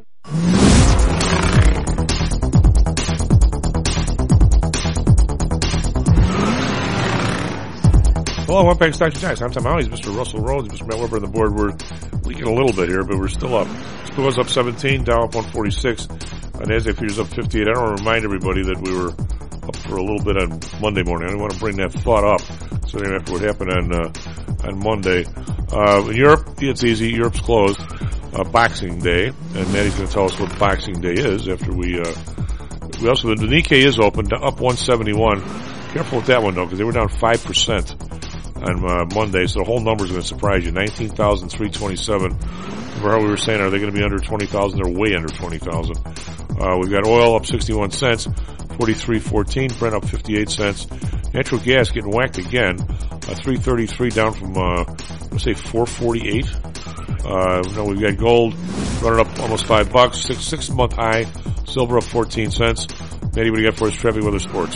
Speaker 11: Hello, one pack Stocks and Jocks. I'm Tom Howley. Mister Russell Rhodes, Mister Matt Weber on the board. We're leaking a little bit here, but we're still up. Still was up seventeen, Dow up one forty-six. Uh, NASDAQ futures up fifty-eight. I don't want to remind everybody that we were up for a little bit on Monday morning. I don't want to bring that thought up. So anyway, after what happened on uh, on Monday, uh, in Europe, it's easy. Europe's closed. Uh, Boxing Day, and Maddie's going to tell us what Boxing Day is. After we, uh, we also the Nikkei is open, up one seventy-one. Careful with that one though, because they were down five percent on uh, Monday. So the whole number is going to surprise you. nineteen thousand three twenty-seven. Remember how we were saying, are they going to be under twenty thousand? They're way under twenty thousand. Uh, we've got oil up sixty-one cents, forty-three fourteen. Brent up fifty-eight cents. Natural gas getting whacked again, uh, three thirty-three down from, uh, let's say four forty-eight. Uh, no, we've got gold running up almost five bucks, six, six month high. Silver up fourteen cents. Maddie, what do you got for us? Traffic, weather, sports.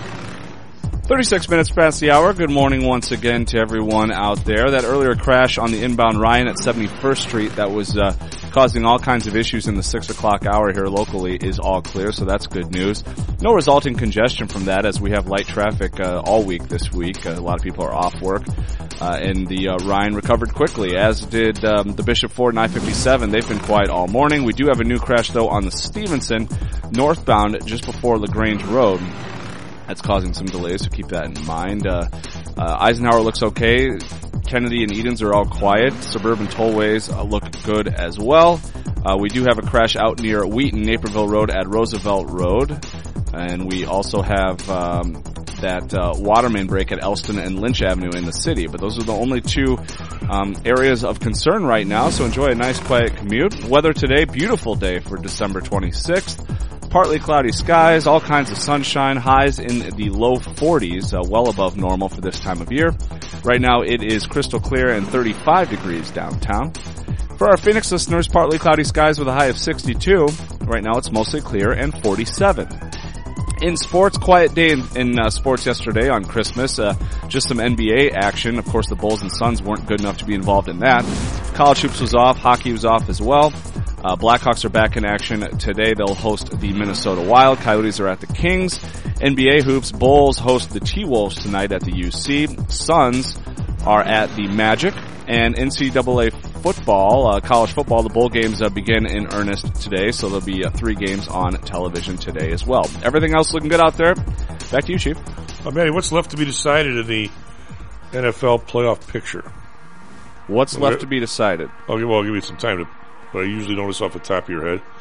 Speaker 12: thirty-six minutes past the hour. Good morning once again to everyone out there. That earlier crash on the inbound Ryan at seventy-first Street that was uh, causing all kinds of issues in the six o'clock hour here locally is all clear, so that's good news. No resulting congestion from that as we have light traffic uh, all week this week. Uh, a lot of people are off work. Uh, and the uh, Ryan recovered quickly, as did um, the Bishop Ford and I fifty-seven. They've been quiet all morning. We do have a new crash, though, on the Stevenson northbound just before LaGrange Road. That's causing some delays, so keep that in mind. Uh, uh, Eisenhower looks okay. Kennedy and Edens are all quiet. Suburban tollways uh, look good as well. Uh, we do have a crash out near Wheaton, Naperville Road at Roosevelt Road. And we also have um, that uh, water main break at Elston and Lynch Avenue in the city. But those are the only two um, areas of concern right now, so enjoy a nice quiet commute. Weather today, beautiful day for December twenty-sixth. Partly cloudy skies, all kinds of sunshine, highs in the low forties, uh, well above normal for this time of year. Right now it is crystal clear and thirty-five degrees downtown. For our Phoenix listeners, partly cloudy skies with a high of sixty-two. Right now it's mostly clear and forty-seven. In sports, quiet day in, in uh, sports yesterday on Christmas. Uh, just some N B A action. Of course, the Bulls and Suns weren't good enough to be involved in that. College hoops was off. Hockey was off as well. Uh, Blackhawks are back in action today. They'll host the Minnesota Wild. Coyotes are at the Kings. N B A hoops, Bulls host the T-Wolves tonight at the U C. Suns are at the Magic. And N C double A football, uh, college football, the bowl games uh, begin in earnest today, so there'll be uh, three games on television today as well. Everything else looking good out there. Back to you, Chief.
Speaker 11: Uh, Manny, what's left to be decided in the N F L playoff picture?
Speaker 12: What's
Speaker 11: well,
Speaker 12: left to be decided?
Speaker 11: I'll give, well, I'll give you some time to, but I usually know this off the top of your head.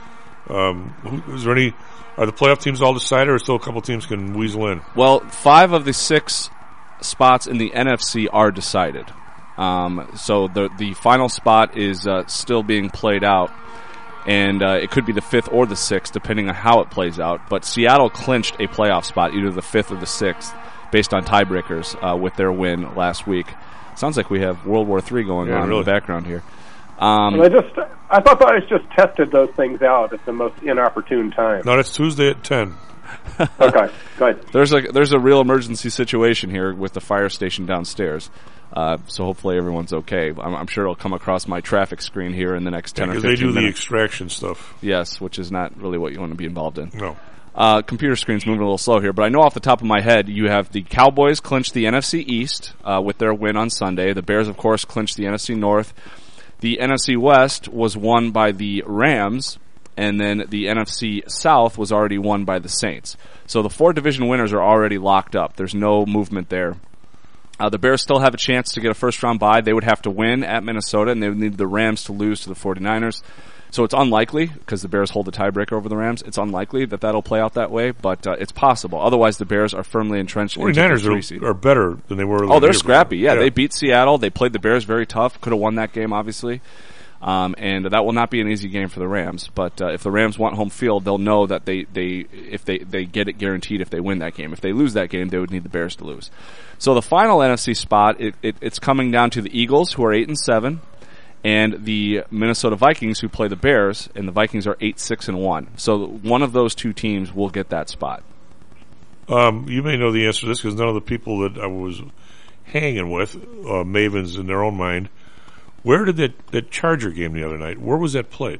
Speaker 11: Um, who, is there any? Are the playoff teams all decided, or still a couple teams can weasel in?
Speaker 12: Well, five of the six spots in the N F C are decided. Um, so the the final spot is uh, still being played out, and uh, it could be the fifth or the sixth, depending on how it plays out. But Seattle clinched a playoff spot, either the fifth or the sixth, based on tiebreakers uh, with their win last week. Sounds like we have World War Three going
Speaker 11: yeah,
Speaker 12: on
Speaker 11: really.
Speaker 12: in the background here. Um,
Speaker 20: well, I just, I thought I just tested those things out at the most inopportune time.
Speaker 11: No, that's Tuesday at ten.
Speaker 20: Okay, good.
Speaker 12: There's a there's a real emergency situation here with the fire station downstairs, uh, so hopefully everyone's okay. I'm, I'm sure it'll come across my traffic screen here in the next ten
Speaker 11: yeah,
Speaker 12: or fifteen
Speaker 11: minutes. Because they do
Speaker 12: minutes.
Speaker 11: the extraction stuff.
Speaker 12: Yes, which is not really what you want to be involved in.
Speaker 11: No.
Speaker 12: Uh, computer screen's moving a little slow here, but I know off the top of my head you have the Cowboys clinched the N F C East uh, with their win on Sunday. The Bears, of course, clinched the N F C North. The N F C West was won by the Rams, and then the N F C South was already won by the Saints. So the four division winners are already locked up. There's no movement there. Uh, the Bears still have a chance to get a first-round bye. They would have to win at Minnesota, and they would need the Rams to lose to the 49ers. So it's unlikely, because the Bears hold the tiebreaker over the Rams, it's unlikely that that'll play out that way, but uh, it's possible. Otherwise, the Bears are firmly entrenched into the
Speaker 11: 49ers
Speaker 12: three seed.
Speaker 11: are, are better than they were.
Speaker 12: Oh, they're
Speaker 11: year
Speaker 12: scrappy. Yeah,
Speaker 11: yeah,
Speaker 12: they beat Seattle. They played the Bears very tough. Could have won that game, obviously. Um, and that will not be an easy game for the Rams. But uh, if the Rams want home field, they'll know that they, they if they, they get it guaranteed if they win that game. If they lose that game, they would need the Bears to lose. So the final N F C spot, it, it, it's coming down to the Eagles, who are eight and seven, and the Minnesota Vikings, who play the Bears, and the Vikings are eight six and one. So one of those two teams will get that spot.
Speaker 11: Um, you may know the answer to this because none of the people that I was hanging with, uh, mavens in their own mind, where did that, that Charger game the other night, where was that played?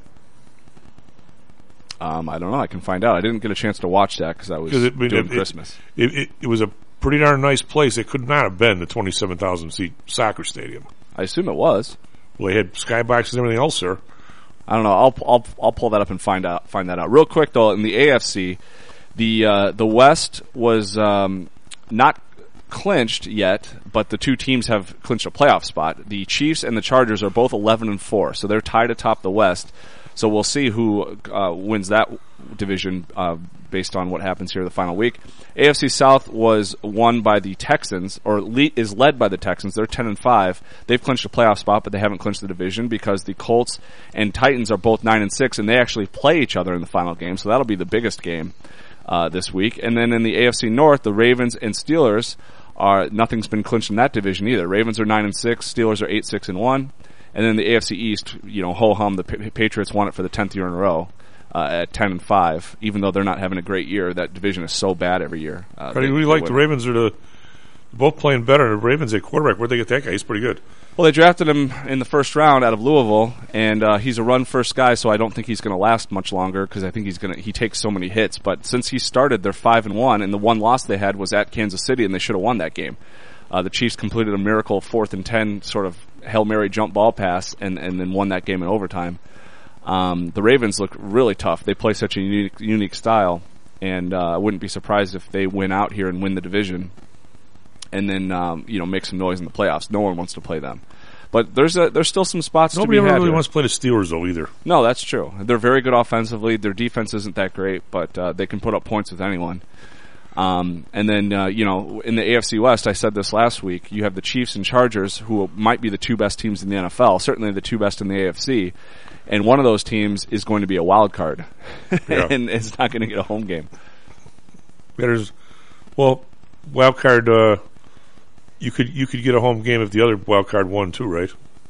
Speaker 12: Um, I don't know. I can find out. I didn't get a chance to watch that because I was
Speaker 11: it, I mean,
Speaker 12: doing
Speaker 11: it,
Speaker 12: Christmas.
Speaker 11: It, it, it was a pretty darn nice place. It could not have been the twenty-seven thousand seat soccer stadium.
Speaker 12: I assume it was.
Speaker 11: Well, they had skyboxes and everything else, sir.
Speaker 12: I don't know. I'll I'll I'll pull that up and find out find that out real quick though. In the A F C, the uh, the West was um, not clinched yet, but the two teams have clinched a playoff spot. The Chiefs and the Chargers are both eleven and four, so they're tied atop the West. So we'll see who uh, wins that division uh, based on what happens here the final week. A F C South was won by the Texans, or le- is led by the Texans. They're ten and five. They've clinched a playoff spot, but they haven't clinched the division because the Colts and Titans are both nine and six, and they actually play each other in the final game. So that'll be the biggest game uh, this week. And then in the A F C North, the Ravens and Steelers are nothing's been clinched in that division either. Ravens are nine and six. Steelers are eight six and one. And then the A F C East, you know, ho hum, the pa- Patriots won it for the tenth year in a row uh, at ten and five. Even though they're not having a great year, that division is so bad every year. Uh,
Speaker 11: Freddie, we like the Ravens are the both playing better. The Ravens at quarterback, where'd they get that guy? He's pretty good.
Speaker 12: Well, they drafted him in the first round out of Louisville, and uh, he's a run first guy, so I don't think he's going to last much longer because I think he's going to he takes so many hits. But since he started, they're five and one, and the one loss they had was at Kansas City, and they should have won that game. Uh, the Chiefs completed a miracle fourth and ten sort of Hail Mary jump ball pass and, and then won that game in overtime. Um, the Ravens look really tough. They play such a unique, unique style, and uh, I wouldn't be surprised if they win out here and win the division and then um, you know make some noise in the playoffs. No one wants to play them. But there's a, there's still some spots
Speaker 11: Nobody
Speaker 12: to be
Speaker 11: ever
Speaker 12: had
Speaker 11: really
Speaker 12: here.
Speaker 11: wants to play the Steelers, though, either.
Speaker 12: No, that's true. They're very good offensively. Their defense isn't that great, but uh, they can put up points with anyone. Um, and then, uh, you know, in the A F C West, I said this last week, you have the Chiefs and Chargers, who might be the two best teams in the N F L, certainly the two best in the A F C, and one of those teams is going to be a wild card,
Speaker 11: Yeah.
Speaker 12: and it's not going to get a home game.
Speaker 11: There's, well, wild card, uh, you could you could get a home game if the other wild card won, too, right?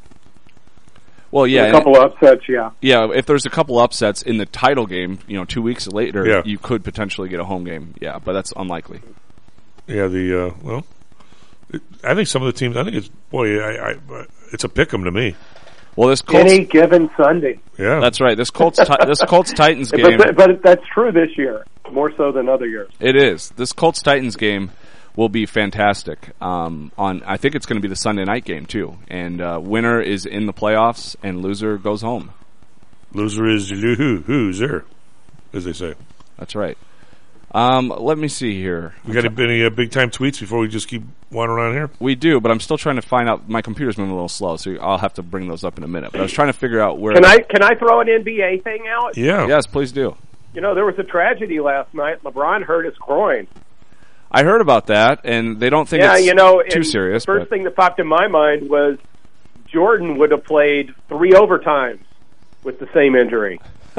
Speaker 12: Well, yeah.
Speaker 20: A couple of upsets, yeah.
Speaker 12: Yeah, if there's a couple upsets in the title game, you know, two weeks later,
Speaker 11: Yeah.
Speaker 12: you could potentially get a home game. Yeah, but that's unlikely.
Speaker 11: Yeah, the, uh, well, it, I think some of the teams, I think it's, boy, I, I, it's a pick 'em to me.
Speaker 12: Well, this Colts,
Speaker 20: Any given Sunday.
Speaker 11: Yeah.
Speaker 12: that's right. This Colts, ti- this Colts Titans game.
Speaker 20: But, but that's true this year, more so than other years.
Speaker 12: It is. This Colts Titans game will be fantastic. Um, on I think it's going to be the Sunday night game too, and uh, winner is in the playoffs, and loser goes home.
Speaker 11: Loser is who who's there, as they say.
Speaker 12: That's right. Um, let me see here.
Speaker 11: We got any uh, big time tweets before we just keep wandering around here?
Speaker 12: We do, but I'm still trying to find out. My computer's moving a little slow, so I'll have to bring those up in a minute. But I was trying to figure out where.
Speaker 20: Can I can I throw an N B A thing out?
Speaker 11: Yeah.
Speaker 12: Yes, please do.
Speaker 20: You know, there was a tragedy last night. LeBron hurt his groin.
Speaker 12: I heard about that, and they don't think
Speaker 20: yeah,
Speaker 12: it's
Speaker 20: you know,
Speaker 12: too serious.
Speaker 20: The first
Speaker 12: but.
Speaker 20: thing that popped in my mind was Jordan would have played three overtimes with the same injury.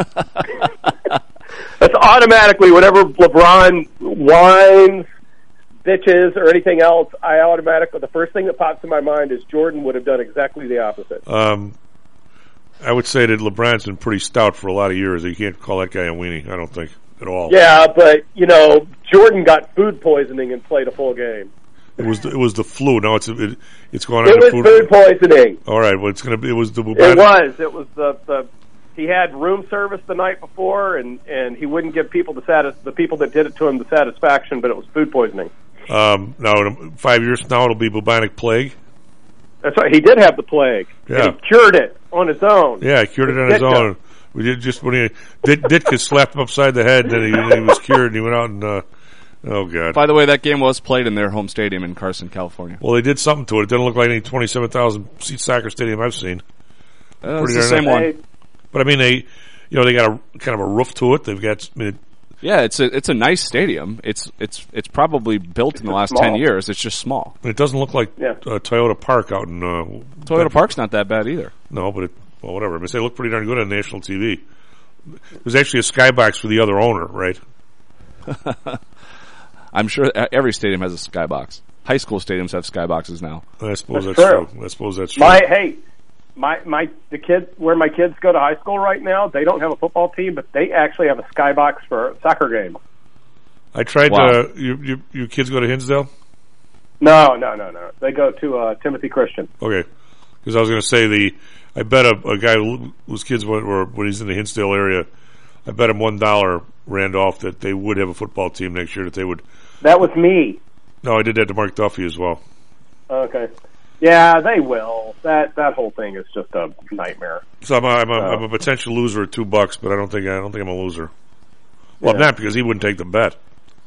Speaker 20: That's automatically, whenever LeBron whines, bitches, or anything else, I automatically, the first thing that pops in my mind is Jordan would have done exactly the opposite.
Speaker 11: Um, I would say that LeBron's been pretty stout for a lot of years. You can't call that guy a weenie, I don't think, at all.
Speaker 20: Yeah, but, you know, Jordan got food poisoning and played a full game.
Speaker 11: It was the, it was the flu. Now it's it, it's going on.
Speaker 20: It was
Speaker 11: food,
Speaker 20: food poisoning.
Speaker 11: All right, well, it's going to be. It was the.
Speaker 20: It was. It was the the. He had room service the night before, and, and he wouldn't give people the satis- the people that did it to him the satisfaction, but it was food poisoning.
Speaker 11: Um, now, in five years from now, it'll be bubonic plague.
Speaker 20: That's right. He did have the plague.
Speaker 11: Yeah.
Speaker 20: And he cured it on his own.
Speaker 11: Yeah, he cured it on his
Speaker 20: Ditka.
Speaker 11: own. We did just when he Dit, Ditka slapped him upside the head, then he, he was cured, and he went out and. Uh, oh God!
Speaker 12: By the way, that game was played in their home stadium in Carson, California.
Speaker 11: Well, they did something to it. It didn't look like any twenty-seven thousand seat soccer stadium I've seen.
Speaker 12: Uh, it's the same one. Hey.
Speaker 11: But I mean, they. You know, they got a kind of a roof to it. They've got. I mean,
Speaker 12: yeah, it's a it's a nice stadium. It's it's it's probably built in the last
Speaker 20: small.
Speaker 12: ten years. It's just small.
Speaker 11: It doesn't look like
Speaker 20: yeah.
Speaker 11: uh, Toyota Park out in. Uh,
Speaker 12: Toyota
Speaker 11: Bedford.
Speaker 12: Park's not that bad either.
Speaker 11: No, but it, well, whatever. I mean, they look pretty darn good on national T V. There's actually a skybox for the other owner, right?
Speaker 12: I'm sure every stadium has a skybox. High school stadiums have skyboxes now.
Speaker 11: I suppose that's,
Speaker 20: that's
Speaker 11: true.
Speaker 20: true.
Speaker 11: I suppose that's true.
Speaker 20: My hey. My my the kids where my kids go to high school right now, they don't have a football team, but they actually have a skybox for a soccer game.
Speaker 11: I tried
Speaker 12: wow.
Speaker 11: to. You, you you kids go to Hinsdale?
Speaker 20: No, no, no, no. They go to uh, Timothy Christian.
Speaker 11: Okay, because I was going to say the. I bet a, a guy whose kids went or when he's in the Hinsdale area, I bet him one dollar Randolph that they would have a football team next year. That they would.
Speaker 20: That was me.
Speaker 11: No, I did that to Mark Duffy as well.
Speaker 20: Okay. Yeah, they will. That that whole thing is just a nightmare.
Speaker 11: So I'm a, I'm a,
Speaker 20: uh,
Speaker 11: I'm a potential loser at two bucks, but I don't think I don't think I'm a loser. Well,
Speaker 20: yeah.
Speaker 11: I'm not because he wouldn't take the bet.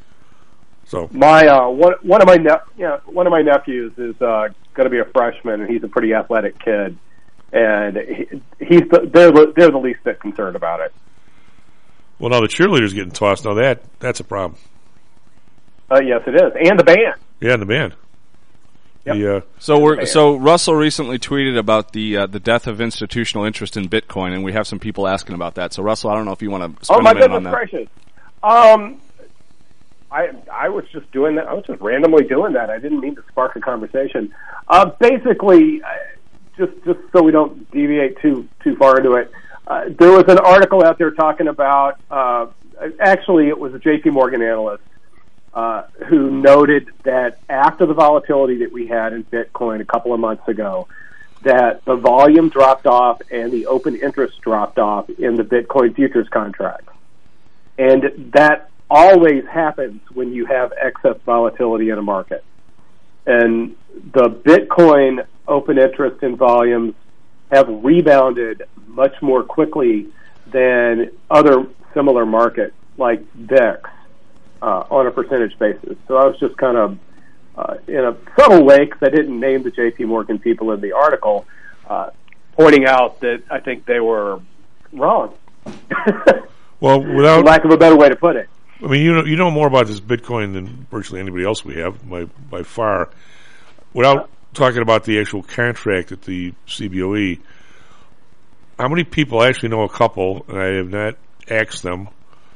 Speaker 11: So
Speaker 20: my uh, one one of my ne- yeah one of my nephews is uh, going to be a freshman, and he's a pretty athletic kid, and he, he's the, they're the, they're the least bit concerned about it.
Speaker 11: Well, now the cheerleaders getting tossed. Now that that's a problem.
Speaker 20: Uh, yes, it is, and the band.
Speaker 11: Yeah, and the band.
Speaker 20: Yep.
Speaker 11: The, uh,
Speaker 12: so we're so Russell recently tweeted about the uh, the death of institutional interest in Bitcoin, and we have some people asking about that. So Russell, I don't know if you want to spend
Speaker 20: oh my
Speaker 12: a minute
Speaker 20: goodness
Speaker 12: on that.
Speaker 20: gracious! Um, I I was just doing that. I was just randomly doing that. I didn't mean to spark a conversation. Uh, basically, uh, just just so we don't deviate too too far into it, uh, there was an article out there talking about. Uh, actually, it was a J P Morgan analyst. Uh, who noted that after the volatility that we had in Bitcoin a couple of months ago, that the volume dropped off and the open interest dropped off in the Bitcoin futures contracts. And that always happens when you have excess volatility in a market. And the Bitcoin open interest and volumes have rebounded much more quickly than other similar markets like V I X. Uh, on a percentage basis. So I was just kind of, uh, in a subtle way, because I didn't name the J P Morgan people in the article, uh, pointing out that I think they were wrong.
Speaker 11: Well, without...
Speaker 20: For lack of a better way to put it.
Speaker 11: I mean, you know, you know more about this Bitcoin than virtually anybody else we have, by, by far. Without uh, talking about the actual contract at the C B O E, how many people, I actually know a couple, and I have not asked them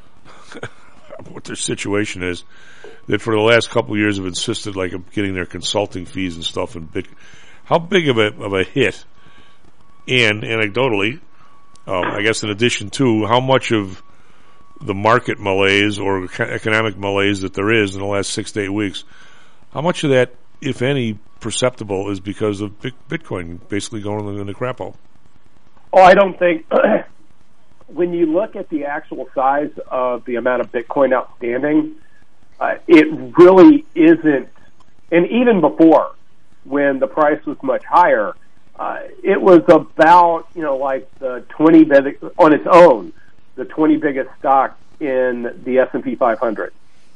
Speaker 11: what their situation is, that for the last couple of years have insisted like of getting their consulting fees and stuff in Bitcoin. How big of a of a hit, and anecdotally, um, I guess in addition to how much of the market malaise or economic malaise that there is in the last six to eight weeks, how much of that, if any, perceptible is because of Bitcoin basically going in the crap hole?
Speaker 20: Oh, I don't think... When you look at the actual size of the amount of Bitcoin outstanding, uh, it really isn't, and even before, when the price was much higher, uh, it was about, you know, like the twenty, on its own, the twenty biggest stock in the S and P five hundred.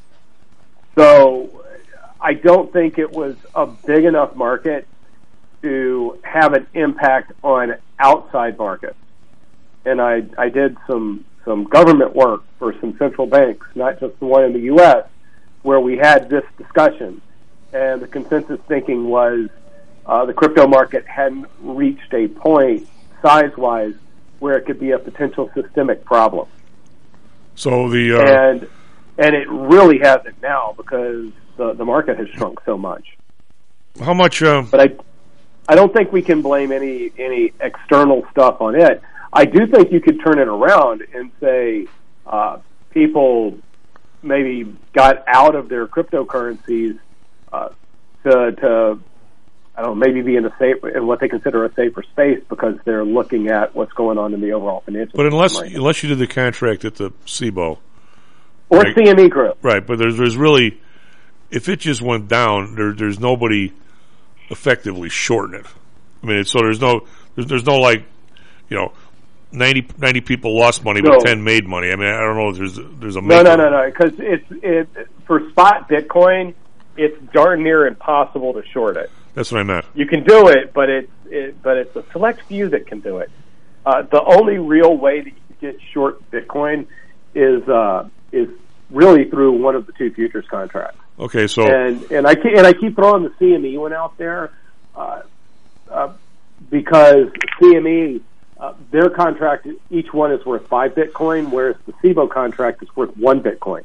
Speaker 20: So I don't think it was a big enough market to have an impact on outside markets. And I, I did some, some government work for some central banks, not just the one in the U S, where we had this discussion. And the consensus thinking was uh, the crypto market hadn't reached a point, size-wise, where it could be a potential systemic problem.
Speaker 11: So the uh,
Speaker 20: and and it really hasn't now because the the market has shrunk so much.
Speaker 11: How much? Uh,
Speaker 20: but I I don't think we can blame any any external stuff on it. I do think you could turn it around and say uh, people maybe got out of their cryptocurrencies uh, to to I don't know, maybe be in a safe in what they consider a safer space because they're looking at what's going on in the overall financial.
Speaker 11: But unless
Speaker 20: right
Speaker 11: unless you did the contract at the C B O
Speaker 20: or
Speaker 11: right,
Speaker 20: C M E Group,
Speaker 11: right? But there's there's really, if it just went down, there there's nobody effectively shorting it. I mean, it's, so there's no there's there's no like, you know, ninety, ninety people lost money,
Speaker 20: no.
Speaker 11: but ten made money. I mean, I don't know if there's there's a
Speaker 20: no no no no because it's it for spot Bitcoin, it's darn near impossible to short it.
Speaker 11: That's what I meant.
Speaker 20: You can do it, but it's it, but it's a select few that can do it. Uh, the only real way that you get short Bitcoin is uh, is really through one of the two futures contracts.
Speaker 11: Okay, so
Speaker 20: and and I keep, and I keep throwing the C M E one out there uh, uh, because C M E uh, their contract, each one is worth five Bitcoin, whereas the C B O contract is worth one Bitcoin.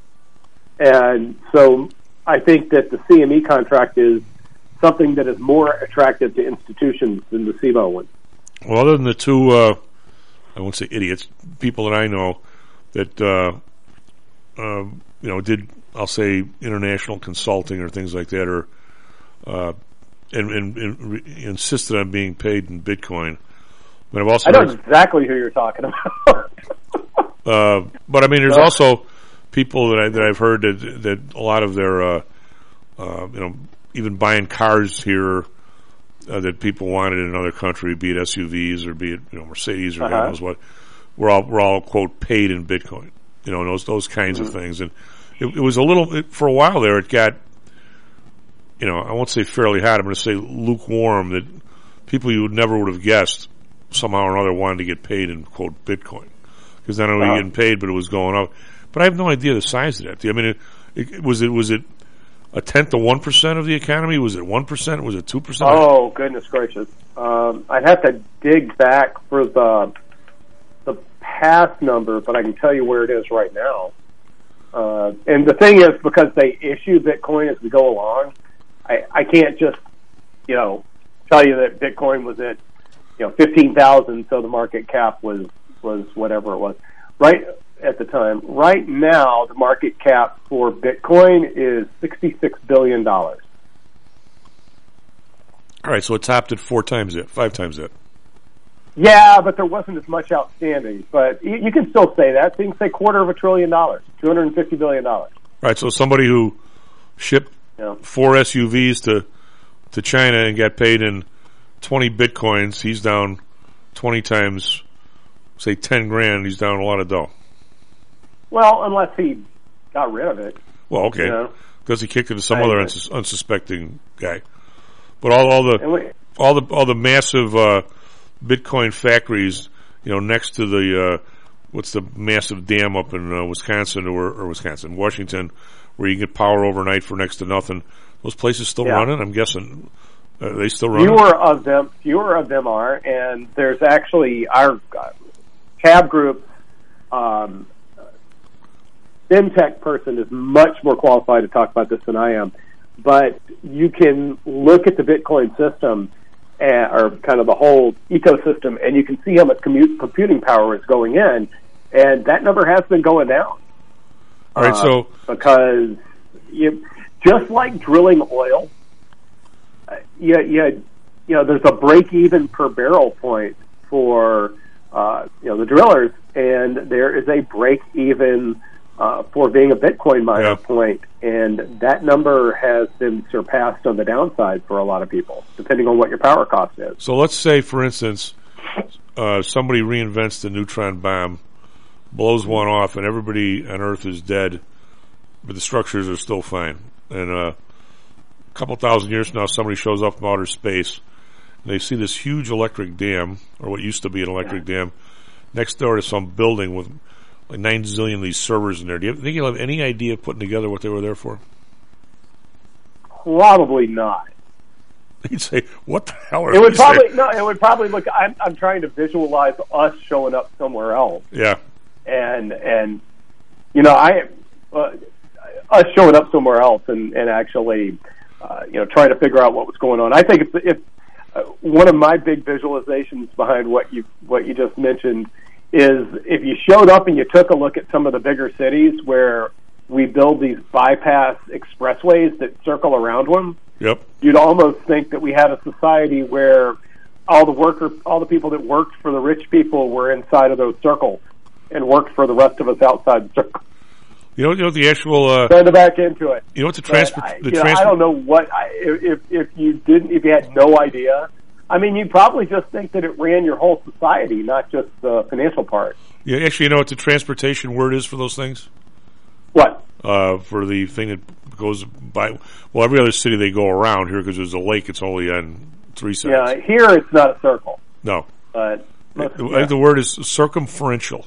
Speaker 20: And so I think that the C M E contract is something that is more attractive to institutions than the C B O one.
Speaker 11: Well, other than the two, uh, I won't say idiots, people that I know that, uh, uh, you know, did, I'll say, international consulting or things like that, or uh, and, and, and re- insisted on being paid in Bitcoin. But I've also
Speaker 20: I know
Speaker 11: heard,
Speaker 20: exactly who you're talking about.
Speaker 11: uh, but I mean, there's
Speaker 20: no.
Speaker 11: also people that I that I've heard that that a lot of their, uh, uh, you know, even buying cars here uh, that people wanted in another country, be it S U Vs or be it, you know, Mercedes or
Speaker 20: uh-huh.
Speaker 11: God knows what, we're all we're all quote paid in Bitcoin, you know, and those those kinds
Speaker 20: mm-hmm.
Speaker 11: of things. And it, it was a little it, for a while there. It got, you know, I won't say fairly hot. I'm going to say lukewarm. That people you would never would have guessed somehow or another wanted to get paid in quote Bitcoin, because not only uh-huh. getting paid, but it was going up. But I have no idea the size of that. I mean, it, it, was it was it. a tenth of one percent of the economy? Was it one percent? Was it two percent?
Speaker 20: Oh, goodness gracious! Um, I'd have to dig back for the the past number, but I can tell you where it is right now. Uh, and the thing is, because they issue Bitcoin as we go along, I, I can't just you know tell you that Bitcoin was at you know fifteen thousand, so the market cap was was whatever it was. Right. At the time. Right now, the market cap for Bitcoin is sixty-six billion dollars.
Speaker 11: All right, so it topped at four times it, five times it.
Speaker 20: Yeah, but there wasn't as much outstanding. But you, you can still say that. So you can say quarter of a trillion dollars, two hundred fifty billion dollars.
Speaker 11: All right, so somebody who shipped
Speaker 20: yeah.
Speaker 11: four S U Vs to to China and got paid in twenty Bitcoins, he's down twenty times, say ten grand, he's down a lot of dough.
Speaker 20: Well, unless he got rid of it.
Speaker 11: Well, okay,
Speaker 20: you know?
Speaker 11: Because he kicked it to some
Speaker 20: I
Speaker 11: other unsus- unsuspecting guy. But all, all the
Speaker 20: we,
Speaker 11: all the all the massive uh, Bitcoin factories, you know, next to the uh, what's the massive dam up in uh, Wisconsin or, or Wisconsin, Washington, where you get power overnight for next to nothing. Those places still
Speaker 20: yeah.
Speaker 11: running? I'm guessing. Are they still running?
Speaker 20: Fewer of them. Fewer of them are, and there's actually our uh, Tab Group. Um, FinTech person is much more qualified to talk about this than I am, but you can look at the Bitcoin system uh, or kind of the whole ecosystem, and you can see how much commute, computing power is going in, and that number has been going down.
Speaker 11: All right,
Speaker 20: uh,
Speaker 11: so
Speaker 20: because you, just like drilling oil, uh, you, you, you know, there's a break even per barrel point for uh, you know the drillers, and there is a break even. Uh, for being a Bitcoin miner
Speaker 11: yeah.
Speaker 20: point, and that number has been surpassed on the downside for a lot of people, depending on what your power cost is.
Speaker 11: So let's say, for instance, uh, somebody reinvents the neutron bomb, blows one off, and everybody on Earth is dead but the structures are still fine. And uh, a couple thousand years from now, somebody shows up from outer space, and they see this huge electric dam, or what used to be an electric dam, next door to some building with like nine zillion of these servers in there. Do you think you'll have any idea of putting together what they were there for?
Speaker 20: Probably not.
Speaker 11: You'd say, "What the hell are
Speaker 20: it would
Speaker 11: these
Speaker 20: probably
Speaker 11: things?"
Speaker 20: no. It would probably look. I'm I'm trying to visualize us showing up somewhere else.
Speaker 11: Yeah.
Speaker 20: And and you know I uh, us showing up somewhere else and and actually uh, you know trying to figure out what was going on. I think if if uh, one of my big visualizations behind what you what you just mentioned is if you showed up and you took a look at some of the bigger cities where we build these bypass expressways that circle around them.
Speaker 11: Yep.
Speaker 20: You'd almost think that we had a society where all the worker, all the people that worked for the rich people were inside of those circles and worked for the rest of us outside the circle.
Speaker 11: You know, you know the actual. Uh,
Speaker 20: Trying to back into it.
Speaker 11: You know what the transfer?
Speaker 20: I,
Speaker 11: the
Speaker 20: you
Speaker 11: transfer.
Speaker 20: know, I don't know what I, if if you didn't if you had no idea. I mean, you'd probably just think that it ran your whole society, not just the financial part.
Speaker 11: Yeah, actually, you know what the transportation word is for those things?
Speaker 20: What?
Speaker 11: Uh, for the thing that goes by. Well, every other city they go around here because there's a lake. It's only on three sides.
Speaker 20: Yeah, here it's not a circle.
Speaker 11: No.
Speaker 20: But
Speaker 11: I think the word is circumferential.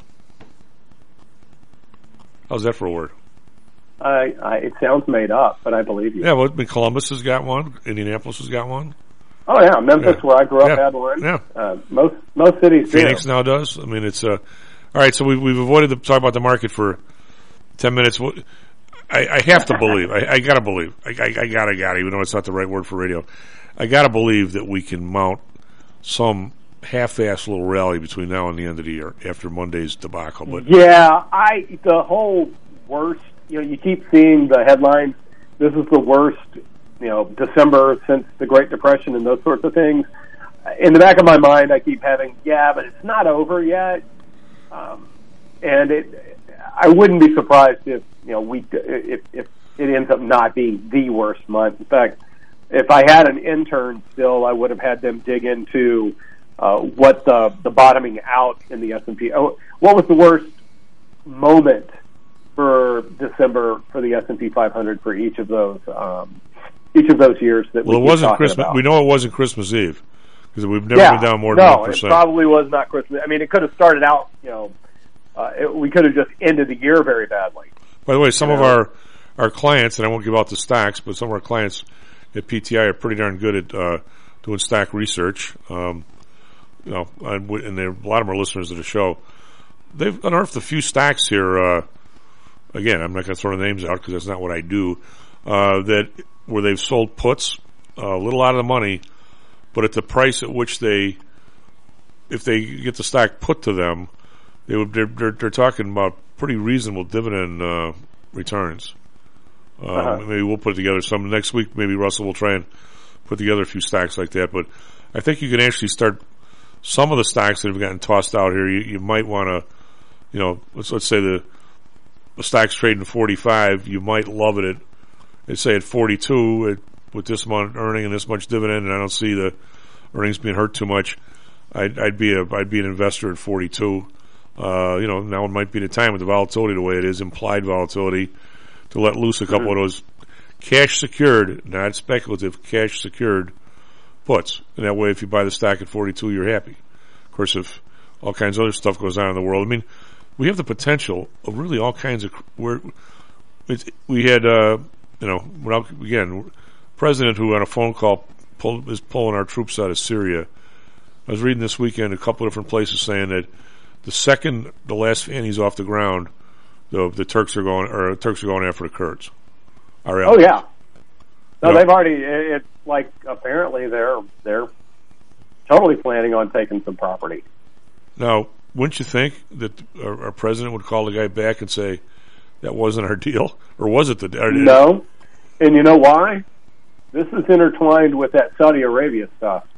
Speaker 11: How's that for a word?
Speaker 20: I, I, it sounds made up, but I believe you.
Speaker 11: Yeah, well, Columbus has got one. Indianapolis has got one.
Speaker 20: Oh yeah, Memphis,
Speaker 11: yeah.
Speaker 20: where I grew up,
Speaker 11: yeah.
Speaker 20: had one.
Speaker 11: Yeah,
Speaker 20: uh, most most cities.
Speaker 11: Phoenix
Speaker 20: do.
Speaker 11: now does. I mean, it's uh, all right. So we've we've avoided the talk about the market for ten minutes. I, I have to believe. I, I gotta believe. I, I, I gotta gotta. Even though it's not the right word for radio, I gotta believe that we can mount some half-assed little rally between now and the end of the year after Monday's debacle. But
Speaker 20: yeah, I the whole worst. You know, you keep seeing the headlines. This is the worst. You know, December since the Great Depression and those sorts of things. In the back of my mind, I keep having, yeah, but it's not over yet. Um, and it, I wouldn't be surprised if you know we if if it ends up not being the worst month. In fact, if I had an intern still, I would have had them dig into uh, what the the bottoming out in the S and P. Oh, what was the worst moment for December for the S and P five hundred for each of those? Um, Each of those years that
Speaker 11: well,
Speaker 20: we
Speaker 11: it wasn't
Speaker 20: Christmas.
Speaker 11: About. We know it wasn't Christmas Eve because we've never
Speaker 20: yeah,
Speaker 11: been down more
Speaker 20: no,
Speaker 11: than one percent.
Speaker 20: No, it probably was not Christmas. I mean, it could have started out. You know, uh, it, we could have just ended the year very badly.
Speaker 11: By the way, some
Speaker 20: you
Speaker 11: of
Speaker 20: know?
Speaker 11: our our clients, and I won't give out the stocks, but some of our clients at P T I are pretty darn good at uh, doing stock research. Um, you know, and, and a lot of them are listeners of the show. They've unearthed a few stocks here. Uh, again, I'm not going to throw the names out because that's not what I do. Uh, that where they've sold puts uh, a little out of the money, but at the price at which they, if they get the stock put to them, they would they're they're, they're talking about pretty reasonable dividend uh, returns. Um, uh-huh. Maybe we'll put together some next week. Maybe Russell will try and put together a few stocks like that. But I think you can actually start some of the stocks that have gotten tossed out here. You, you might want to, you know, let's let's say the the stock's trading forty-five. You might love it at, let's say at forty-two at, with this much earning and this much dividend, and I don't see the earnings being hurt too much. I'd, I'd be a I'd be an investor at forty-two. Uh, you know, now it might be the time with the volatility the way it is, implied volatility, to let loose a couple mm-hmm. of those cash secured, not speculative, cash secured puts. And that way, if you buy the stock at forty-two, you're happy. Of course, if all kinds of other stuff goes on in the world, I mean, we have the potential of really all kinds of. Where it's, we had, uh, you know, without, again, president who on a phone call pull, is pulling our troops out of Syria. I was reading this weekend a couple of different places saying that the second the last fanny's off the ground, the the Turks are going or Turks are going after the Kurds. Our
Speaker 20: oh yeah, no,
Speaker 11: you know,
Speaker 20: they've already. It's like apparently they're they're totally planning on taking some property.
Speaker 11: Now, wouldn't you think that our, our president would call the guy back and say that wasn't our deal, or was it the? Or
Speaker 20: no, and you know why? This is intertwined with that Saudi Arabia stuff.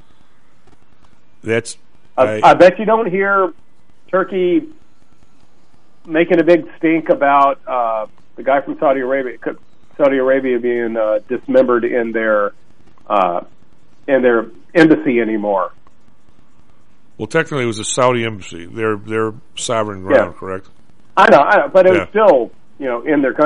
Speaker 11: That's.
Speaker 20: I, I, I bet you don't hear Turkey making a big stink about uh, the guy from Saudi Arabia, Saudi Arabia being uh, dismembered in their uh, in their embassy anymore.
Speaker 11: Well, technically, it was a Saudi embassy. Their their sovereign ground,
Speaker 20: yeah.
Speaker 11: correct?
Speaker 20: I know, I know, but it
Speaker 11: yeah.
Speaker 20: was still, you know, in their country.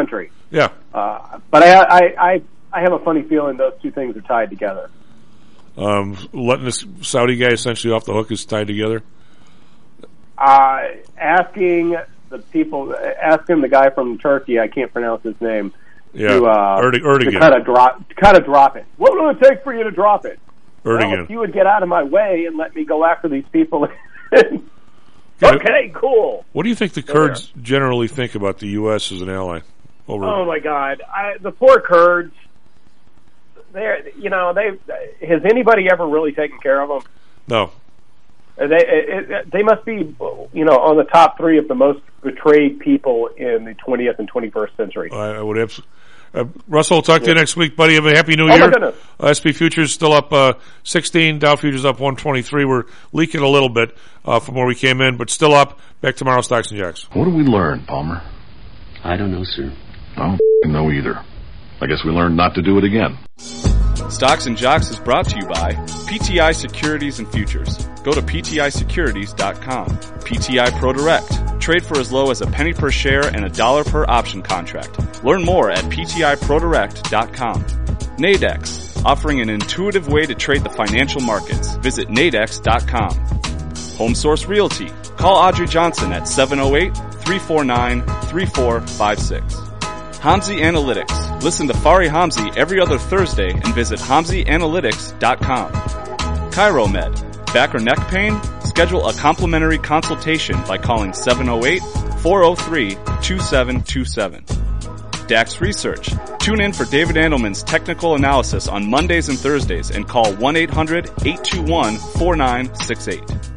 Speaker 11: Yeah.
Speaker 20: Uh, but I, I, I, I have a funny feeling those two things are tied together.
Speaker 11: Um, letting this Saudi guy essentially off the hook is tied together.
Speaker 20: Uh, asking the people, asking the guy from Turkey, I can't pronounce his name,
Speaker 11: yeah.
Speaker 20: to, uh,
Speaker 11: Erdig- Erdogan.
Speaker 20: to kind of drop, to kind of drop it. What will it take for you to drop it?
Speaker 11: Erdogan.
Speaker 20: Well, if you would get out of my way and let me go after these people. Okay, cool.
Speaker 11: What do you think the Kurds generally think about the U S as an ally? Over
Speaker 20: Oh my God, I, the poor Kurds. They're, you know, they has anybody ever really taken care of them?
Speaker 11: No.
Speaker 20: They it, it, they must be, you know, on the top three of the most betrayed people in the twentieth and twenty-first century.
Speaker 11: I, I would absolutely. Uh, Russell, talk to
Speaker 20: Yeah.
Speaker 11: you next week, buddy. Have a happy New
Speaker 20: Oh,
Speaker 11: Year.
Speaker 20: my goodness.
Speaker 11: Uh, S P Futures still up uh, sixteen. Dow Futures up one twenty-three. We're leaking a little bit uh, from where we came in, but still up. Back tomorrow, Stocks and Jocks.
Speaker 9: What did we learn, Palmer?
Speaker 5: I don't know, sir.
Speaker 9: I don't know either. I guess we learned not to do it again.
Speaker 12: Stocks and Jocks is brought to you by P T I Securities and Futures. Go to P T I securities dot com. P T I Pro Direct. Trade for as low as a penny per share and a dollar per option contract. Learn more at P T I pro direct dot com. Nadex. Offering an intuitive way to trade the financial markets. Visit nadex dot com. HomeSource Realty. Call Audrey Johnson at seven oh eight, three four nine, three four five six. Hamzy Analytics. Listen to Fari Hamzy every other Thursday and visit hamzy analytics dot com. ChiroMed. Back or neck pain? Schedule a complimentary consultation by calling seven oh eight, four oh three, two seven two seven. Dax Research. Tune in for David Andelman's technical analysis on Mondays and Thursdays and call one eight hundred, eight two one, four nine six eight.